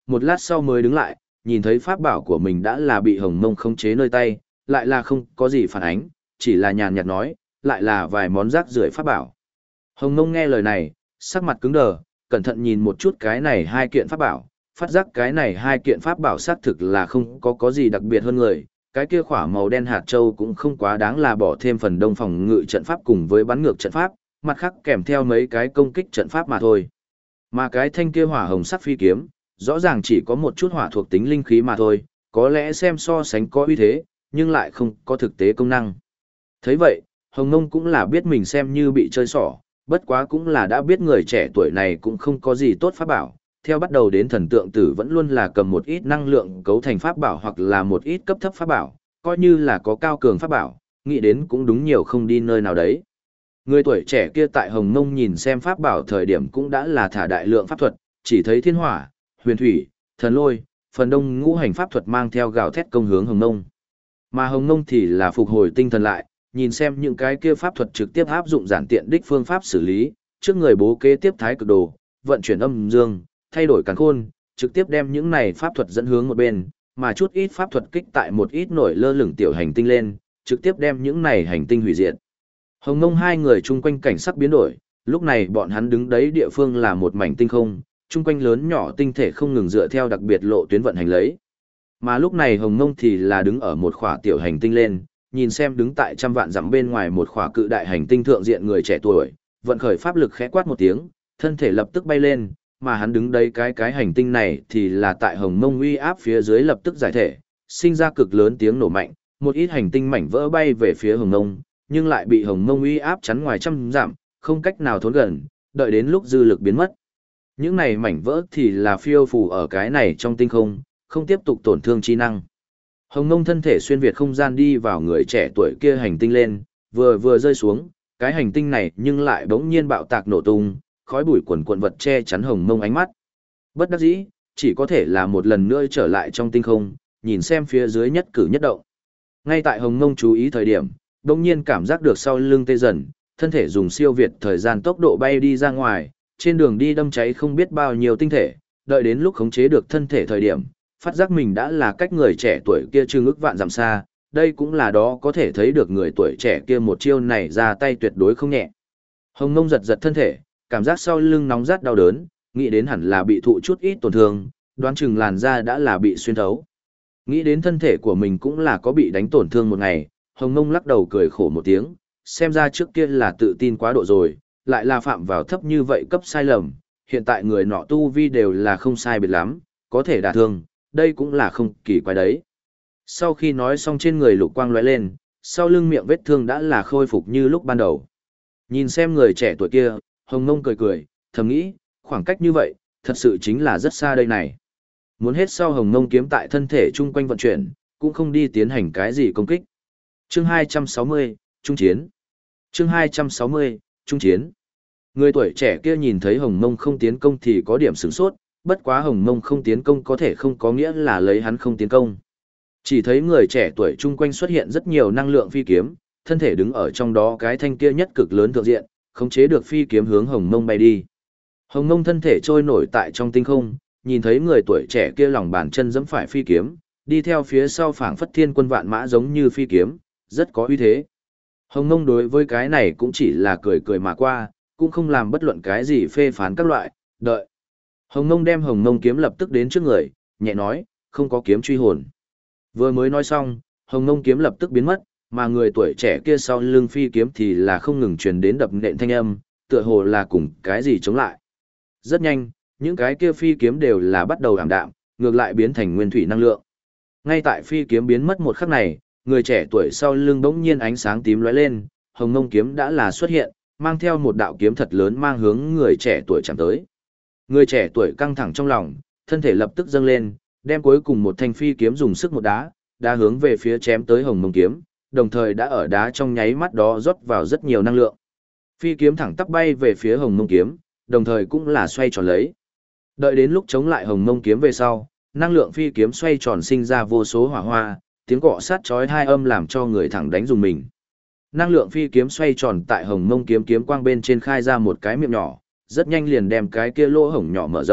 một lát sau mới đứng lại, nhìn thấy pháp bảo của mình đã là bị Hồng Mông khống chế nơi tay, lại là không có gì phản ánh, chỉ là nhàn nhạt nói, lại là vài món rác rưởi pháp bảo. Hồng Mông nghe lời này, sắc mặt cứng đờ, cẩn thận nhìn một chút cái này hai kiện pháp bảo, phát giác cái này hai kiện pháp bảo xác thực là không có có gì đặc biệt hơn người, cái kia khỏa màu đen hạt châu cũng không quá đáng là bỏ thêm phần đông phòng ngự trận pháp cùng với bắn ngược trận pháp, mặt khác kèm theo mấy cái công kích trận pháp mà thôi. Mà cái thanh kia hỏa hồng sắc phi kiếm, rõ ràng chỉ có một chút hỏa thuộc tính linh khí mà thôi, có lẽ xem so sánh có uy thế, nhưng lại không có thực tế công năng. Thấy vậy, Hồng Mông cũng là biết mình xem như bị chơi xỏ, bất quá cũng là đã biết người trẻ tuổi này cũng không có gì tốt pháp bảo. Theo bắt đầu đến thần tượng tử vẫn luôn là cầm một ít năng lượng cấu thành pháp bảo hoặc là một ít cấp thấp pháp bảo, coi như là có cao cường pháp bảo, nghĩ đến cũng đúng nhiều không đi nơi nào đấy. Người tuổi trẻ kia tại Hồng Mông nhìn xem pháp bảo thời điểm cũng đã là thả đại lượng pháp thuật, chỉ thấy thiên hỏa, huyền thủy, thần lôi, phần đông ngũ hành pháp thuật mang theo gào thét công hướng Hồng Mông. Mà Hồng Mông thì là phục hồi tinh thần lại, nhìn xem những cái kia pháp thuật trực tiếp áp dụng giản tiện đích phương pháp xử lý, trước người bố kế tiếp thái cực đồ, vận chuyển âm dương, thay đổi càn khôn, trực tiếp đem những này pháp thuật dẫn hướng một bên, mà chút ít pháp thuật kích tại một ít nổi lơ lửng tiểu hành tinh lên, trực tiếp đem những này hành tinh hủy diệt. Hồng Mông hai người chung quanh cảnh sắc biến đổi, lúc này bọn hắn đứng đấy địa phương là một mảnh tinh không, chung quanh lớn nhỏ tinh thể không ngừng dựa theo đặc biệt lộ tuyến vận hành lấy. Mà lúc này Hồng Mông thì là đứng ở một khỏa tiểu hành tinh lên, nhìn xem đứng tại trăm vạn dặm bên ngoài một khỏa cự đại hành tinh thượng diện người trẻ tuổi, vận khởi pháp lực khẽ quát một tiếng, thân thể lập tức bay lên, mà hắn đứng đấy cái cái hành tinh này thì là tại Hồng Mông uy áp phía dưới lập tức giải thể, sinh ra cực lớn tiếng nổ mạnh, một ít hành tinh mảnh vỡ bay về phía Hồng Mông, nhưng lại bị Hồng Mông uy áp chắn ngoài trăm dặm, không cách nào thốn gần, đợi đến lúc dư lực biến mất. Những này mảnh vỡ thì là phiêu phù ở cái này trong tinh không, không tiếp tục tổn thương chi năng. Hồng Mông thân thể xuyên việt không gian đi vào người trẻ tuổi kia hành tinh lên, vừa vừa rơi xuống, cái hành tinh này nhưng lại bỗng nhiên bạo tạc nổ tung, khói bụi quần quần vật che chắn Hồng Mông ánh mắt. Bất đắc dĩ, chỉ có thể là một lần nữa trở lại trong tinh không, nhìn xem phía dưới nhất cử nhất động. Ngay tại Hồng Mông chú ý thời điểm, bỗng nhiên cảm giác được sau lưng tê dần, thân thể dùng siêu việt thời gian tốc độ bay đi ra ngoài, trên đường đi đâm cháy không biết bao nhiêu tinh thể, đợi đến lúc khống chế được thân thể thời điểm, phát giác mình đã là cách người trẻ tuổi kia chừng ức vạn dặm xa, đây cũng là đó có thể thấy được người tuổi trẻ kia một chiêu này ra tay tuyệt đối không nhẹ. Hồng Mông giật giật thân thể, cảm giác sau lưng nóng rát đau đớn, nghĩ đến hẳn là bị thụ chút ít tổn thương, đoán chừng làn da đã là bị xuyên thấu. Nghĩ đến thân thể của mình cũng là có bị đánh tổn thương một ngày, Hồng Mông lắc đầu cười khổ một tiếng, xem ra trước kia là tự tin quá độ rồi, lại là phạm vào thấp như vậy cấp sai lầm, hiện tại người nọ tu vi đều là không sai biệt lắm, có thể đả thương, đây cũng là không kỳ quái đấy. Sau khi nói xong trên người lục quang lóe lên, sau lưng miệng vết thương đã là khôi phục như lúc ban đầu. Nhìn xem người trẻ tuổi kia, Hồng Mông cười cười, thầm nghĩ, khoảng cách như vậy, thật sự chính là rất xa đây này. Muốn hết sau Hồng Mông kiếm tại thân thể chung quanh vận chuyển, cũng không đi tiến hành cái gì công kích. Chương hai trăm sáu mươi, Trung Chiến. Chương hai trăm sáu mươi, Trung Chiến. Người tuổi trẻ kia nhìn thấy Hồng Mông không tiến công thì có điểm sửng sốt, bất quá Hồng Mông không tiến công có thể không có nghĩa là lấy hắn không tiến công. Chỉ thấy người trẻ tuổi chung quanh xuất hiện rất nhiều năng lượng phi kiếm, thân thể đứng ở trong đó cái thanh kia nhất cực lớn thượng diện, khống chế được phi kiếm hướng Hồng Mông bay đi. Hồng Mông thân thể trôi nổi tại trong tinh không, nhìn thấy người tuổi trẻ kia lòng bàn chân giẫm phải phi kiếm, đi theo phía sau phảng phất thiên quân vạn mã giống như phi kiếm, rất có uy thế. Hồng Mông đối với cái này cũng chỉ là cười cười mà qua, cũng không làm bất luận cái gì phê phán các loại, đợi. Hồng Mông đem Hồng Mông kiếm lập tức đến trước người, nhẹ nói, không có kiếm truy hồn. Vừa mới nói xong, Hồng Mông kiếm lập tức biến mất, mà người tuổi trẻ kia sau lưng phi kiếm thì là không ngừng truyền đến đập nện thanh âm, tựa hồ là cùng cái gì chống lại. Rất nhanh, những cái kia phi kiếm đều là bắt đầu ảm đạm, ngược lại biến thành nguyên thủy năng lượng. Ngay tại phi kiếm biến mất một khắc này, người trẻ tuổi sau lưng bỗng nhiên ánh sáng tím lóe lên, Hồng Mông kiếm đã là xuất hiện, mang theo một đạo kiếm thật lớn mang hướng người trẻ tuổi chạm tới. Người trẻ tuổi căng thẳng trong lòng, thân thể lập tức dâng lên, đem cuối cùng một thanh phi kiếm dùng sức một đá, đá hướng về phía chém tới Hồng Mông kiếm, đồng thời đã ở đá trong nháy mắt đó rót vào rất nhiều năng lượng. Phi kiếm thẳng tắp bay về phía Hồng Mông kiếm, đồng thời cũng là xoay tròn lấy. Đợi đến lúc chống lại Hồng Mông kiếm về sau, năng lượng phi kiếm xoay tròn sinh ra vô số hỏa hoa, tiếng cọ sát chói tai âm làm cho người thẳng đánh dùng mình. Năng lượng phi kiếm xoay tròn tại Hồng Mông kiếm kiếm quang bên trên khai ra một cái miệng nhỏ, rất nhanh liền đem cái kia lỗ hổng nhỏ mở rộng,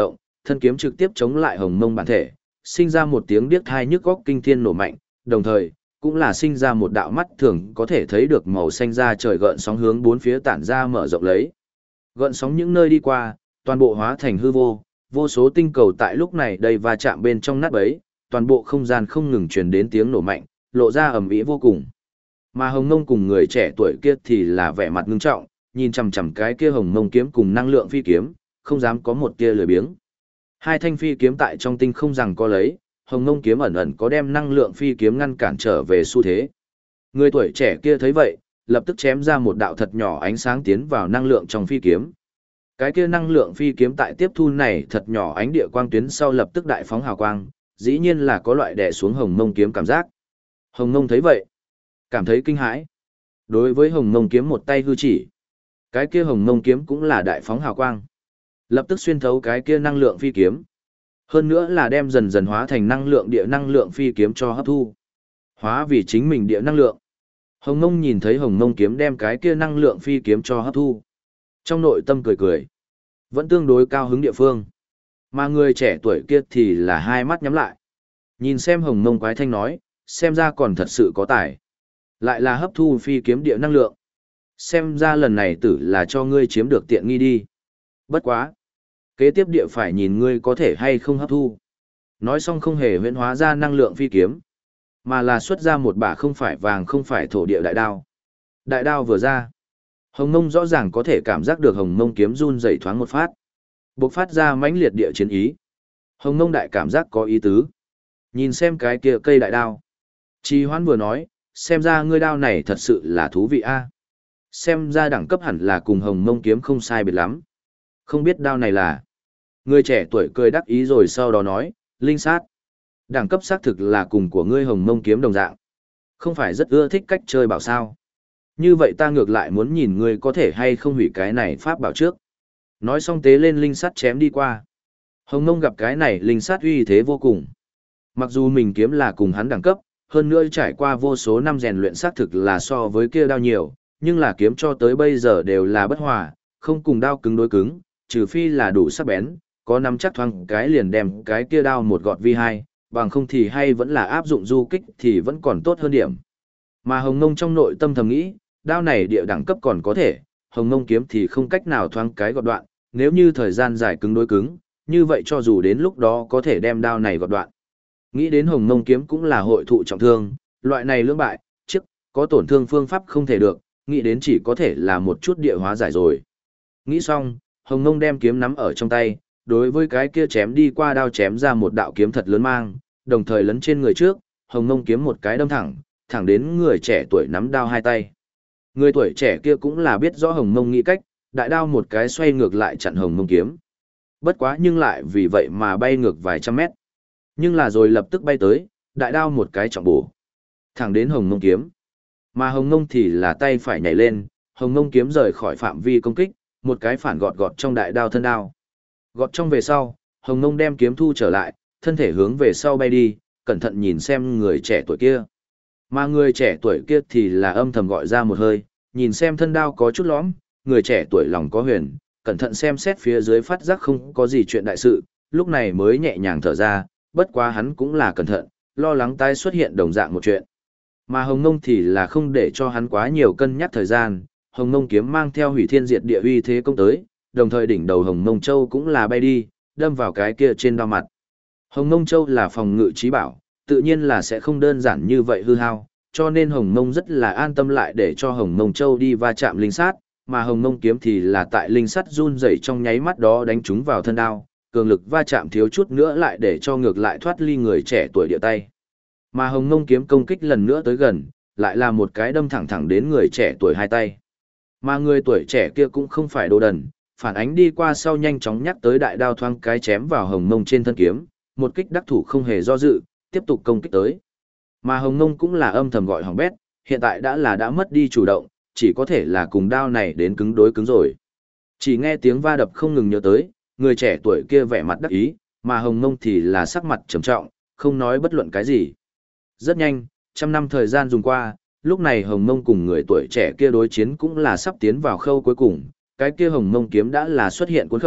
thân kiếm trực tiếp chống lại hồng mông bản thể, sinh ra một tiếng điếc tai nhức óc kinh thiên nổ mạnh, đồng thời, cũng là sinh ra một đạo mắt thường có thể thấy được màu xanh da trời gợn sóng hướng bốn phía tản ra mở rộng lấy. Gợn sóng những nơi đi qua, toàn bộ hóa thành hư vô, vô số tinh cầu tại lúc này đầy va chạm bên trong nát bấy, toàn bộ không gian không ngừng truyền đến tiếng nổ mạnh, lộ ra ầm ĩ vô cùng. Mà Hồng Mông cùng người trẻ tuổi kia thì là vẻ mặt ngưng trọng, nhìn chằm chằm cái kia Hồng Mông kiếm cùng năng lượng phi kiếm, không dám có một tia lười biếng. Hai thanh phi kiếm tại trong tinh không rằng có lấy, Hồng Mông kiếm ẩn ẩn có đem năng lượng phi kiếm ngăn cản trở về xu thế. Người tuổi trẻ kia thấy vậy, lập tức chém ra một đạo thật nhỏ ánh sáng tiến vào năng lượng trong phi kiếm. Cái kia năng lượng phi kiếm tại tiếp thu này thật nhỏ ánh địa quang tuyến sau lập tức đại phóng hào quang, dĩ nhiên là có loại đè xuống Hồng Mông kiếm cảm giác. Hồng Mông thấy vậy, cảm thấy kinh hãi. Đối với Hồng Mông kiếm một tay hư chỉ, cái kia Hồng Mông kiếm cũng là đại phóng hào quang, lập tức xuyên thấu cái kia năng lượng phi kiếm. Hơn nữa là đem dần dần hóa thành năng lượng địa năng lượng phi kiếm cho hấp thu. Hóa vì chính mình địa năng lượng. Hồng Mông nhìn thấy Hồng Mông kiếm đem cái kia năng lượng phi kiếm cho hấp thu. Trong nội tâm cười cười. Vẫn tương đối cao hứng địa phương. Mà người trẻ tuổi kia thì là hai mắt nhắm lại. Nhìn xem Hồng Mông quái thanh nói, xem ra còn thật sự có tài. Lại là hấp thu phi kiếm địa năng lượng. Xem ra lần này tử là cho ngươi chiếm được tiện nghi đi. Bất quá. Kế tiếp địa phải nhìn ngươi có thể hay không hấp thu. Nói xong không hề huyễn hóa ra năng lượng phi kiếm, mà là xuất ra một bả không phải vàng không phải thổ địa đại đao. Đại đao vừa ra, Hồng Mông rõ ràng có thể cảm giác được Hồng Mông kiếm run dậy thoáng một phát. Bộc phát ra mãnh liệt địa chiến ý. Hồng Mông đại cảm giác có ý tứ. Nhìn xem cái kia cây đại đao. Trì Hoãn vừa nói, xem ra ngươi đao này thật sự là thú vị a. Xem ra đẳng cấp hẳn là cùng Hồng Mông kiếm không sai biệt lắm. Không biết đao này là. Người trẻ tuổi cười đắc ý rồi sau đó nói, linh sát. Đẳng cấp xác thực là cùng của ngươi Hồng Mông kiếm đồng dạng. Không phải rất ưa thích cách chơi bảo sao. Như vậy ta ngược lại muốn nhìn ngươi có thể hay không hủy cái này pháp bảo trước. Nói xong tế lên linh sắt chém đi qua. Hồng Mông gặp cái này linh sắt uy thế vô cùng. Mặc dù mình kiếm là cùng hắn đẳng cấp, hơn nữa trải qua vô số năm rèn luyện xác thực là so với kia đao nhiều, nhưng là kiếm cho tới bây giờ đều là bất hòa, không cùng đao cứng đối cứng, trừ phi là đủ sắc bén, có nắm chắc thoáng cái liền đem cái kia đao một gọt vi hai, bằng không thì hay vẫn là áp dụng du kích thì vẫn còn tốt hơn điểm. Mà Hồng Mông trong nội tâm thầm nghĩ, đao này địa đẳng cấp còn có thể, Hồng Mông kiếm thì không cách nào thoáng cái gọt đoạn, nếu như thời gian dài cứng đối cứng, như vậy cho dù đến lúc đó có thể đem đao này gọt đoạn. Nghĩ đến Hồng Mông kiếm cũng là hội thụ trọng thương, loại này lưỡng bại, trước, có tổn thương phương pháp không thể được, nghĩ đến chỉ có thể là một chút địa hóa giải rồi. Nghĩ xong, Hồng Mông đem kiếm nắm ở trong tay, đối với cái kia chém đi qua đao chém ra một đạo kiếm thật lớn mang, đồng thời lấn trên người trước, Hồng Mông kiếm một cái đâm thẳng, thẳng đến người trẻ tuổi nắm đao hai tay. Người tuổi trẻ kia cũng là biết rõ Hồng Mông nghĩ cách, đại đao một cái xoay ngược lại chặn Hồng Mông kiếm. Bất quá nhưng lại vì vậy mà bay ngược vài trăm mét. Nhưng là rồi lập tức bay tới, đại đao một cái trọng bổ, thẳng đến Hồng Mông kiếm. Mà Hồng Mông thì là tay phải nhảy lên, Hồng Mông kiếm rời khỏi phạm vi công kích, một cái phản gọt gọt trong đại đao thân đao. Gọt trong về sau, Hồng Mông đem kiếm thu trở lại, thân thể hướng về sau bay đi, cẩn thận nhìn xem người trẻ tuổi kia. Mà người trẻ tuổi kia thì là âm thầm gọi ra một hơi, nhìn xem thân đao có chút lõm, người trẻ tuổi lòng có huyền, cẩn thận xem xét phía dưới phát giác không có gì chuyện đại sự, lúc này mới nhẹ nhàng thở ra, bất quá hắn cũng là cẩn thận, lo lắng tái xuất hiện đồng dạng một chuyện. Mà Hồng Mông thì là không để cho hắn quá nhiều cân nhắc thời gian, Hồng Mông kiếm mang theo hủy thiên diệt địa uy thế công tới, đồng thời đỉnh đầu Hồng Mông Châu cũng là bay đi, đâm vào cái kia trên đao mặt. Hồng Mông Châu là phòng ngự trí bảo, tự nhiên là sẽ không đơn giản như vậy hư hao, cho nên Hồng Mông rất là an tâm lại để cho Hồng Mông Châu đi va chạm linh sát, mà Hồng Mông kiếm thì là tại linh sắt run rẩy trong nháy mắt đó đánh trúng vào thân đao, cường lực va chạm thiếu chút nữa lại để cho ngược lại thoát ly người trẻ tuổi địa tay. Mà Hồng Mông kiếm công kích lần nữa tới gần, lại là một cái đâm thẳng thẳng đến người trẻ tuổi hai tay. Mà người tuổi trẻ kia cũng không phải đồ đần, phản ánh đi qua sau nhanh chóng nhắc tới đại đao thoáng cái chém vào Hồng Mông trên thân kiếm, một kích đắc thủ không hề do dự, tiếp tục công kích tới. Mà Hồng Mông cũng là âm thầm gọi hỏng bét, hiện tại đã là đã mất đi chủ động, chỉ có thể là cùng đao này đến cứng đối cứng rồi. Chỉ nghe tiếng va đập không ngừng nhớ tới, người trẻ tuổi kia vẻ mặt đắc ý, mà Hồng Mông thì là sắc mặt trầm trọng, không nói bất luận cái gì. Rất nhanh, trăm năm thời gian dùng qua, lúc này Hồng Mông cùng người tuổi trẻ kia đối chiến cũng là sắp tiến vào khâu cuối cùng, cái kia Hồng Mông kiếm đã là xuất hiện cuốn khẩu,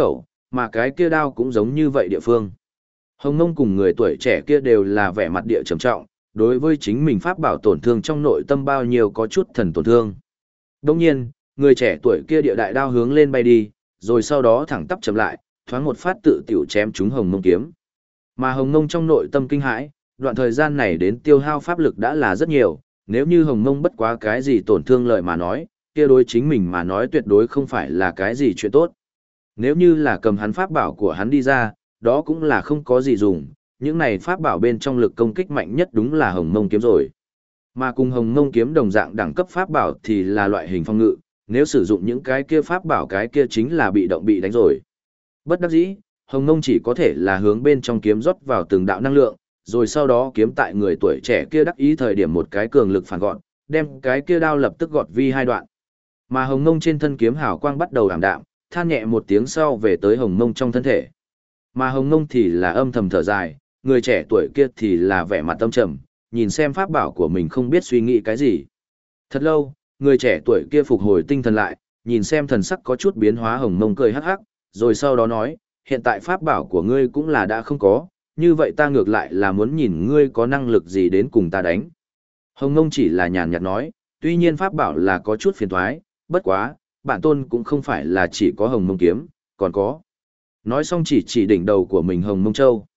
mà cái kia đao cũng giống như vậy địa phương. Hồng Mông cùng người tuổi trẻ kia đều là vẻ mặt địa trầm trọng, đối với chính mình pháp bảo tổn thương trong nội tâm bao nhiêu có chút thần tổn thương. Đồng nhiên, người trẻ tuổi kia địa đại đao hướng lên bay đi, rồi sau đó thẳng tắp chậm lại, thoáng một phát tự tiểu chém trúng Hồng Mông kiếm. Mà Hồng Mông trong nội tâm kinh hãi, đoạn thời gian này đến tiêu hao pháp lực đã là rất nhiều, nếu như Hồng Mông bất quá cái gì tổn thương lợi mà nói, kia đối chính mình mà nói tuyệt đối không phải là cái gì chuyện tốt. Nếu như là cầm hắn pháp bảo của hắn đi ra, đó cũng là không có gì dùng, những này pháp bảo bên trong lực công kích mạnh nhất đúng là Hồng Mông kiếm rồi. Mà cùng Hồng Mông kiếm đồng dạng đẳng cấp pháp bảo thì là loại hình phong ngự, nếu sử dụng những cái kia pháp bảo cái kia chính là bị động bị đánh rồi. Bất đắc dĩ, Hồng Mông chỉ có thể là hướng bên trong kiếm rót vào từng đạo năng lượng, rồi sau đó kiếm tại người tuổi trẻ kia đắc ý thời điểm một cái cường lực phản gọn, đem cái kia đao lập tức gọt vi hai đoạn. Mà Hồng Mông trên thân kiếm hào quang bắt đầu ảm đạm, than nhẹ một tiếng sau về tới Hồng Mông trong thân thể. Mà Hồng Mông thì là âm thầm thở dài, người trẻ tuổi kia thì là vẻ mặt tâm trầm, nhìn xem pháp bảo của mình không biết suy nghĩ cái gì. Thật lâu, người trẻ tuổi kia phục hồi tinh thần lại, nhìn xem thần sắc có chút biến hóa Hồng Mông cười hắc hắc, rồi sau đó nói, hiện tại pháp bảo của ngươi cũng là đã không có, như vậy ta ngược lại là muốn nhìn ngươi có năng lực gì đến cùng ta đánh. Hồng Mông chỉ là nhàn nhạt nói, tuy nhiên pháp bảo là có chút phiền toái, bất quá, bản tôn cũng không phải là chỉ có Hồng Mông kiếm, còn có. Nói xong chỉ chỉ đỉnh đầu của mình Hồng Mông Châu.